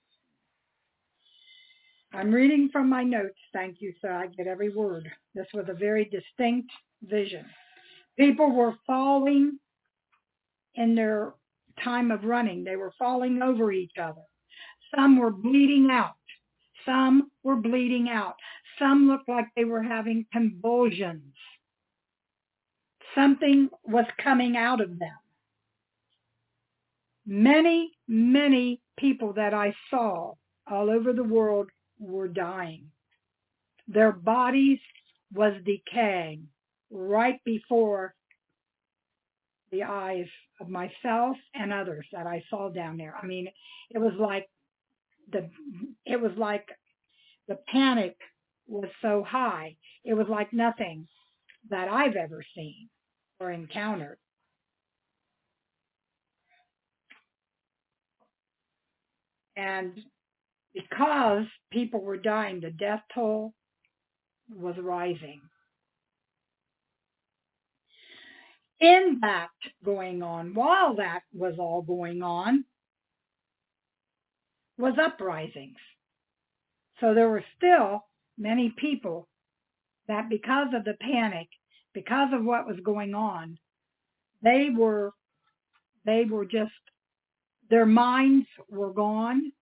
I'm reading from my notes, thank you, so I get every word. This was a very distinct vision. People were falling in their time of running. They were falling over each other. Some were bleeding out. Some were bleeding out. Some looked like they were having convulsions. Something was coming out of them. Many, many people that I saw all over the world were dying. Their bodies was decaying right before the eyes of myself and others that I saw down there. I mean, it was like the it was like the panic was so high. It was like nothing that I've ever seen or encountered. And because people were dying, the death toll was rising. In that going on, while that was all going on, was uprisings. So there were still many people that because of the panic, because of what was going on, they were they were just, their minds were gone.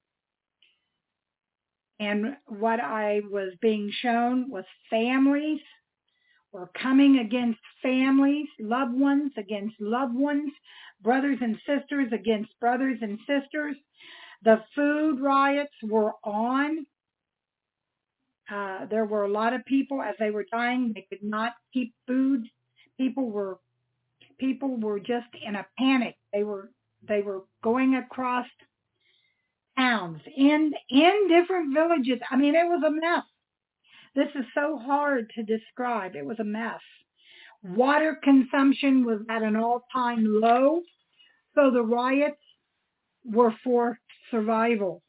And what I was being shown was families were coming against families, loved ones against loved ones, brothers and sisters against brothers and sisters. The food riots were on. Uh, there were a lot of people, as they were dying, they could not keep food. People were people were just in a panic. They were they were going across towns in in different villages. I mean, it was a mess. This is so hard to describe. It was a mess. Water consumption was at an all-time low, so the riots were for survival.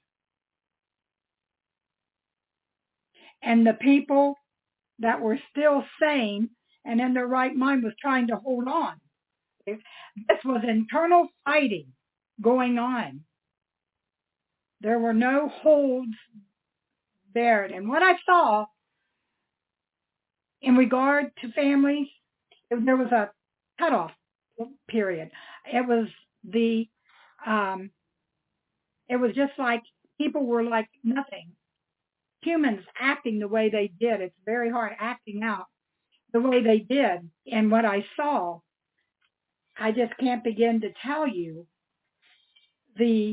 And the people that were still sane and in their right mind was trying to hold on. This was internal fighting going on. There were no holds barred. And what I saw in regard to families, there was a cutoff period. It was the, um, it was just like people were like nothing. Humans acting the way they did. It's very hard acting out the way they did. And what I saw, I just can't begin to tell you the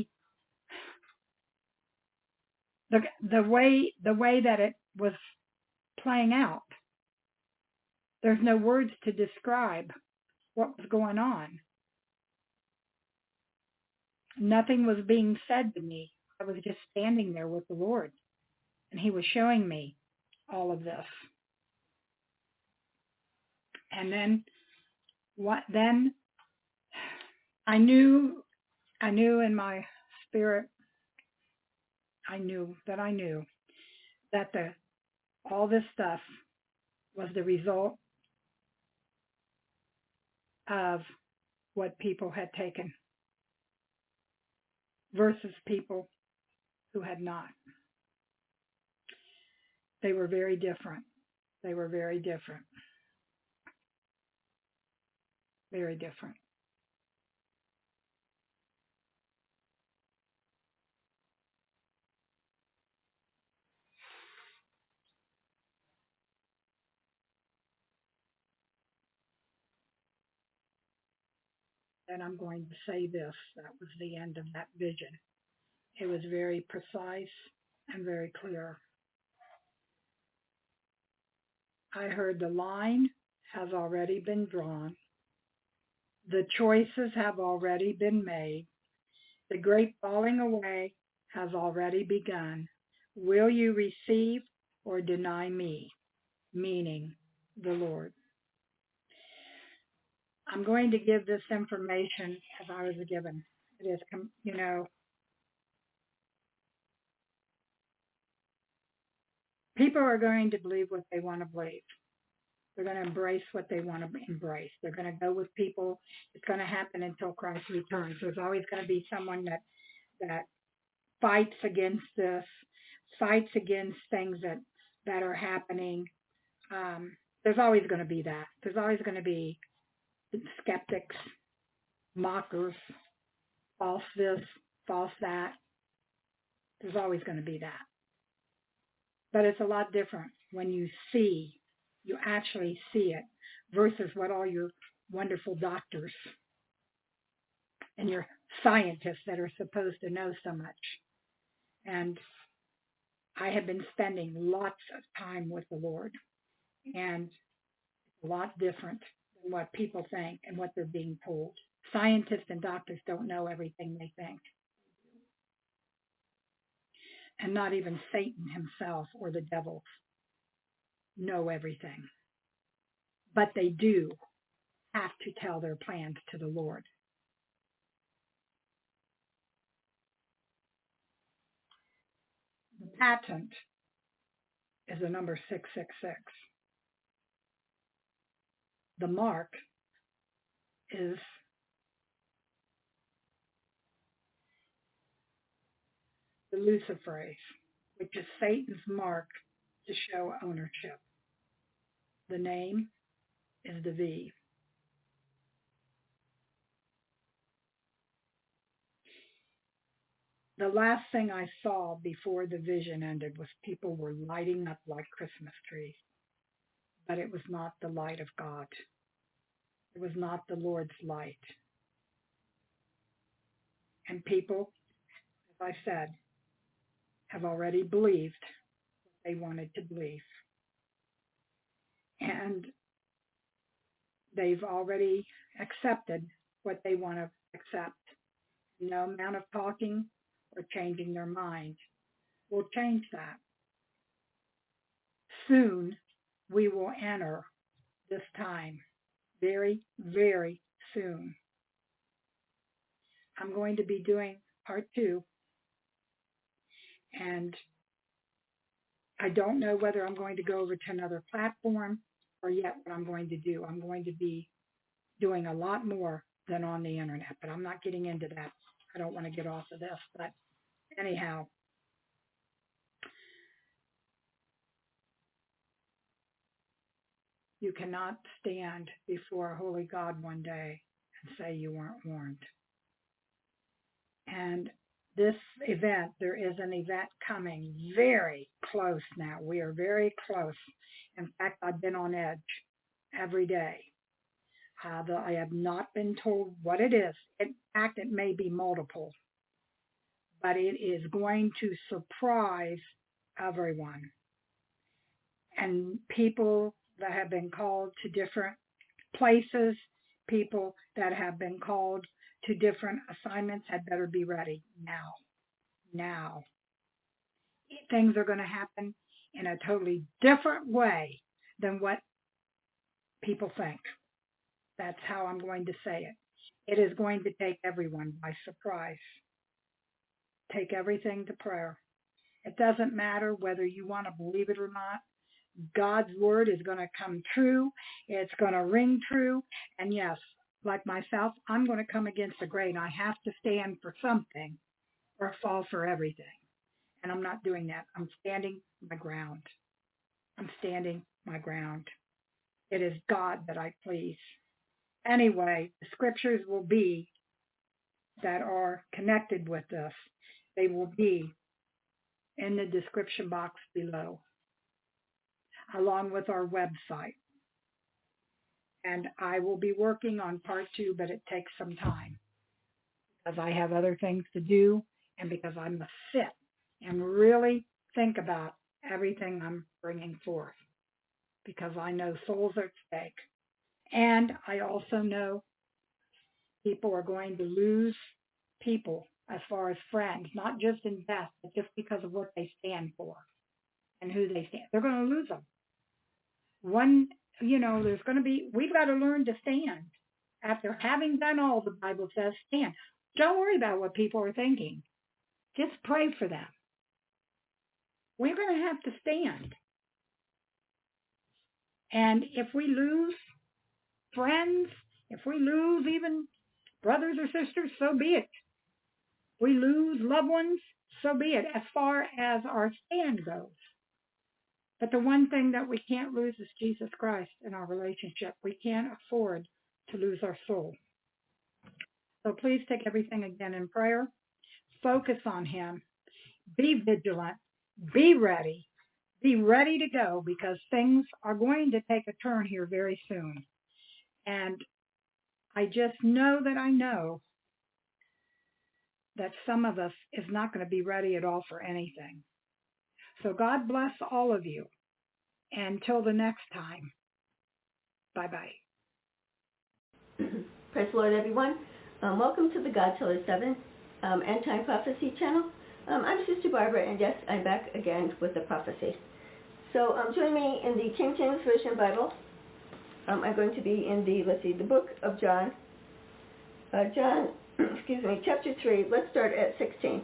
the the way the way that it was playing out. There's no words to describe what was going on. Nothing was being said to me. I was just standing there with the Lord, and He was showing me all of this. And then what then I knew I knew in my spirit, I knew that I knew that the all this stuff was the result of what people had taken versus people who had not. They were very different. They were very different. Very different. And I'm going to say this, that was the end of that vision. It was very precise and very clear. I heard the line has already been drawn. The choices have already been made. The great falling away has already begun. Will you receive or deny me? Meaning the Lord. I'm going to give this information as I was given. It is, you know, people are going to believe what they want to believe. They're going to embrace what they want to embrace. They're going to go with people. It's going to happen until Christ returns. There's always going to be someone that that fights against this, fights against things that, that are happening. Um, there's always going to be that. There's always going to be skeptics, mockers, false this, false that. There's always going to be that. But it's a lot different when you see, you actually see it, versus what all your wonderful doctors and your scientists that are supposed to know so much. And I have been spending lots of time with the Lord, and it's a lot different than what people think and what they're being told. Scientists and doctors don't know everything they think. And not even Satan himself or the devil know everything. But they do have to tell their plans to the Lord. The patent is the number six six six. The mark is the luciferase, which is Satan's mark to show ownership. The name is the V. The last thing I saw before the vision ended was people were lighting up like Christmas trees. But it was not the light of God. It was not the Lord's light. And people, as I said, have already believed what they wanted to believe. And they've already accepted what they want to accept. No amount of talking or changing their mind will change that. Soon we will enter this time. Very, very soon. I'm going to be doing part two. And I don't know whether I'm going to go over to another platform or yet what I'm going to do. I'm going to be doing a lot more than on the internet, but I'm not getting into that. I don't want to get off of this, but anyhow. You cannot stand before a holy God one day and say you weren't warned. And this event, there is an event coming very close now. We are very close. In fact, I've been on edge every day. Uh, the, I have not been told what it is. In fact, it may be multiple. But it is going to surprise everyone. And people that have been called to different places, people that have been called to different assignments had better be ready now. Now. Things are going to happen in a totally different way than what people think. That's how I'm going to say it. It is going to take everyone by surprise. Take everything to prayer. It doesn't matter whether you want to believe it or not. God's word is going to come true. It's going to ring true. And yes, like myself, I'm going to come against the grain. I have to stand for something or fall for everything. And I'm not doing that. I'm standing my ground. I'm standing my ground. It is God that I please. Anyway, the scriptures will be that are connected with this. They will be in the description box below, along with our website. And I will be working on part two, but it takes some time because I have other things to do and because I must sit and really think about everything I'm bringing forth because I know souls are at stake. And I also know people are going to lose people as far as friends, not just in death, but just because of what they stand for and who they stand. They're going to lose them. One, you know, there's going to be, we've got to learn to stand. After having done all, the Bible says, stand. Don't worry about what people are thinking. Just pray for them. We're going to have to stand. And if we lose friends, if we lose even brothers or sisters, so be it. We lose loved ones, so be it, as far as our stand goes. But the one thing that we can't lose is Jesus Christ in our relationship. We can't afford to lose our soul. So please take everything again in prayer. Focus on him. Be vigilant. Be ready. Be ready to go, because things are going to take a turn here very soon. And I just know that I know that some of us is not going to be ready at all for anything. So God bless all of you. Until the next time, bye-bye. Praise the Lord, everyone. Um, welcome to the God Tiller seven um, End Time Prophecy channel. Um, I'm Sister Barbara, and yes, I'm back again with the prophecy. So um, join me in the King James Version Bible. Um, I'm going to be in the, let's see, the book of John. Uh, John, excuse me, chapter three. Let's start at sixteen.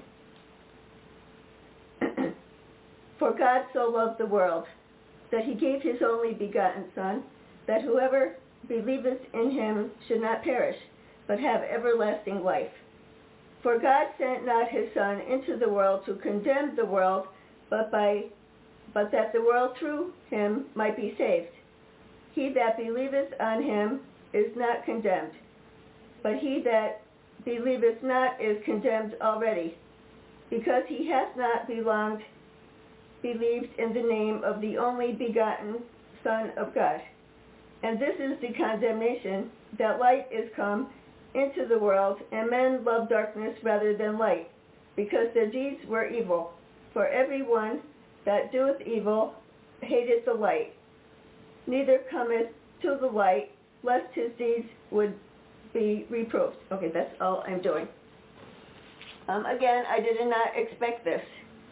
For God so loved the world, that he gave his only begotten Son, that whoever believeth in him should not perish, but have everlasting life. For God sent not his Son into the world to condemn the world, but by but that the world through him might be saved. He that believeth on him is not condemned, but he that believeth not is condemned already, because he hath not belonged, believed in the name of the only begotten Son of God. And this is the condemnation, that light is come into the world, and men love darkness rather than light, because their deeds were evil. For every one that doeth evil hateth the light, neither cometh to the light, lest his deeds would be reproved. Okay, that's all I'm doing. Um, again, I did not expect this.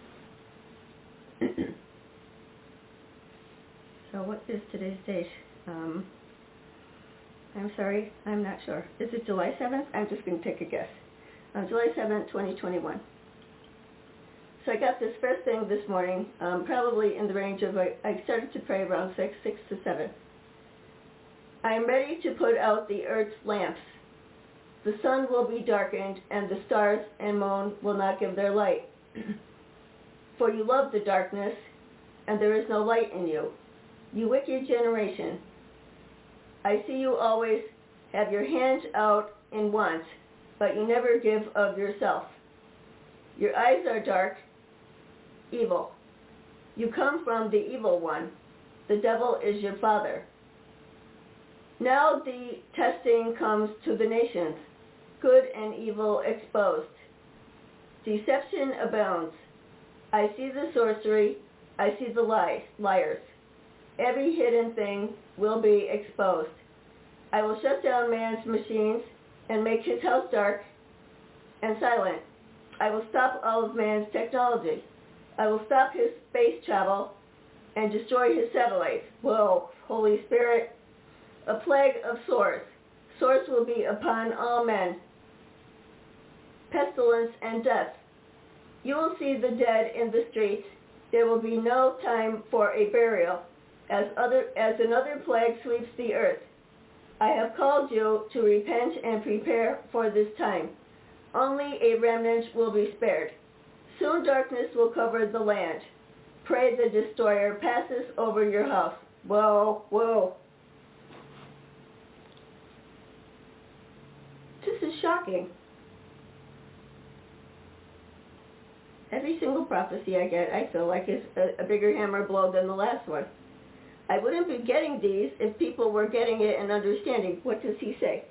So what is today's date? Um, I'm sorry, I'm not sure. Is it July seventh? I'm just going to take a guess. Uh, July seventh, twenty twenty-one. So I got this first thing this morning, um, probably in the range of, I, I started to pray around six, six to seven. I am ready to put out the earth's lamps. The sun will be darkened, and the stars and moon will not give their light. For you love the darkness, and there is no light in you. You wicked generation, I see you always have your hands out in want, but you never give of yourself. Your eyes are dark, evil. You come from the evil one. The devil is your father. Now the testing comes to the nations, good and evil exposed. Deception abounds. I see the sorcery, I see the lies, liars. Every hidden thing will be exposed. I will shut down man's machines and make his house dark and silent. I will stop all of man's technology. I will stop his space travel and destroy his satellites. Whoa, Holy Spirit. A plague of sores. Sores will be upon all men. Pestilence and death. You will see the dead in the streets. There will be no time for a burial, as other as another plague sweeps the earth. I have called you to repent and prepare for this time. Only a remnant will be spared. Soon darkness will cover the land. Pray the destroyer passes over your house. Whoa, whoa. This is shocking. Every single prophecy I get, I feel like is a, a bigger hammer blow than the last one. I wouldn't be getting these if people were getting it and understanding. What does he say?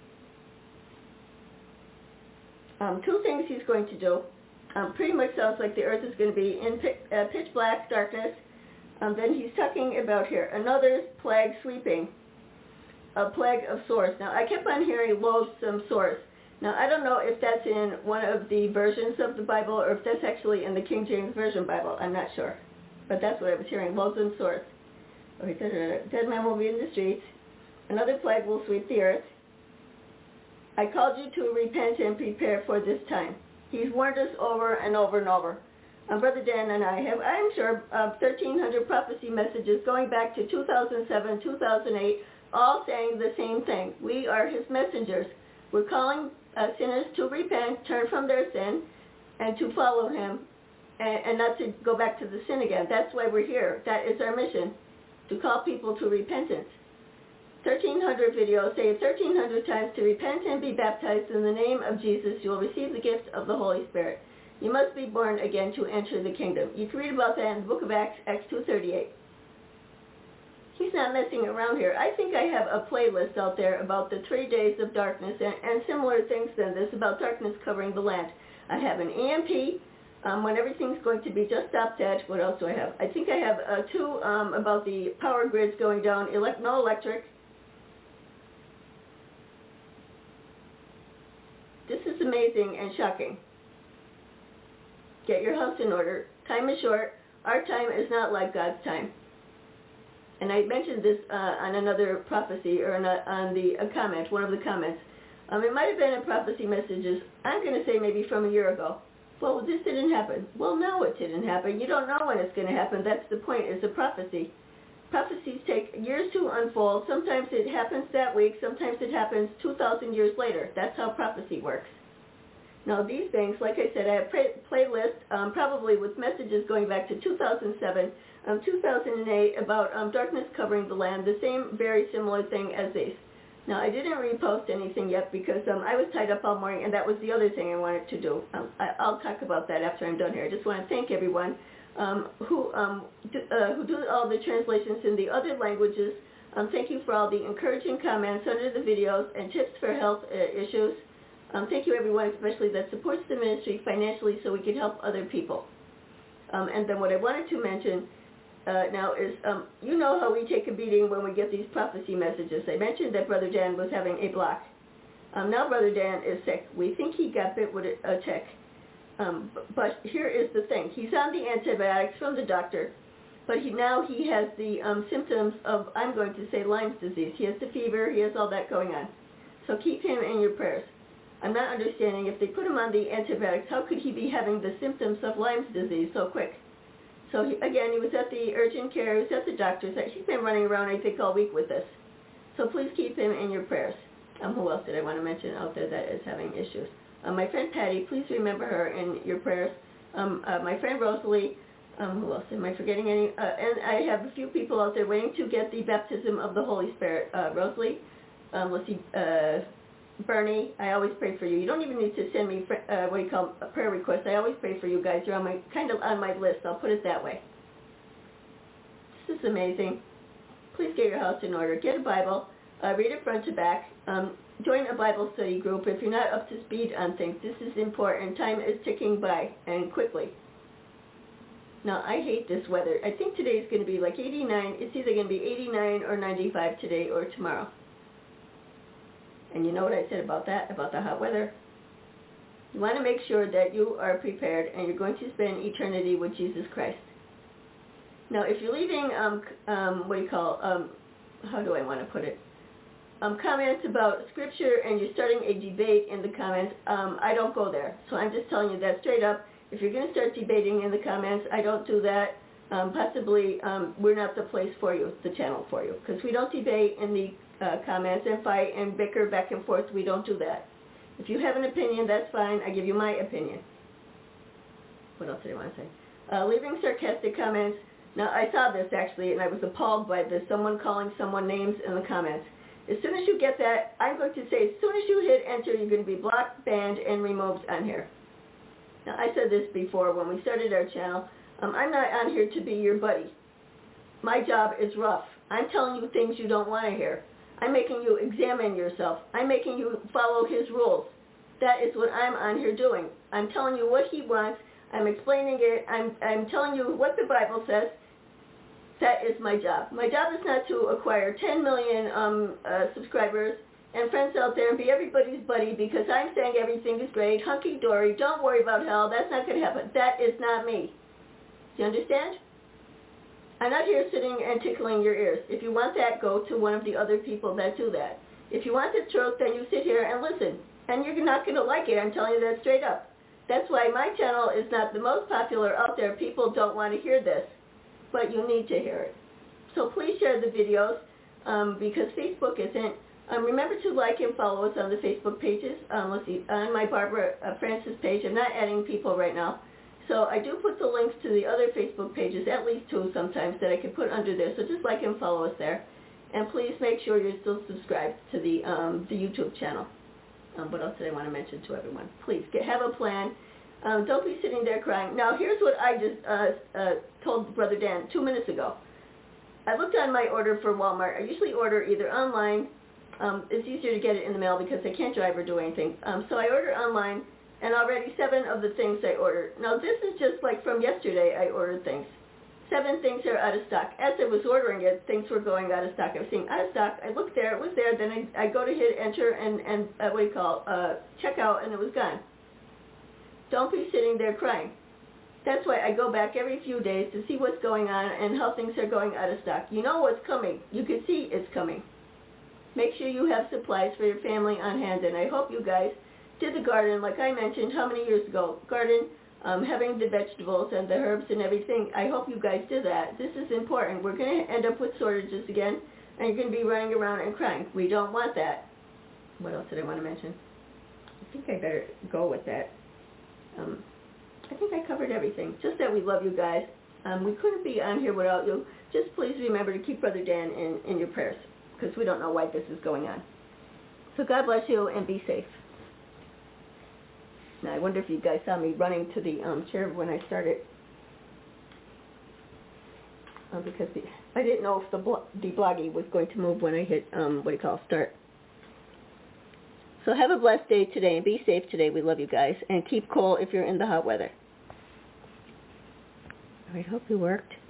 Um, two things he's going to do. Um, pretty much sounds like the earth is going to be in pitch, uh, pitch black darkness. Um, then he's talking about here, another plague sweeping, a plague of sores. Now, I kept on hearing loathsome sores. Now, I don't know if that's in one of the versions of the Bible or if that's actually in the King James Version Bible. I'm not sure. But that's what I was hearing, loathsome sores. Okay, dead man will be in the streets. Another plague will sweep the earth. I called you to repent and prepare for this time. He's warned us over and over and over. Um, Brother Dan and I have, I'm sure, uh, thirteen hundred prophecy messages going back to two thousand seven, two thousand eight, all saying the same thing. We are his messengers. We're calling uh, sinners to repent, turn from their sin, and to follow him, and, and not to go back to the sin again. That's why we're here. That is our mission, to call people to repentance. thirteen hundred videos say thirteen hundred times to repent and be baptized in the name of Jesus. You will receive the gift of the Holy Spirit. You must be born again to enter the kingdom. You can read about that in the book of Acts, Acts two thirty-eight. He's not messing around here. I think I have a playlist out there about the three days of darkness and, and similar things than this about darkness covering the land. I have an E M P um, when everything's going to be just stopped at. What else do I have? I think I have uh, two um, about the power grids going down, elect, no electric. This is amazing and shocking. Get your house in order. Time is short. Our time is not like God's time. And I mentioned this uh, on another prophecy, or on, a, on the a comment, one of the comments. Um, it might have been in prophecy messages, I'm going to say maybe from a year ago. Well, this didn't happen. Well, no, it didn't happen. You don't know when it's going to happen. That's the point, is a prophecy. Prophecies take years to unfold. Sometimes it happens that week. Sometimes it happens two thousand years later. That's how prophecy works. Now, these things, like I said, I have a playlist um, probably with messages going back to two thousand seven, um, two thousand eight about um, darkness covering the land, the same very similar thing as these. Now, I didn't repost anything yet because um, I was tied up all morning, and that was the other thing I wanted to do. Um, I, I'll talk about that after I'm done here. I just want to thank everyone um, who, um, do, uh, who do all the translations in the other languages. Um, thank you for all the encouraging comments under the videos and tips for health uh, issues. Um, thank you, everyone, especially that supports the ministry financially so we can help other people. Um, and then what I wanted to mention uh, now is, um, you know how we take a beating when we get these prophecy messages. I mentioned that Brother Dan was having a block. Um, now Brother Dan is sick. We think he got bit with a, a tick. Um, but here is the thing. He's on the antibiotics from the doctor, but he, now he has the um, symptoms of, I'm going to say, Lyme's disease. He has the fever. He has all that going on. So keep him in your prayers. I'm not understanding, if they put him on the antibiotics, how could he be having the symptoms of Lyme's disease so quick? So, he, again, he was at the urgent care, he was at the doctor's. He's been running around, I think, all week with this. So please keep him in your prayers. Um, who else did I want to mention out there that is having issues? Um, my friend Patty, please remember her in your prayers. Um, uh, my friend Rosalie, um, who else? Am I forgetting any? Uh, and I have a few people out there waiting to get the baptism of the Holy Spirit. Uh, Rosalie, um, let's see, uh, Bernie, I always pray for you. You don't even need to send me uh, what do you call a prayer request. I always pray for you guys. You're on my kind of on my list. I'll put it that way. This is amazing. Please get your house in order. Get a Bible. Uh, read it front to back. Um, join a Bible study group if you're not up to speed on things. This is important. Time is ticking by, and quickly. Now, I hate this weather. I think today's going to be like eighty-nine. It's either going to be eighty-nine or ninety-five today or tomorrow. And you know what I said about that, about the hot weather? You want to make sure that you are prepared and you're going to spend eternity with Jesus Christ. Now, if you're leaving, um, um, what do you call, um, how do I want to put it? Um, comments about Scripture and you're starting a debate in the comments, um, I don't go there. So I'm just telling you that straight up. If you're going to start debating in the comments, I don't do that. Um, possibly, um, we're not the place for you, the channel for you, because we don't debate in the Uh, comments and fight and bicker back and forth. We don't do that. If you have an opinion, that's fine. I give you my opinion. What else did I want to say? Uh, leaving sarcastic comments. Now, I saw this actually, and I was appalled by this. Someone calling someone names in the comments. As soon as you get that, I'm going to say, as soon as you hit enter, you're going to be blocked, banned, and removed on here. Now, I said this before when we started our channel. Um, I'm not on here to be your buddy. My job is rough. I'm telling you things you don't want to hear. I'm making you examine yourself. I'm making you follow his rules. That is what I'm on here doing. I'm telling you what he wants. I'm explaining it. I'm, I'm telling you what the Bible says. That is my job. My job is not to acquire ten million um, uh, subscribers and friends out there and be everybody's buddy because I'm saying everything is great, hunky-dory, don't worry about hell. That's not going to happen. That is not me. Do you understand? I'm not here sitting and tickling your ears. If you want that, go to one of the other people that do that. If you want the truth, then you sit here and listen. And you're not going to like it. I'm telling you that straight up. That's why my channel is not the most popular out there. People don't want to hear this. But you need to hear it. So please share the videos um, because Facebook isn't. Um, remember to like and follow us on the Facebook pages. Um, let's see, on my Barbara uh, Francis page. I'm not adding people right now. So I do put the links to the other Facebook pages, at least two sometimes, that I can put under there. So just like and follow us there. And please make sure you're still subscribed to the um, the YouTube channel. Um, what else did I want to mention to everyone? Please get, have a plan. Um, don't be sitting there crying. Now, here's what I just uh, uh, told Brother Dan two minutes ago. I looked on my order for Walmart. I usually order either online. Um, it's easier to get it in the mail because I can't drive or do anything. Um, so I order online, and already seven of the things I ordered. Now, this is just like from yesterday I ordered things. Seven things are out of stock. As I was ordering it, things were going out of stock. I was seeing out of stock. I looked there. It was there. Then I, I go to hit enter and, and uh, what do you call, uh, check out, and it was gone. Don't be sitting there crying. That's why I go back every few days to see what's going on and how things are going out of stock. You know what's coming. You can see it's coming. Make sure you have supplies for your family on hand, and I hope you guys did the garden like I mentioned how many years ago. Garden, um, having the vegetables and the herbs and everything. I hope you guys did that. This is important. We're going to end up with shortages again, and you're going to be running around and crying. We don't want that. What else did I want to mention? I think I better go with that. Um, I think I covered everything. Just that we love you guys. Um, we couldn't be on here without you. Just please remember to keep Brother Dan in, in your prayers, because we don't know why this is going on. So God bless you and be safe. Now, I wonder if you guys saw me running to the um, chair when I started. Uh, because the, I didn't know if the, blo- the bloggy was going to move when I hit, um, what do you call, start. So have a blessed day today and be safe today. We love you guys. And keep cool if you're in the hot weather. All right, hope it worked.